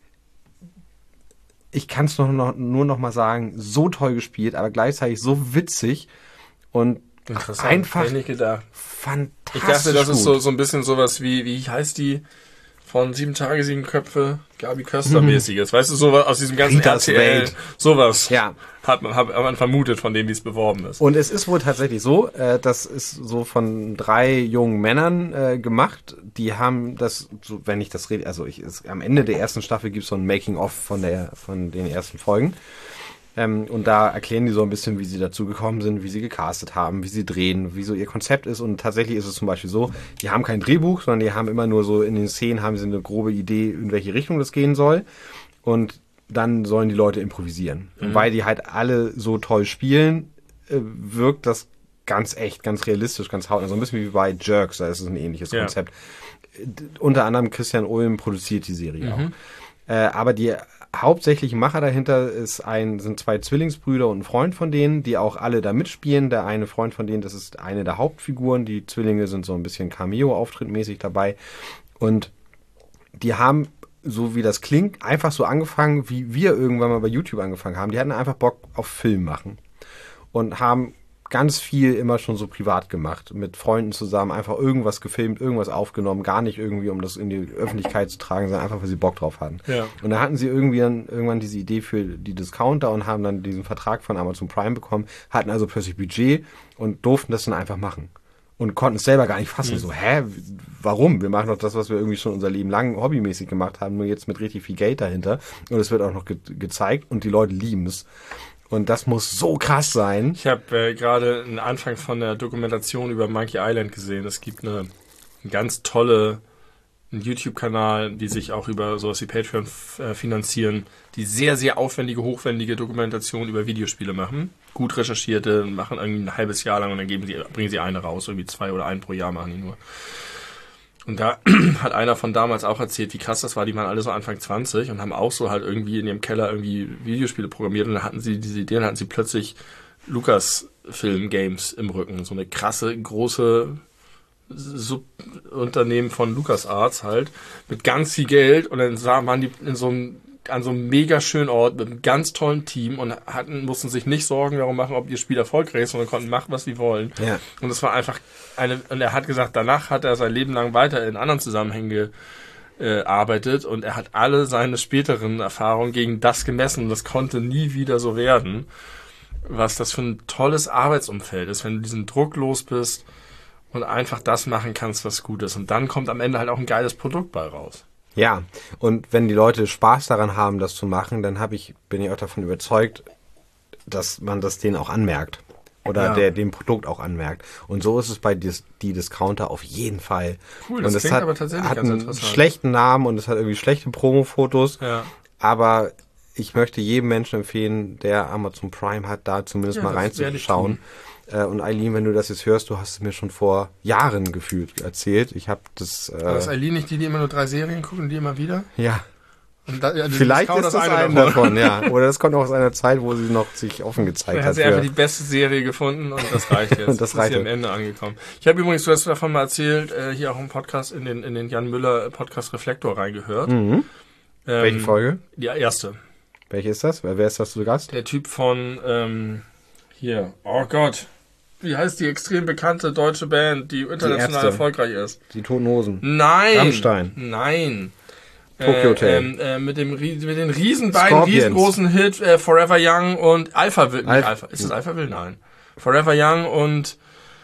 Ich kann es nur noch, nur noch mal sagen, so toll gespielt, aber gleichzeitig so witzig und einfach ich nicht gedacht. fantastisch. Ich dachte, das gut. ist so, so ein bisschen sowas wie, wie heißt die von Sieben Tage, Sieben Köpfe, Gabi Köster-mäßiges. Mhm. Weißt du, sowas aus diesem ganzen Ritas R T L, Welt. Sowas ja. hat man, hat man vermutet von dem, wie es beworben ist. Und es ist wohl tatsächlich so, äh, das ist so von drei jungen Männern äh, gemacht, die haben das, so, wenn ich das rede, also ich, es, am Ende der ersten Staffel gibt es so ein Making-of von der, von den ersten Folgen. Ähm, und da erklären die so ein bisschen, wie sie dazu gekommen sind, wie sie gecastet haben, wie sie drehen, wie so ihr Konzept ist. Und tatsächlich ist es zum Beispiel so, die haben kein Drehbuch, sondern die haben immer nur so in den Szenen haben sie eine grobe Idee, in welche Richtung das gehen soll. Und dann sollen die Leute improvisieren. Mhm. Und weil die halt alle so toll spielen, äh, wirkt das ganz echt, ganz realistisch, ganz hautnah. So ein bisschen wie bei Jerks, da ist es ein ähnliches ja. Konzept. D- unter anderem Christian Ulm produziert die Serie mhm. auch. Äh, aber die hauptsächliche Macher dahinter ist ein, sind zwei Zwillingsbrüder und ein Freund von denen, die auch alle da mitspielen. Der eine Freund von denen, das ist eine der Hauptfiguren. Die Zwillinge sind so ein bisschen Cameo-Auftritt-mäßig dabei. Und die haben, so wie das klingt, einfach so angefangen, wie wir irgendwann mal bei YouTube angefangen haben. Die hatten einfach Bock auf Film machen. Und haben ganz viel immer schon so privat gemacht, mit Freunden zusammen, einfach irgendwas gefilmt, irgendwas aufgenommen, gar nicht irgendwie, um das in die Öffentlichkeit zu tragen, sondern einfach, weil sie Bock drauf hatten. Ja. Und da hatten sie irgendwie dann, irgendwann diese Idee für die Discounter und haben dann diesen Vertrag von Amazon Prime bekommen, hatten also plötzlich Budget und durften das dann einfach machen. Und konnten es selber gar nicht fassen. Mhm. So, hä, warum? Wir machen doch das, was wir irgendwie schon unser Leben lang hobbymäßig gemacht haben, nur jetzt mit richtig viel Geld dahinter. Und es wird auch noch ge- gezeigt und die Leute lieben es. Und das muss so krass sein. Ich habe äh, gerade einen Anfang von der Dokumentation über Monkey Island gesehen. Es gibt eine, eine ganz tolle einen YouTube-Kanal, die sich auch über sowas wie Patreon f- äh, finanzieren, die sehr, sehr aufwendige, hochwendige Dokumentationen über Videospiele machen. Gut recherchierte, machen irgendwie ein halbes Jahr lang und dann geben sie, bringen sie eine raus. Irgendwie zwei oder einen pro Jahr machen die nur. Und da hat einer von damals auch erzählt, wie krass das war. Die waren alle so Anfang zwanzig und haben auch so halt irgendwie in ihrem Keller irgendwie Videospiele programmiert. Und dann hatten sie diese Idee, dann hatten sie plötzlich Lucasfilm-Games im Rücken. So eine krasse, große Subunternehmen von LucasArts halt. Mit ganz viel Geld. Und dann sah, waren die in so einem, an so einem mega schönen Ort mit einem ganz tollen Team und hatten, mussten sich nicht Sorgen darum machen, ob ihr Spiel erfolgreich ist, sondern konnten machen, was sie wollen. Ja. Und das war einfach eine, und er hat gesagt, danach hat er sein Leben lang weiter in anderen Zusammenhängen gearbeitet und er hat alle seine späteren Erfahrungen gegen das gemessen und das konnte nie wieder so werden. Was das für ein tolles Arbeitsumfeld ist, wenn du diesen Druck los bist und einfach das machen kannst, was gut ist. Und dann kommt am Ende halt auch ein geiles Produkt bei raus. Ja, und wenn die Leute Spaß daran haben, das zu machen, dann hab ich, bin ich auch davon überzeugt, dass man das denen auch anmerkt. Oder ja. der dem Produkt auch anmerkt. Und so ist es bei Dis, die Discounter auf jeden Fall. Cool, das und es klingt hat, aber tatsächlich hat ganz einen interessant. schlechten Namen und es hat irgendwie schlechte Promo-Fotos. Ja. Aber ich möchte jedem Menschen empfehlen, der Amazon Prime hat, da zumindest Ja, mal das werde ich reinzuschauen. Und Eileen, wenn du das jetzt hörst, du hast es mir schon vor Jahren gefühlt erzählt. Ich habe das... Äh, Aber ist Eileen nicht die, die immer nur drei Serien gucken, die immer wieder? Ja. Und da, ja, Vielleicht ist das eine, eine davon. davon, ja. Oder das kommt auch aus einer Zeit, wo sie noch sich offen gezeigt hat. hat. Sie einfach die beste Serie gefunden und das reicht jetzt. Und das reicht ist sie am Ende angekommen. Ich habe übrigens, du hast davon mal erzählt, äh, hier auch im Podcast, in den, in den Jan Müller Podcast Reflektor reingehört. Mhm. Ähm, Welche Folge? Die erste. Welche ist das? Wer ist das zu Gast? Der Typ von... Ähm, Hier. Oh Gott. Wie heißt die extrem bekannte deutsche Band, die international Die erfolgreich ist? Die Toten Hosen. Nein. Rammstein. Nein. Tokyo Hotel. Ähm, äh, mit, dem, Ries- mit den riesen beiden Scorpions. riesengroßen Hit äh, Forever Young und Alpha Will. Alpha- Alpha. Ist das Alpha Will? Nein. Forever Young und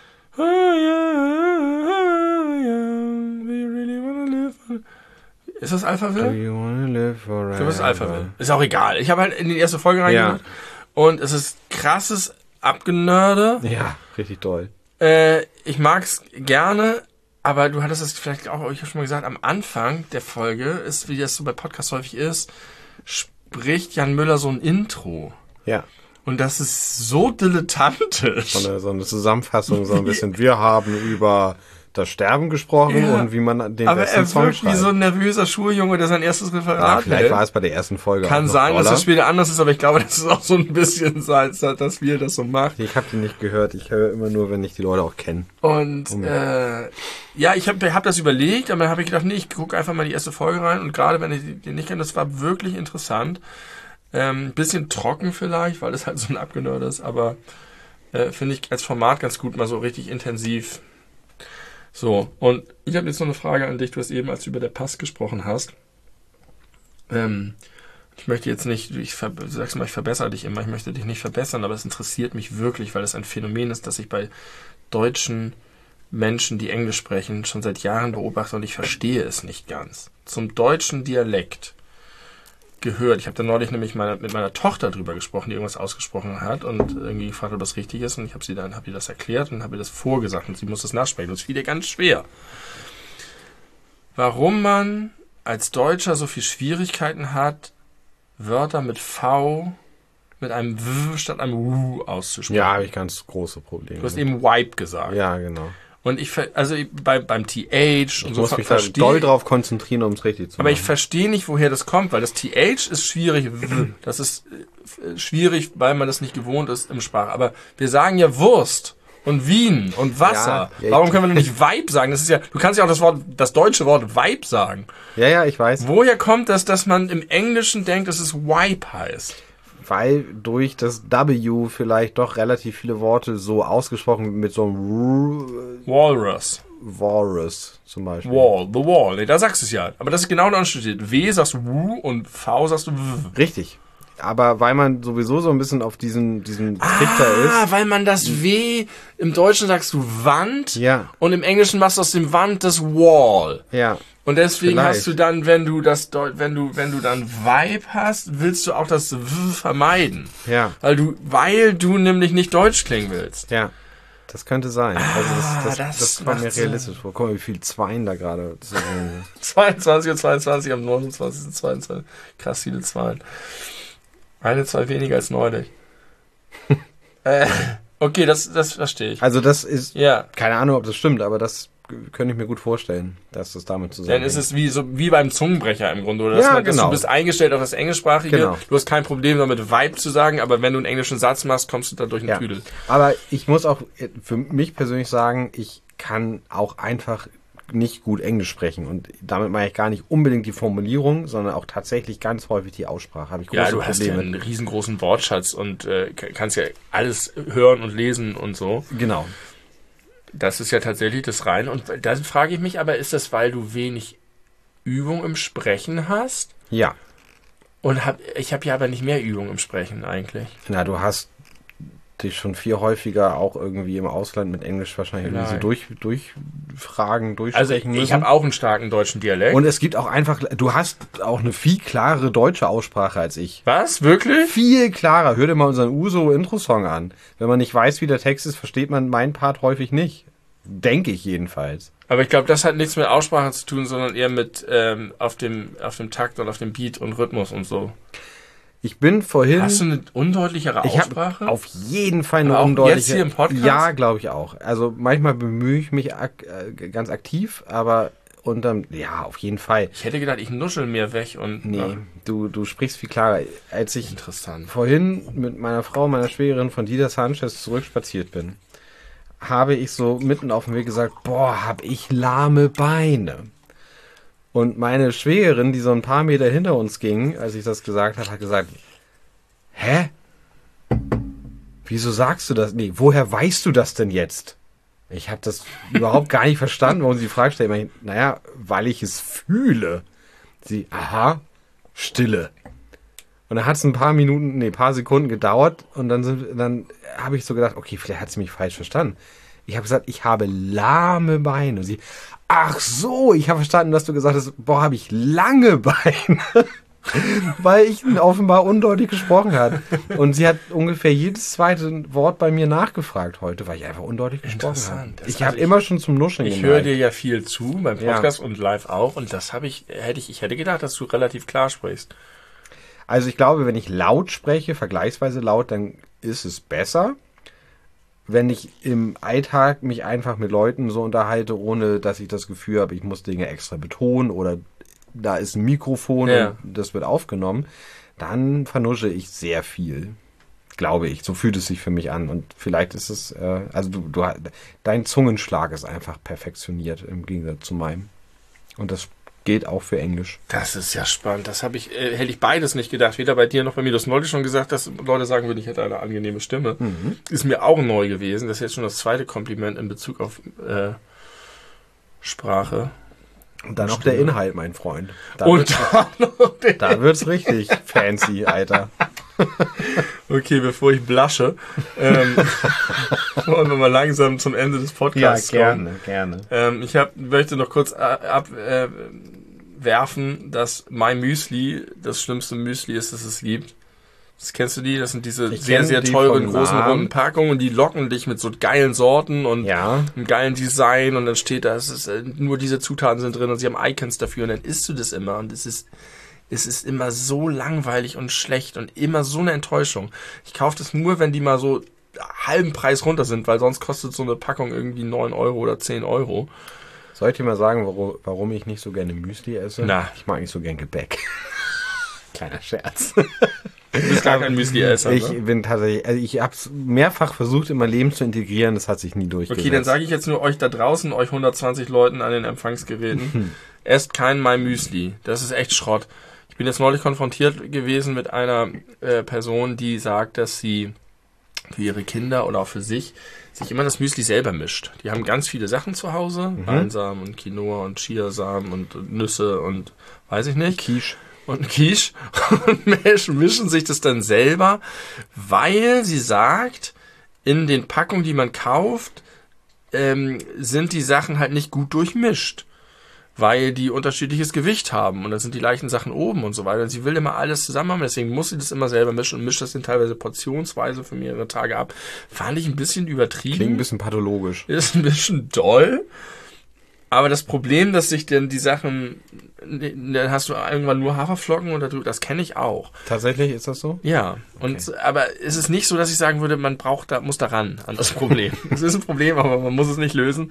Ist das Alpha Do Will? you wanna live forever? Ich glaube, es ist Alpha Will. Ist auch egal. Ich habe halt in die erste Folge reingehört. Und es ist krasses Abgenörde. Ja, richtig toll. Äh, ich mag's gerne, aber du hattest es vielleicht auch, ich habe schon mal gesagt, am Anfang der Folge ist, wie das so bei Podcasts häufig ist, spricht Jan Müller so ein Intro. Ja. Und das ist so dilettantisch. So eine, so eine Zusammenfassung, so ein bisschen. Wir haben über das Sterben gesprochen Ja. und wie man den Aber besten er Song wirkt wie schreibt. so ein nervöser Schuljunge, der sein erstes ja, Referat vielleicht hält. war es bei der ersten Folge Kann auch noch sein, dass doller. das später anders ist, aber ich glaube, das ist auch so ein bisschen sein, dass wir das so machen. Ich habe die nicht gehört. Ich höre immer nur, wenn ich die Leute auch kenne. Und Oh, äh, ja, ich habe hab das überlegt, aber dann habe ich gedacht, nee, ich gucke einfach mal die erste Folge rein. Und gerade wenn ich die nicht kenne, das war wirklich interessant. Ähm, bisschen trocken vielleicht, weil es halt so ein Abgenörd ist, aber äh, finde ich als Format ganz gut, mal so richtig intensiv. So, und ich habe jetzt noch eine Frage an dich. Du hast eben, als du über der Pass gesprochen hast, ähm, ich möchte jetzt nicht, ich ver- sag's mal, ich verbessere dich immer, ich möchte dich nicht verbessern, aber es interessiert mich wirklich, weil es ein Phänomen ist, das ich bei deutschen Menschen, die Englisch sprechen, schon seit Jahren beobachte und ich verstehe es nicht ganz. Zum deutschen Dialekt gehört, ich habe da neulich nämlich meine, mit meiner Tochter drüber gesprochen, die irgendwas ausgesprochen hat und irgendwie gefragt, ob das richtig ist und ich habe sie dann, habe ihr das erklärt und habe ihr das vorgesagt und sie muss das nachsprechen und es fiel ihr ganz schwer. Warum man als Deutscher so viel Schwierigkeiten hat, Wörter mit V mit einem W statt einem U auszusprechen. Ja, habe ich ganz große Probleme. Du hast eben Wipe gesagt. Ja, genau. Und ich, ver- also ich- bei, beim T H und Ich so muss ver- mich da verstehe doll ich- drauf konzentrieren, um es richtig zu aber ich machen. verstehe nicht, woher das kommt, weil das T H ist schwierig. W. Das ist äh, schwierig, weil man das nicht gewohnt ist im Sprach. Aber wir sagen ja Wurst und Wien und Wasser. Ja, ja, Warum ich- können wir denn nicht Vibe sagen? Das ist ja, du kannst ja auch das Wort, das deutsche Wort Vibe sagen. Ja, ja, ich weiß. Woher kommt das, dass man im Englischen denkt, dass es Wipe heißt? Weil durch das W vielleicht doch relativ viele Worte so ausgesprochen mit so einem Walrus. Walrus zum Beispiel. Wall, the wall. Nee, da sagst du es ja. Aber das ist genau der Unterschied. W sagst du W und V sagst du W. Richtig. Aber weil man sowieso so ein bisschen auf diesen, diesen Trichter Ah, ist. weil man das W, im Deutschen sagst du Wand Ja. und im Englischen machst du aus dem Wand das Wall. Ja. Und deswegen Vielleicht. hast du dann, wenn du das, Deu- wenn du, wenn du dann Vibe hast, willst du auch das W vermeiden. Ja. Weil du, weil du nämlich nicht Deutsch klingen willst. Ja. Das könnte sein. Also das, das, das das, kommt mir macht Sinn. realistisch vor. Guck mal, wie viel Zweien da gerade. Das ist irgendwie- zweiundzwanzig Uhr zweiundzwanzig am neunundzwanzigsten zweiundzwanzig Krass viele Zahlen. Eine Zahl weniger als neulich. äh, okay, das, das verstehe ich. Also das ist, Ja. keine Ahnung, ob das stimmt, aber das könnte ich mir gut vorstellen, dass das damit Dann zusammenhängt. ist es wie so wie beim Zungenbrecher im Grunde, oder? Dass Ja, man, dass genau. du bist eingestellt auf das Englischsprachige. Genau. Du hast kein Problem damit Vibe zu sagen, aber wenn du einen englischen Satz machst, kommst du da durch den Ja. Tüdel. Aber ich muss auch für mich persönlich sagen, ich kann auch einfach nicht gut Englisch sprechen. Und damit meine ich gar nicht unbedingt die Formulierung, sondern auch tatsächlich ganz häufig die Aussprache. Habe ich große Ja, du hast ja Probleme. einen riesengroßen Wortschatz und äh, k- kannst ja alles hören und lesen und so. Genau. Das ist ja tatsächlich das Reine. Und da frage ich mich aber, ist das, weil du wenig Übung im Sprechen hast? Ja. Und hab, ich habe ja aber nicht mehr Übung im Sprechen eigentlich. Na, du hast dich schon viel häufiger auch irgendwie im Ausland mit Englisch wahrscheinlich irgendwie so Nein. durch, durchfragen, Also ich, durchsprechen müssen. ich habe auch einen starken deutschen Dialekt. Und es gibt auch einfach, du hast auch eine viel klarere deutsche Aussprache als ich. Was? Wirklich? Viel klarer. Hör dir mal unseren Uso-Intro-Song an. Wenn man nicht weiß, wie der Text ist, versteht man meinen Part häufig nicht. Denke ich jedenfalls. Aber ich glaube, das hat nichts mit Aussprache zu tun, sondern eher mit ähm, auf dem auf dem Takt und auf dem Beat und Rhythmus und so. Ich bin vorhin... Hast du eine undeutlichere ich Aussprache? habe auf jeden Fall eine Aber auch undeutliche... jetzt hier im Podcast? Ja, glaube ich auch. Also manchmal bemühe ich mich ak äh, ganz aktiv, aber unterm... Ja, auf jeden Fall. Ich hätte gedacht, ich nuschel mehr weg und... Nee, Ach, du, du sprichst viel klarer. Als ich interessant. vorhin mit meiner Frau, meiner Schwägerin von Dieter Sanchez zurückspaziert bin, habe ich so mitten auf dem Weg gesagt, boah, hab ich lahme Beine. Und meine Schwägerin, die so ein paar Meter hinter uns ging, als ich das gesagt habe, hat gesagt, hä? wieso sagst du das? Nee, woher weißt du das denn jetzt? Ich habe das überhaupt gar nicht verstanden, warum sie die Frage stellt. Ich, naja, weil ich es fühle. Sie, aha, Stille. Und dann hat es ein paar Minuten, nee, paar Sekunden gedauert und dann, sind, dann habe ich so gedacht, okay, vielleicht hat sie mich falsch verstanden. Ich habe gesagt, ich habe lahme Beine. Und sie, ach so, ich habe verstanden, dass du gesagt hast, boah, habe ich lange Beine. Weil ich offenbar undeutlich gesprochen habe. Und sie hat ungefähr jedes zweite Wort bei mir nachgefragt heute, weil ich einfach undeutlich gesprochen habe. Ich also habe immer schon zum Nuscheln Ich höre dir ja viel zu, beim Podcast ja. und live auch. Und das habe ich, hätte ich, ich hätte gedacht, dass du relativ klar sprichst. Also ich glaube, wenn ich laut spreche, vergleichsweise laut, dann ist es besser. Wenn ich im Alltag mich einfach mit Leuten so unterhalte, ohne dass ich das Gefühl habe, ich muss Dinge extra betonen oder da ist ein Mikrofon ja. und das wird aufgenommen, dann vernusche ich sehr viel. Glaube ich. So fühlt es sich für mich an. Und vielleicht ist es, äh, also du, du, dein Zungenschlag ist einfach perfektioniert im Gegensatz zu meinem. Und das geht auch für Englisch. Das ist ja spannend. Das habe ich, äh, hätte ich beides nicht gedacht. Weder bei dir noch bei mir. Du hast neulich schon gesagt, dass Leute sagen würden, ich hätte eine angenehme Stimme. Mhm. Ist mir auch neu gewesen. Das ist jetzt schon das zweite Kompliment in Bezug auf äh, Sprache. Und dann noch der Inhalt, mein Freund. Da Und wird's, dann noch der da wird's richtig fancy, Alter. Okay, bevor ich blusche, ähm, wollen wir mal langsam zum Ende des Podcasts ja, gerne, kommen. gerne. Ähm, ich hab, möchte noch kurz abwerfen, äh, dass mein Müsli das schlimmste Müsli ist, das es gibt. Das kennst du die? Das sind diese ich sehr, sehr teuren, großen, Namen. runden Packungen und die locken dich mit so geilen Sorten und ja. einem geilen Design und dann steht da, es ist, äh, nur diese Zutaten sind drin und sie haben Icons dafür und dann isst du das immer und es ist, es ist immer so langweilig und schlecht und immer so eine Enttäuschung. Ich kaufe das nur, wenn die mal so halben Preis runter sind, weil sonst kostet so eine Packung irgendwie neun Euro oder zehn Euro. Soll ich dir mal sagen, warum, warum ich nicht so gerne Müsli esse? Na. Ich mag nicht so gern Gebäck. Kleiner Scherz. Du bist gar kein Müsli-Esser, Ich ne? bin tatsächlich, also ich habe es mehrfach versucht, in mein Leben zu integrieren, das hat sich nie durchgesetzt. Okay, dann sage ich jetzt nur euch da draußen, euch hundertzwanzig Leuten an den Empfangsgeräten, esst kein My Müsli. Das ist echt Schrott. Ich bin jetzt neulich konfrontiert gewesen mit einer äh, Person, die sagt, dass sie für ihre Kinder oder auch für sich sich immer das Müsli selber mischt. Die haben ganz viele Sachen zu Hause, mhm. Leinsamen und Quinoa und Chiasamen und Nüsse und weiß ich nicht. Quiche. Und Quiche und mischen sich das dann selber, weil sie sagt, in den Packungen, die man kauft, ähm, sind die Sachen halt nicht gut durchmischt, weil die unterschiedliches Gewicht haben und dann sind die leichten Sachen oben und so weiter. Und sie will immer alles zusammen haben, deswegen muss sie das immer selber mischen und mischt das dann teilweise portionsweise für mehrere Tage ab. Fand ich ein bisschen übertrieben. Klingt ein bisschen pathologisch. Ist ein bisschen doll. Aber das Problem, dass sich denn die Sachen, dann hast du irgendwann nur Haferflocken oder du, das kenne ich auch. Tatsächlich ist das so? Ja, und okay. Aber es ist nicht so, dass ich sagen würde, man braucht da, muss da ran an das Problem. Es ist ein Problem, aber man muss es nicht lösen.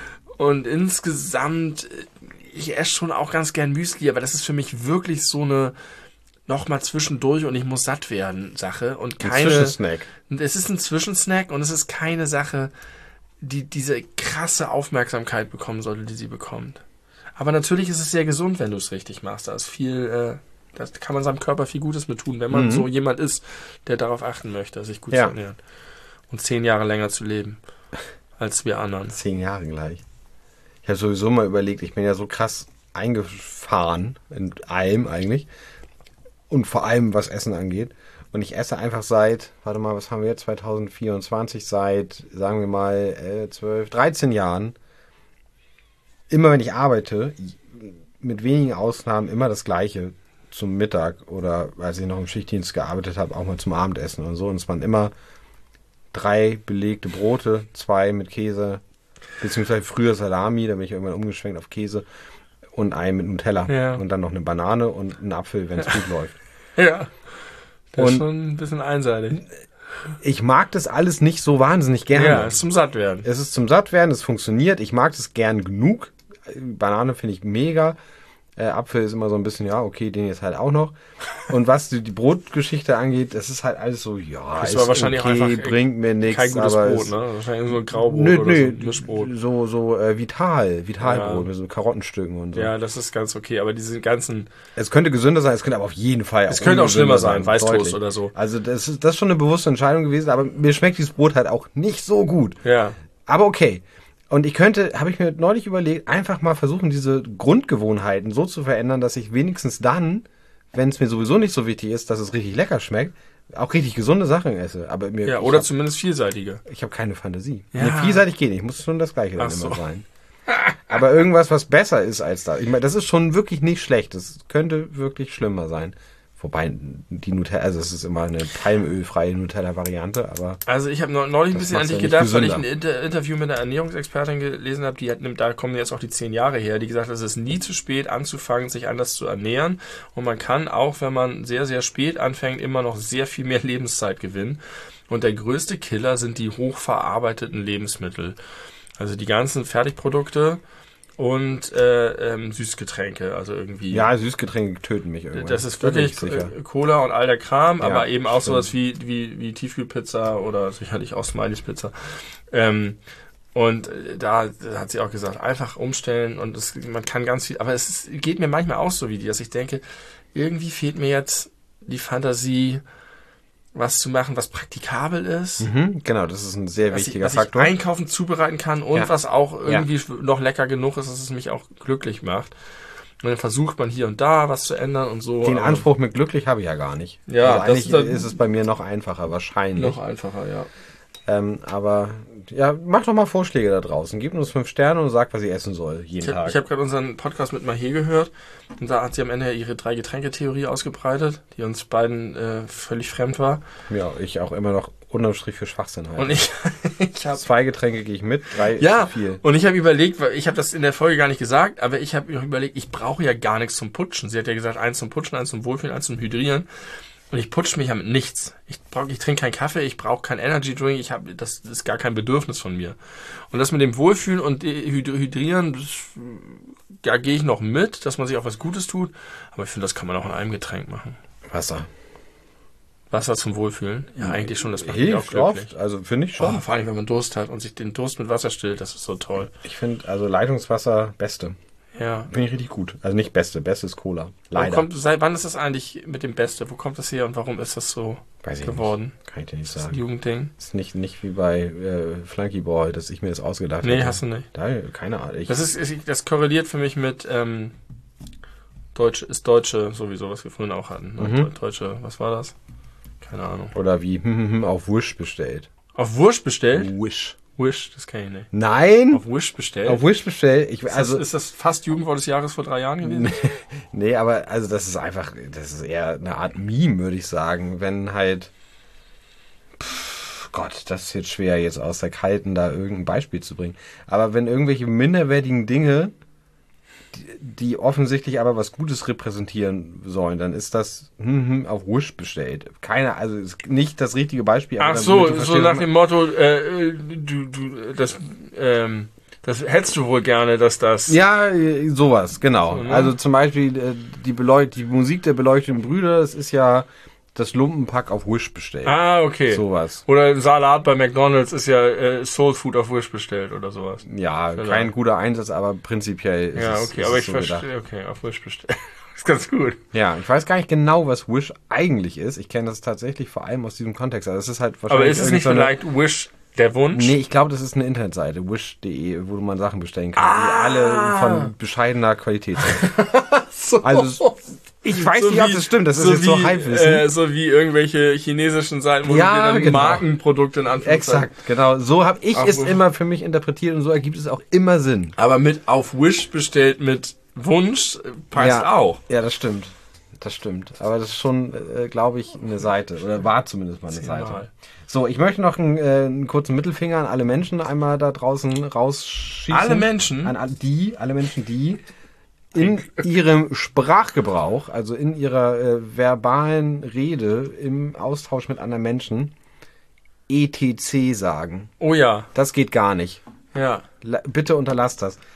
Und insgesamt, ich esse schon auch ganz gern Müsli, aber das ist für mich wirklich so eine nochmal zwischendurch und ich muss satt werden Sache und keine. Ein Zwischensnack. Es ist ein Zwischensnack und es ist keine Sache, die diese krasse Aufmerksamkeit bekommen sollte, die sie bekommt. Aber natürlich ist es sehr gesund, wenn du es richtig machst. Da ist viel, äh, da kann man seinem Körper viel Gutes mit tun, wenn man mhm. so jemand ist, der darauf achten möchte, sich gut ja. zu ernähren. Und zehn Jahre länger zu leben als wir anderen. Zehn Jahre gleich. Ich habe sowieso mal überlegt, ich bin ja so krass eingefahren in allem eigentlich. Und vor allem, was Essen angeht. Und ich esse einfach seit, warte mal, was haben wir jetzt, zwanzig vierundzwanzig, seit, sagen wir mal, äh, zwölf, dreizehn Jahren, immer wenn ich arbeite, mit wenigen Ausnahmen immer das Gleiche zum Mittag oder als ich noch im Schichtdienst gearbeitet habe, auch mal zum Abendessen und so. Und es waren immer drei belegte Brote, zwei mit Käse, beziehungsweise früher Salami, da bin ich irgendwann umgeschwenkt auf Käse und ein mit Nutella. Ja. Und dann noch eine Banane und einen Apfel, wenn es gut läuft. Ja. Das und ist schon ein bisschen einseitig. Ich mag das alles nicht so wahnsinnig gerne. Ja, es ist zum Sattwerden. Es ist zum Sattwerden, es funktioniert. Ich mag das gern genug. Banane finde ich mega. Äh, Apfel ist immer so ein bisschen, ja, okay, den jetzt halt auch noch. Und was die, die Brotgeschichte angeht, das ist halt alles so, ja, Das ist war wahrscheinlich okay, auch einfach bringt mir nichts. kein gutes aber Brot, es, ne? Wahrscheinlich so ein Graubrot nö, oder nö, so ein Mischbrot. so, so äh, Vital, Vitalbrot Ja. mit so Karottenstücken und so. Ja, das ist ganz okay, aber diese ganzen... Es könnte gesünder sein, es könnte aber auf jeden Fall Es könnte auch schlimmer sein, Weißtoast deutlich. oder so. Also das ist, das ist schon eine bewusste Entscheidung gewesen, aber mir schmeckt dieses Brot halt auch nicht so gut. Ja. Aber okay. Und ich könnte, habe ich mir neulich überlegt, einfach mal versuchen, diese Grundgewohnheiten so zu verändern, dass ich wenigstens dann, wenn es mir sowieso nicht so wichtig ist, dass es richtig lecker schmeckt, auch richtig gesunde Sachen esse. Aber mir, Ja, ich oder hab, zumindest vielseitige. ich habe keine Fantasie. Ja. Nee, vielseitig geht nicht, muss schon das Gleiche dann Ach so. immer sein. Aber irgendwas, was besser ist als das. Ich meine, das ist schon wirklich nicht schlecht. Das könnte wirklich schlimmer sein. Wobei die Nutella, also es ist immer eine palmölfreie Nutella-Variante, aber Also ich habe neulich ein Das bisschen an macht's dich ja nicht gedacht, weil ich gesünder. ein Inter Interview mit einer Ernährungsexpertin gelesen habe, die hat, da kommen jetzt auch die zehn Jahre her, die gesagt hat, es ist nie zu spät anzufangen, sich anders zu ernähren und man kann auch, wenn man sehr, sehr spät anfängt, immer noch sehr viel mehr Lebenszeit gewinnen. Und der größte Killer sind die hochverarbeiteten Lebensmittel. Also die ganzen Fertigprodukte und äh, ähm, Süßgetränke, also irgendwie. ja, Süßgetränke töten mich irgendwann. Das ist Da bin wirklich ich sicher. äh, Cola und all der Kram, Ja, aber eben auch stimmt. sowas wie, wie, wie Tiefkühlpizza oder sicherlich auch Smileys Pizza. Ähm, und äh, da, da hat sie auch gesagt, einfach umstellen und es, man kann ganz viel, aber es ist, geht mir manchmal auch so wie die, dass ich denke, irgendwie fehlt mir jetzt die Fantasie, was zu machen, was praktikabel ist. Mhm, genau, das ist ein sehr Dass ich, wichtiger dass Faktor. ich einkaufen, zubereiten kann und Ja. was auch irgendwie noch lecker genug ist, dass es mich auch glücklich macht. Und dann versucht man hier und da was zu ändern und so. Den aber Anspruch mit glücklich habe ich ja gar nicht. Ja, also das eigentlich ist dann- ist es bei mir noch einfacher, wahrscheinlich. Noch einfacher, ja. Ähm, aber ja, mach doch mal Vorschläge da draußen. Gebt uns fünf Sterne und sagt, was ihr essen soll, jeden Ich habe Tag. hab gerade unseren Podcast mit Mahé gehört und da hat sie am Ende ihre Drei-Getränke-Theorie ausgebreitet, die uns beiden äh, völlig fremd war. Ja, ich auch immer noch unterm Strich für Schwachsinn halte. Und ich, ich habe Zwei Getränke gehe ich mit, drei ja, ist zu viel. und ich habe überlegt, weil ich habe das in der Folge gar nicht gesagt, aber ich habe mir überlegt, ich brauche ja gar nichts zum Putschen. Sie hat ja gesagt, eins zum Putschen, eins zum Wohlfühlen, eins zum Hydrieren. Und ich putsche mich ja mit nichts. Ich brauche, ich trinke keinen Kaffee, ich brauche keinen Energy Drink, ich habe, das, das ist gar kein Bedürfnis von mir. Und das mit dem Wohlfühlen und Hydr- Hydrieren, das, da gehe ich noch mit, dass man sich auch was Gutes tut. Aber ich finde, das kann man auch in einem Getränk machen. Wasser. Wasser zum Wohlfühlen? Ja, eigentlich schon, das macht mich auch Hilft glücklich. oft, also finde ich schon. Oh, vor allem, wenn man Durst hat und sich den Durst mit Wasser stillt, das ist so toll. Ich finde, also Leitungswasser, beste. Ja. Finde ich richtig gut. Also nicht beste, beste ist Cola. Wo Leider. kommt, seit wann ist das eigentlich mit dem Beste? Wo kommt das her und warum ist das so Weiß ich geworden? nicht. Kann ich dir nicht Das ist ein sagen. Jugendding. Ist nicht, nicht wie bei äh, Flunky Ball, dass ich mir das ausgedacht habe. Nee, hast du nicht. Da, keine Ahnung. Ich, Das ist, ist das korreliert für mich mit ähm, Deutsche, ist Deutsche sowieso, was wir vorhin auch hatten. Ne? Mhm. Deutsche, was war das? Keine Ahnung. oder wie auf Wish bestellt. Auf Wish bestellt? Wish. Wish, das kenne ich nicht. Nein! Auf Wish bestellt? Auf Wish bestellt. Ich, ist, das, also, ist das fast Jugendwort des Jahres vor drei Jahren gewesen? nee, aber also das ist einfach, das ist eher eine Art Meme, würde ich sagen. Wenn halt, pff, Gott, das ist jetzt schwer, jetzt aus der Kalten da irgendein Beispiel zu bringen. Aber wenn irgendwelche minderwertigen Dinge, die, die offensichtlich aber was Gutes repräsentieren sollen, dann ist das hm, hm, auf Wish bestellt. Keine, also ist nicht das richtige Beispiel. aber Ach damit so, du so verstehst, nach was dem Motto, äh, du, du, das, ähm, das hättest du wohl gerne, dass das... Ja, äh, sowas, genau. So, ne? Also zum Beispiel äh, die, Beleucht die Musik der beleuchteten Brüder, das ist ja das Lumpenpack auf Wish bestellt. Ah, okay. Sowas. Oder ein Salat bei McDonald's ist ja äh, Soul Food auf Wish bestellt oder sowas. Ja, Vielleicht. kein guter Einsatz, aber prinzipiell ist Ja, es, okay, ist aber es ich so gedacht. verstehe, okay, auf Wish bestellt. Ist ganz gut. Ja, ich weiß gar nicht genau, was Wish eigentlich ist. Ich kenne das tatsächlich vor allem aus diesem Kontext. Also es ist halt Aber wahrscheinlich ist es nicht irgendeine- vielleicht Wish der Wunsch? Nee, ich glaube, das ist eine Internetseite, wish punkt de, wo man Sachen bestellen kann, Ah. die alle von bescheidener Qualität sind. so. Also ich weiß So nicht, ob wie- das stimmt, das ist so jetzt so wie, Halbwissen. Äh, so wie irgendwelche chinesischen Seiten, wo Ja, du dir dann genau. Markenprodukte in Anführungszeichen... Exakt, genau. So habe ich Auf es Wish. immer für mich interpretiert und so ergibt es auch immer Sinn. Aber mit auf Wish bestellt mit Wunsch äh, passt Ja. auch. Ja, das stimmt. Das stimmt. Aber das ist schon, äh, glaube ich, eine Seite. Oder war zumindest mal eine Zehnmal. Seite. So, ich möchte noch einen, äh, einen kurzen Mittelfinger an alle Menschen einmal da draußen rausschießen. Alle Menschen? An all- die, alle Menschen, die in ihrem Sprachgebrauch, also in ihrer äh, verbalen Rede, im Austausch mit anderen Menschen, E T C sagen. Oh ja, Das geht gar nicht. ja. La bitte unterlasst das.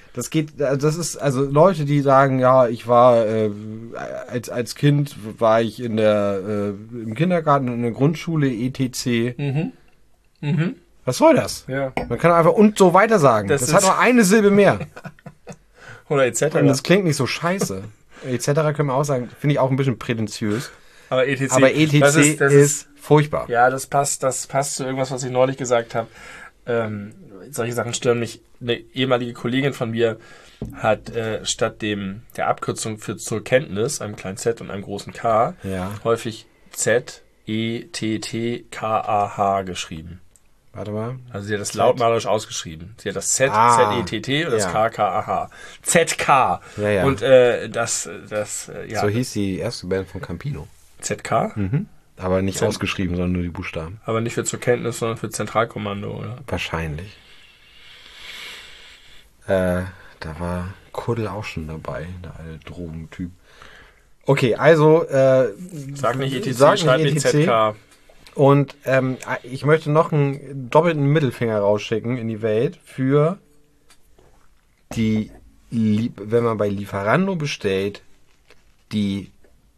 Das geht, also das ist, also Leute, die sagen, ja, ich war, äh, als, als Kind war ich in der, äh, im Kindergarten, in der Grundschule, et cetera. Mhm. Mhm. Was soll das? Ja. Man kann einfach und so weiter sagen. Das Das, ist- hat nur eine Silbe mehr. Oder et cetera. Und das klingt nicht so scheiße. et cetera können wir auch sagen, finde ich auch ein bisschen prätentiös. Aber et cetera. Aber et cetera das ist, ist, das ist, furchtbar. ja, das passt, das passt zu irgendwas, was ich neulich gesagt habe. Ähm, solche Sachen stören mich. Eine ehemalige Kollegin von mir hat äh, statt dem der Abkürzung für zur Kenntnis, einem kleinen Z und einem großen K, Ja. häufig Z, E, T, T, K, A, H geschrieben. Warte mal. Also sie hat das lautmalerisch ausgeschrieben. Sie hat das Z, Ah, Z, E, T, T und das ja. K, K, A, H. Z, K. Ja, ja. Und äh, das, das, äh, ja, So hieß die erste Band von Campino. Z, K, Mhm. Aber nicht Zent- ausgeschrieben, sondern nur die Buchstaben. aber nicht für zur Kenntnis, sondern für Zentralkommando, oder? Wahrscheinlich. Äh, da war Kuddel auch schon dabei, der alte Drogentyp. Okay, also, äh, Sag nicht E T C, Sag nicht schreib nicht et cetera. Z K. und ähm, ich möchte noch einen doppelten Mittelfinger rausschicken in die Welt für die, Lie- wenn man bei Lieferando bestellt, die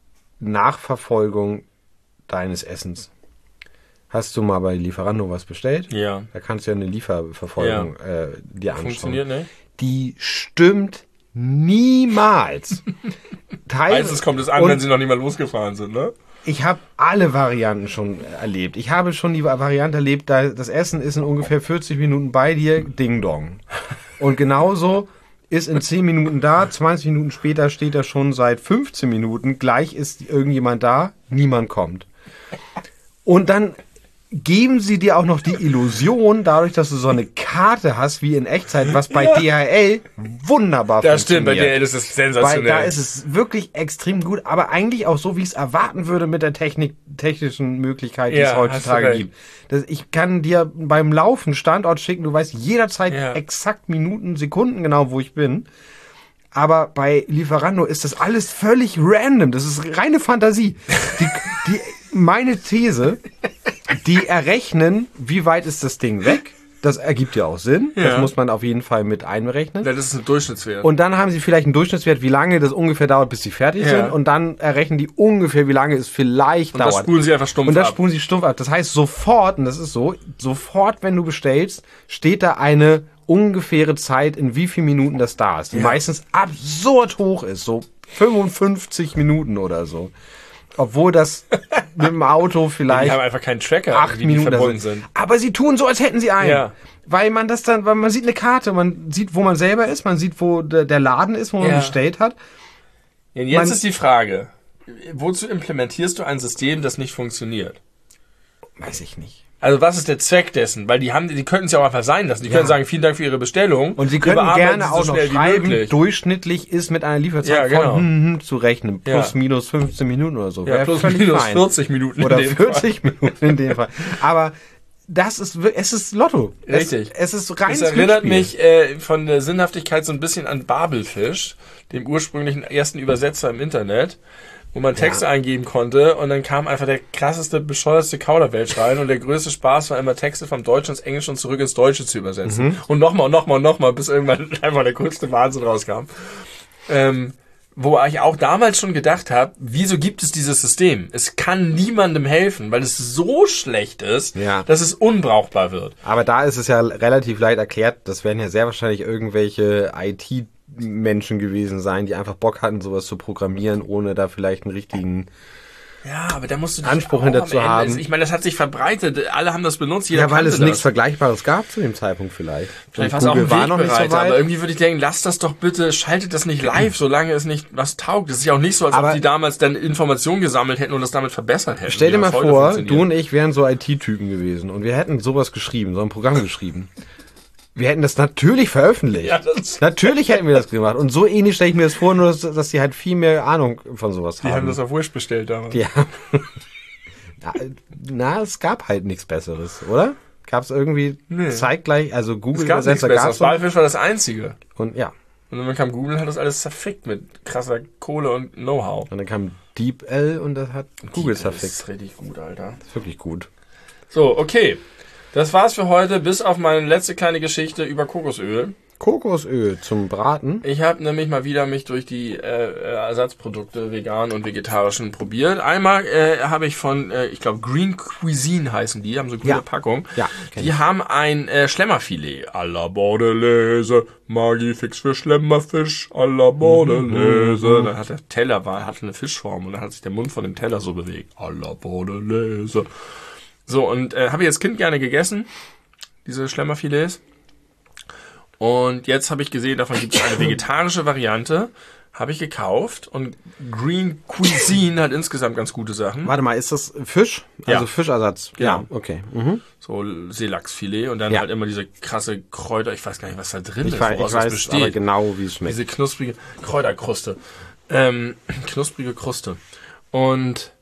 Nachverfolgung deines Essens. Hast du mal bei Lieferando was bestellt? Ja. Da kannst du ja eine Lieferverfolgung äh, dir anschauen. Funktioniert nicht? Die stimmt niemals. Teil- Meistens kommt es an, Und wenn sie noch nicht mal losgefahren sind, ne? ich habe alle Varianten schon erlebt. Ich habe schon die Variante erlebt, da das Essen ist in ungefähr vierzig Minuten bei dir, Ding Dong. Und genauso ist in zehn Minuten da, zwanzig Minuten später steht er schon seit fünfzehn Minuten, gleich ist irgendjemand da, niemand kommt. Und dann geben sie dir auch noch die Illusion, dadurch, dass du so eine Karte hast wie in Echtzeit, was bei D H L wunderbar Das stimmt, bei funktioniert. D H L ist es Weil sensationell. da ist es wirklich extrem gut, aber eigentlich auch so, wie ich es erwarten würde mit der Technik, technischen Möglichkeit, die Ja, es hast du heutzutage recht. gibt. Das, ich kann dir beim Laufen Standort schicken, du weißt jederzeit Ja. exakt Minuten, Sekunden genau, wo ich bin. Aber bei Lieferando ist das alles völlig random. Das ist reine Fantasie. Die, die, meine These, die errechnen, wie weit ist das Ding weg. Das ergibt ja auch Sinn. Ja. Das muss man auf jeden Fall mit einberechnen. Das ist ein Durchschnittswert. Und dann haben sie vielleicht einen Durchschnittswert, wie lange das ungefähr dauert, bis sie fertig Ja. sind. Und dann errechnen die ungefähr, wie lange es vielleicht Und das dauert. spulen sie einfach stumpf und das ab. spulen sie stumpf ab. Das heißt, sofort, und das ist so, sofort, wenn du bestellst, steht da eine ungefähre Zeit, in wie vielen Minuten das da ist. Die Ja. meistens absurd hoch ist. So fünfundfünfzig Minuten oder so. Obwohl das mit dem Auto Die vielleicht haben einfach keinen Tracker, acht wie die Minuten verbunden sind. sind. Aber sie tun so, als hätten sie einen. Ja. Weil man das dann, weil man sieht eine Karte, man sieht, wo man selber ist, man sieht, wo der, der Laden ist, wo man Ja. bestellt hat. Und jetzt Man- ist die Frage, wozu implementierst du ein System, das nicht funktioniert? Weiß ich nicht. Also was ist der Zweck dessen? Weil die haben, die könnten es ja auch einfach sein lassen. Die Ja. können sagen, vielen Dank für Ihre Bestellung. Und sie Wir können bearbeiten gerne sie so auch noch schnell wie schreiben, möglich. durchschnittlich ist mit einer Lieferzeit Ja, genau. von hm, hm, zu rechnen. Plus, Ja. minus fünfzehn Minuten oder so. Ja, Wär plus völlig minus fein. vierzig Minuten Oder in dem vierzig Minuten in dem Fall. Aber das ist, wir- es ist Lotto. Richtig. Es, es ist reines Das erinnert Glücksspiel. mich äh, von der Sinnhaftigkeit so ein bisschen an Babelfisch, dem ursprünglichen ersten Übersetzer im Internet, wo man Texte eingeben konnte und dann kam einfach der krasseste, bescheuerste Kauderwelsch rein und der größte Spaß war immer Texte vom Deutschen ins Englische und zurück ins Deutsche zu übersetzen. Mhm. Und nochmal und nochmal und nochmal, bis irgendwann einfach der größte Wahnsinn rauskam. Ähm, wo ich auch damals schon gedacht habe, wieso gibt es dieses System? Es kann niemandem helfen, weil es so schlecht ist, Ja. dass es unbrauchbar wird. Aber da ist es ja relativ leicht erklärt, das werden ja sehr wahrscheinlich irgendwelche I T-Menschen gewesen sein, die einfach Bock hatten, sowas zu programmieren, ohne da vielleicht einen richtigen... Ja, aber da musst du dich Anspruch auch hinter am zu Ende- haben. Ich meine, das hat sich verbreitet. Alle haben das benutzt. Jeder Ja, weil kannte es nichts das. Vergleichbares gab zu dem Zeitpunkt vielleicht. Vielleicht war Und es auch ein Google war noch nicht so Wegbereiter, aber weit. irgendwie würde ich denken, lasst das doch bitte, schaltet das nicht live, solange es nicht was taugt. Das ist ja auch nicht so, als Aber- ob die damals dann Informationen gesammelt hätten und das damit verbessert hätten. Stell dir wie mal das heute vor, funktioniert. du und ich wären so I T-Typen gewesen und wir hätten sowas geschrieben, so ein Programm geschrieben. Wir hätten das natürlich veröffentlicht. Ja, das- Natürlich hätten wir das gemacht. Und so ähnlich stelle ich mir das vor, nur dass, dass die halt viel mehr Ahnung von sowas Die haben. haben das auf Wish bestellt damals. Die haben na, na, es gab halt nichts Besseres, oder? Gab es irgendwie Nee. zeitgleich, also Es gab nichts Google-Übersetzer gab Besseres. es Walfisch war das Einzige. und ja. Und dann kam Google und hat das alles zerfickt mit krasser Kohle und Know-how. Und dann kam DeepL und das hat Google Das zerfickt. ist richtig gut, Alter. Das ist wirklich gut. So, okay. Das war's für heute, bis auf meine letzte kleine Geschichte über Kokosöl. Kokosöl zum Braten. Ich habe nämlich mal wieder mich durch die äh, Ersatzprodukte, vegan und vegetarischen, probiert. Einmal äh, habe ich von, äh, ich glaube, Green Cuisine heißen die, haben so eine grüne Ja. Packung. Ja, kenn die ich. haben ein äh, Schlemmerfilet à la Bordelaise, Magifix für Schlemmerfisch à la Bordelaise. Dann hat der Teller, war, hatte eine Fischform und dann hat sich der Mund von dem Teller so bewegt. À la Bordelaise. So, und äh, habe ich als Kind gerne gegessen, diese Schlemmerfilets. Und jetzt habe ich gesehen, davon gibt es eine vegetarische Variante. Habe ich gekauft. Und Green Cuisine hat insgesamt ganz gute Sachen. Warte mal, ist das Fisch? Also Ja. Fischersatz? Genau. Ja, okay. Mhm. So Seelachsfilet und dann Ja. halt immer diese krasse Kräuter. Ich weiß gar nicht, was da drin Ich, ist, weiß, ich woraus das weiß besteht. aber genau, wie es schmeckt. Diese knusprige Kräuterkruste. Ähm, knusprige Kruste. Und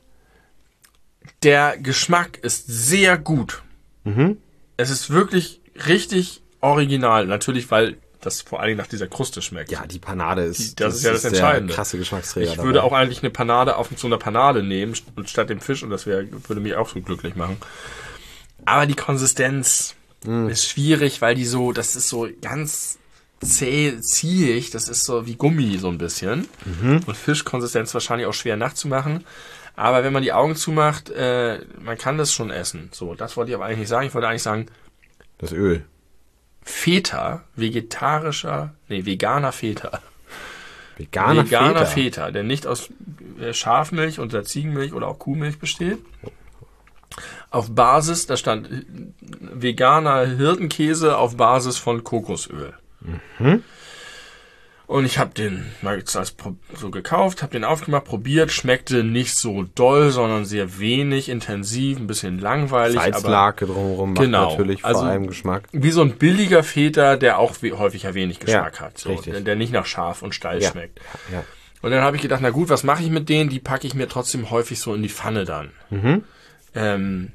der Geschmack ist sehr gut. Mhm. Es ist wirklich richtig original. Natürlich, weil das vor allen Dingen nach dieser Kruste schmeckt. Ja, die Panade ist, Die- das ist ja das der Entscheidende. krasse Geschmacksträger Ich würde dabei. auch eigentlich eine Panade auf so einer Panade nehmen, st- statt dem Fisch, und das wäre, würde mich auch so glücklich machen. Aber die Konsistenz ist schwierig, weil die so, das ist so ganz zäh, ziehig, das ist so wie Gummi so ein bisschen. Und Fischkonsistenz wahrscheinlich auch schwer nachzumachen. Aber wenn man die Augen zumacht, äh, man kann das schon essen. So, das wollte ich aber eigentlich nicht sagen. Ich wollte eigentlich sagen, Das Öl. Feta, vegetarischer, nee, veganer Feta. Veganer, veganer Feta. Feta, der nicht aus äh, Schafmilch oder Ziegenmilch oder auch Kuhmilch besteht. Auf Basis, da stand äh, veganer Hirtenkäse auf Basis von Kokosöl. Mhm. Und ich habe den mal jetzt als Pro- so gekauft, habe den aufgemacht, probiert, schmeckte nicht so doll, sondern sehr wenig, intensiv, ein bisschen langweilig. aber Salzlake drumherum macht Genau. natürlich vor Also- allem Geschmack. wie so ein billiger Feta, der auch we- häufig ja wenig Geschmack Ja, hat. So, richtig. der, der nicht nach scharf und steil Ja. schmeckt. Ja. Und dann habe ich gedacht, na gut, was mache ich mit denen? Die packe ich mir trotzdem häufig so in die Pfanne dann. Mhm. Ähm,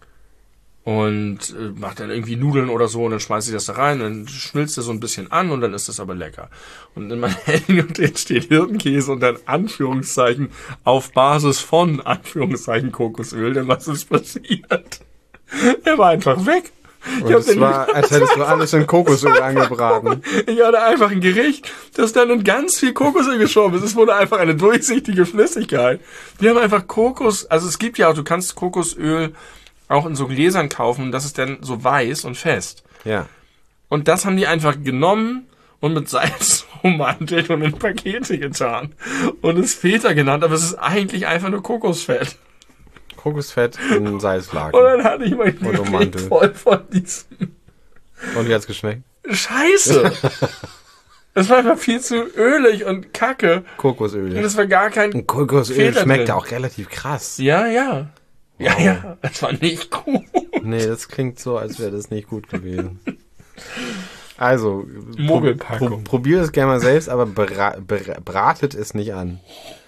und äh, mache dann irgendwie Nudeln oder so und dann schmeiße ich das da rein, dann schmilzt das so ein bisschen an und dann ist das aber lecker. Und in meinem Handy steht Hirtenkäse und dann Anführungszeichen auf Basis von Anführungszeichen Kokosöl, denn was ist passiert? Er war einfach weg. Ich Und hab es den- war, als hättest du alles in Kokosöl angebraten. Ich hatte einfach ein Gericht, das dann in ganz viel Kokosöl geschoben ist. Es wurde einfach eine durchsichtige Flüssigkeit. Wir haben einfach Kokos, also es gibt ja auch, du kannst Kokosöl auch in so Gläsern kaufen und das ist dann so weiß und fest. Ja. Und das haben die einfach genommen und mit Salz ummantelt und in Pakete getan. Und es Feta genannt, aber es ist eigentlich einfach nur Kokosfett. Kokosfett in Salzlake. Und dann hatte ich mein Und Gericht ummantelt. voll von diesem Und wie hat's geschmeckt? Scheiße. Es war einfach viel zu ölig und kacke. Und Kokosöl. es war gar kein... Und Kokosöl Feta schmeckt drin. auch relativ krass. Ja, ja. Ja, Wow. ja. Es war nicht gut. Nee, das klingt so, als wäre das nicht gut gewesen. Also, pro, Mogelpackung. pro, probier es gerne mal selbst, aber bra, bra, bratet es nicht an.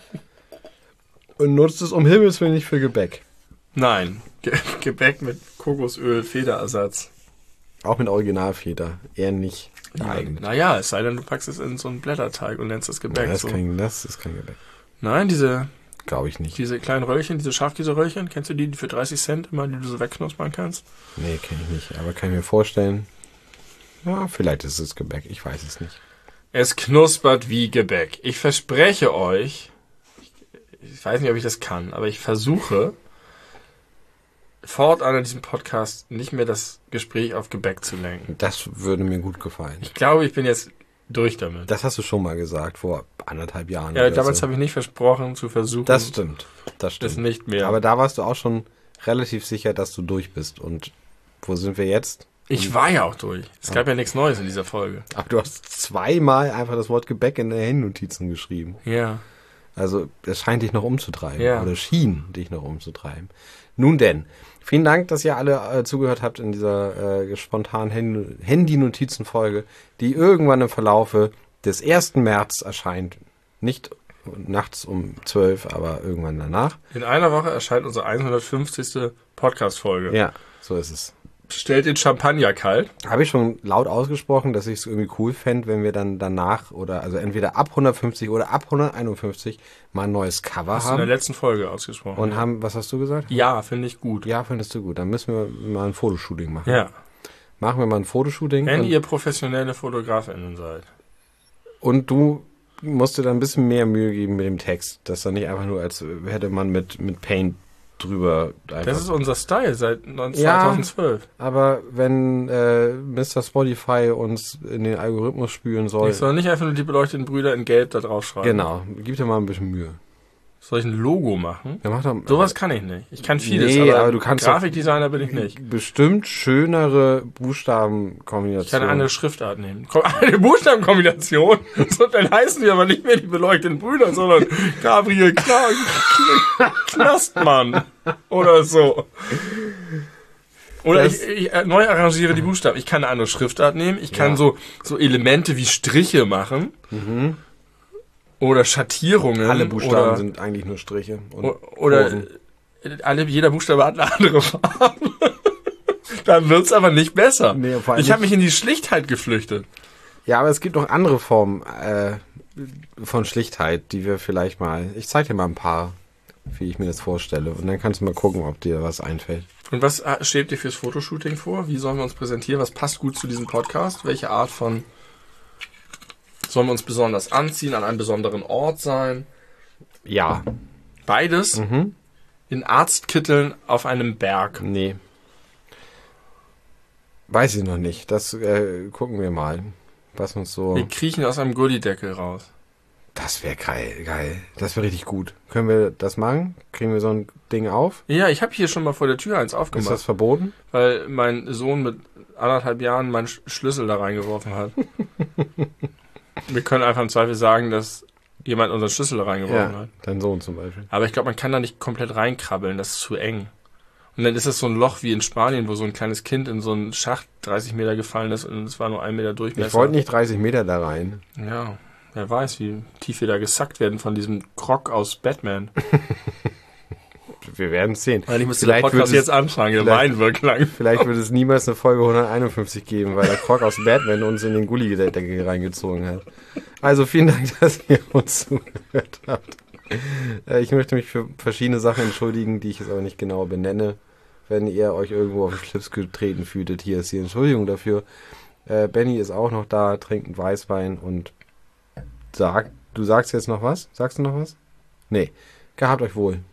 Und nutzt es um Himmels Willen nicht für Gebäck. Nein. Ge Gebäck mit Kokosöl, Federersatz. Auch mit Originalfeder. Eher nicht geeignet. Naja, es sei denn, du packst es in so einen Blätterteig und nennst es Gebäck. Ja, das, so. ist kein, das ist kein Gebäck. Nein, diese, Glaube ich nicht. diese kleinen Röllchen, diese Schafkäse-Röllchen, kennst du die, die für dreißig Cent immer, die du so wegknuspern kannst? Nee, kenne ich nicht. Aber kann ich mir vorstellen. Ja, vielleicht ist es Gebäck. Ich weiß es nicht. Es knuspert wie Gebäck. Ich verspreche euch, ich weiß nicht, ob ich das kann, aber ich versuche, fortan an diesem Podcast nicht mehr das Gespräch auf Gebäck zu lenken. Das würde mir gut gefallen. Ich glaube, ich bin jetzt durch damit. Das hast du schon mal gesagt, vor anderthalb Jahren. Ja, oder damals so. habe ich nicht versprochen, zu versuchen, Das stimmt. Das das stimmt. nicht mehr. Aber da warst du auch schon relativ sicher, dass du durch bist. Und wo sind wir jetzt? ich war ja auch durch. Es gab ja nichts Neues in dieser Folge. Ach, du hast zweimal einfach das Wort Gebäck in deine Handnotizen geschrieben. Ja. Also, es scheint dich noch umzutreiben. Ja. Oder schien dich noch umzutreiben. Nun denn, vielen Dank, dass ihr alle äh, zugehört habt in dieser äh, spontanen Hand- Handy-Notizen-Folge, die irgendwann im Verlaufe des ersten März erscheint. Nicht nachts um zwölf, aber irgendwann danach. In einer Woche erscheint unsere hundertfünfzigste Podcast-Folge. Ja, so ist es. Stellt den Champagner kalt. Habe ich schon laut ausgesprochen, dass ich es irgendwie cool fände, wenn wir dann danach oder also entweder ab hundertfünfzig oder ab hunderteinundfünfzig mal ein neues Cover Hast du in der haben. letzten Folge ausgesprochen. Und haben, was hast du gesagt? ja, finde ich gut. Ja, findest du gut. Dann müssen wir mal ein Fotoshooting machen. Ja. machen wir mal ein Fotoshooting. Wenn und, ihr professionelle FotografInnen seid. Und du musst dir da ein bisschen mehr Mühe geben mit dem Text. Das dann nicht einfach nur, als hätte man mit, mit Paint drüber. Einfach. Das ist unser Style seit zweitausendzwölf. Ja, aber wenn äh, Mister Spotify uns in den Algorithmus spülen soll. Ich soll nicht einfach nur die beleuchteten Brüder in Gelb da drauf schreiben. Genau, gib dir mal ein bisschen Mühe. Soll ich ein Logo machen? Ja, mach doch, Sowas kann ich nicht. Ich kann vieles, nee, aber, aber du kannst Grafikdesigner bin ich nicht. Bestimmt schönere Buchstabenkombinationen. Ich kann eine andere Schriftart nehmen. Eine Buchstabenkombination? So, dann heißen die aber nicht mehr die beleuchteten Brüder, sondern Gabriel Kna Knastmann oder so. Oder Das, ich, ich neu arrangiere die Buchstaben. Ich kann eine andere Schriftart nehmen. Ich kann ja. so, so Elemente wie Striche machen. Mhm. Oder Schattierungen. Alle Buchstaben oder, sind eigentlich nur Striche. Und oder alle, jeder Buchstabe hat eine andere Farbe. Dann wird's aber nicht besser. Nee, ich habe mich in die Schlichtheit geflüchtet. Ja, aber es gibt noch andere Formen äh, von Schlichtheit, die wir vielleicht mal... Ich zeige dir mal ein paar, wie ich mir das vorstelle. Und dann kannst du mal gucken, ob dir was einfällt. Und was steht dir fürs Fotoshooting vor? Wie sollen wir uns präsentieren? Was passt gut zu diesem Podcast? Welche Art von... Sollen wir uns besonders anziehen, an einem besonderen Ort sein? Ja. Beides? Mhm. In Arztkitteln auf einem Berg? Nee. Weiß ich noch nicht. Das äh, gucken wir mal. Was uns so... Wir kriechen aus einem Gullideckel raus. Das wäre geil, geil. Das wäre richtig gut. Können wir das machen? Kriegen wir so ein Ding auf? Ja, ich habe hier schon mal vor der Tür eins aufgemacht. Ist das verboten? Weil mein Sohn mit anderthalb Jahren meinen Schlüssel da reingeworfen hat. Wir können einfach im Zweifel sagen, dass jemand unseren Schlüssel da reingeworfen ja, hat. Dein Sohn zum Beispiel. Aber ich glaube, man kann da nicht komplett reinkrabbeln, das ist zu eng. Und dann ist es so ein Loch wie in Spanien, wo so ein kleines Kind in so einen Schacht dreißig Meter gefallen ist und es war nur ein Meter Durchmesser. Ich wollte nicht dreißig Meter da rein. Ja, wer weiß, wie tief wir da gesackt werden von diesem Krog aus Batman. Wir werden es sehen. Eigentlich müsste der Podcast jetzt anfangen, der Wein wird lang. Vielleicht wird es niemals eine Folge hunderteinundfünfzig geben, weil der Krog aus Batman uns in den Gulli-Deckel reingezogen hat. Also vielen Dank, dass ihr uns zugehört habt. Ich möchte mich für verschiedene Sachen entschuldigen, die ich jetzt aber nicht genau benenne. Wenn ihr euch irgendwo auf den Schlips getreten fühltet, hier ist die Entschuldigung dafür. Äh, Benny ist auch noch da, trinkt einen Weißwein und sagt, du sagst jetzt noch was? Sagst du noch was? Nee. Gehabt euch wohl.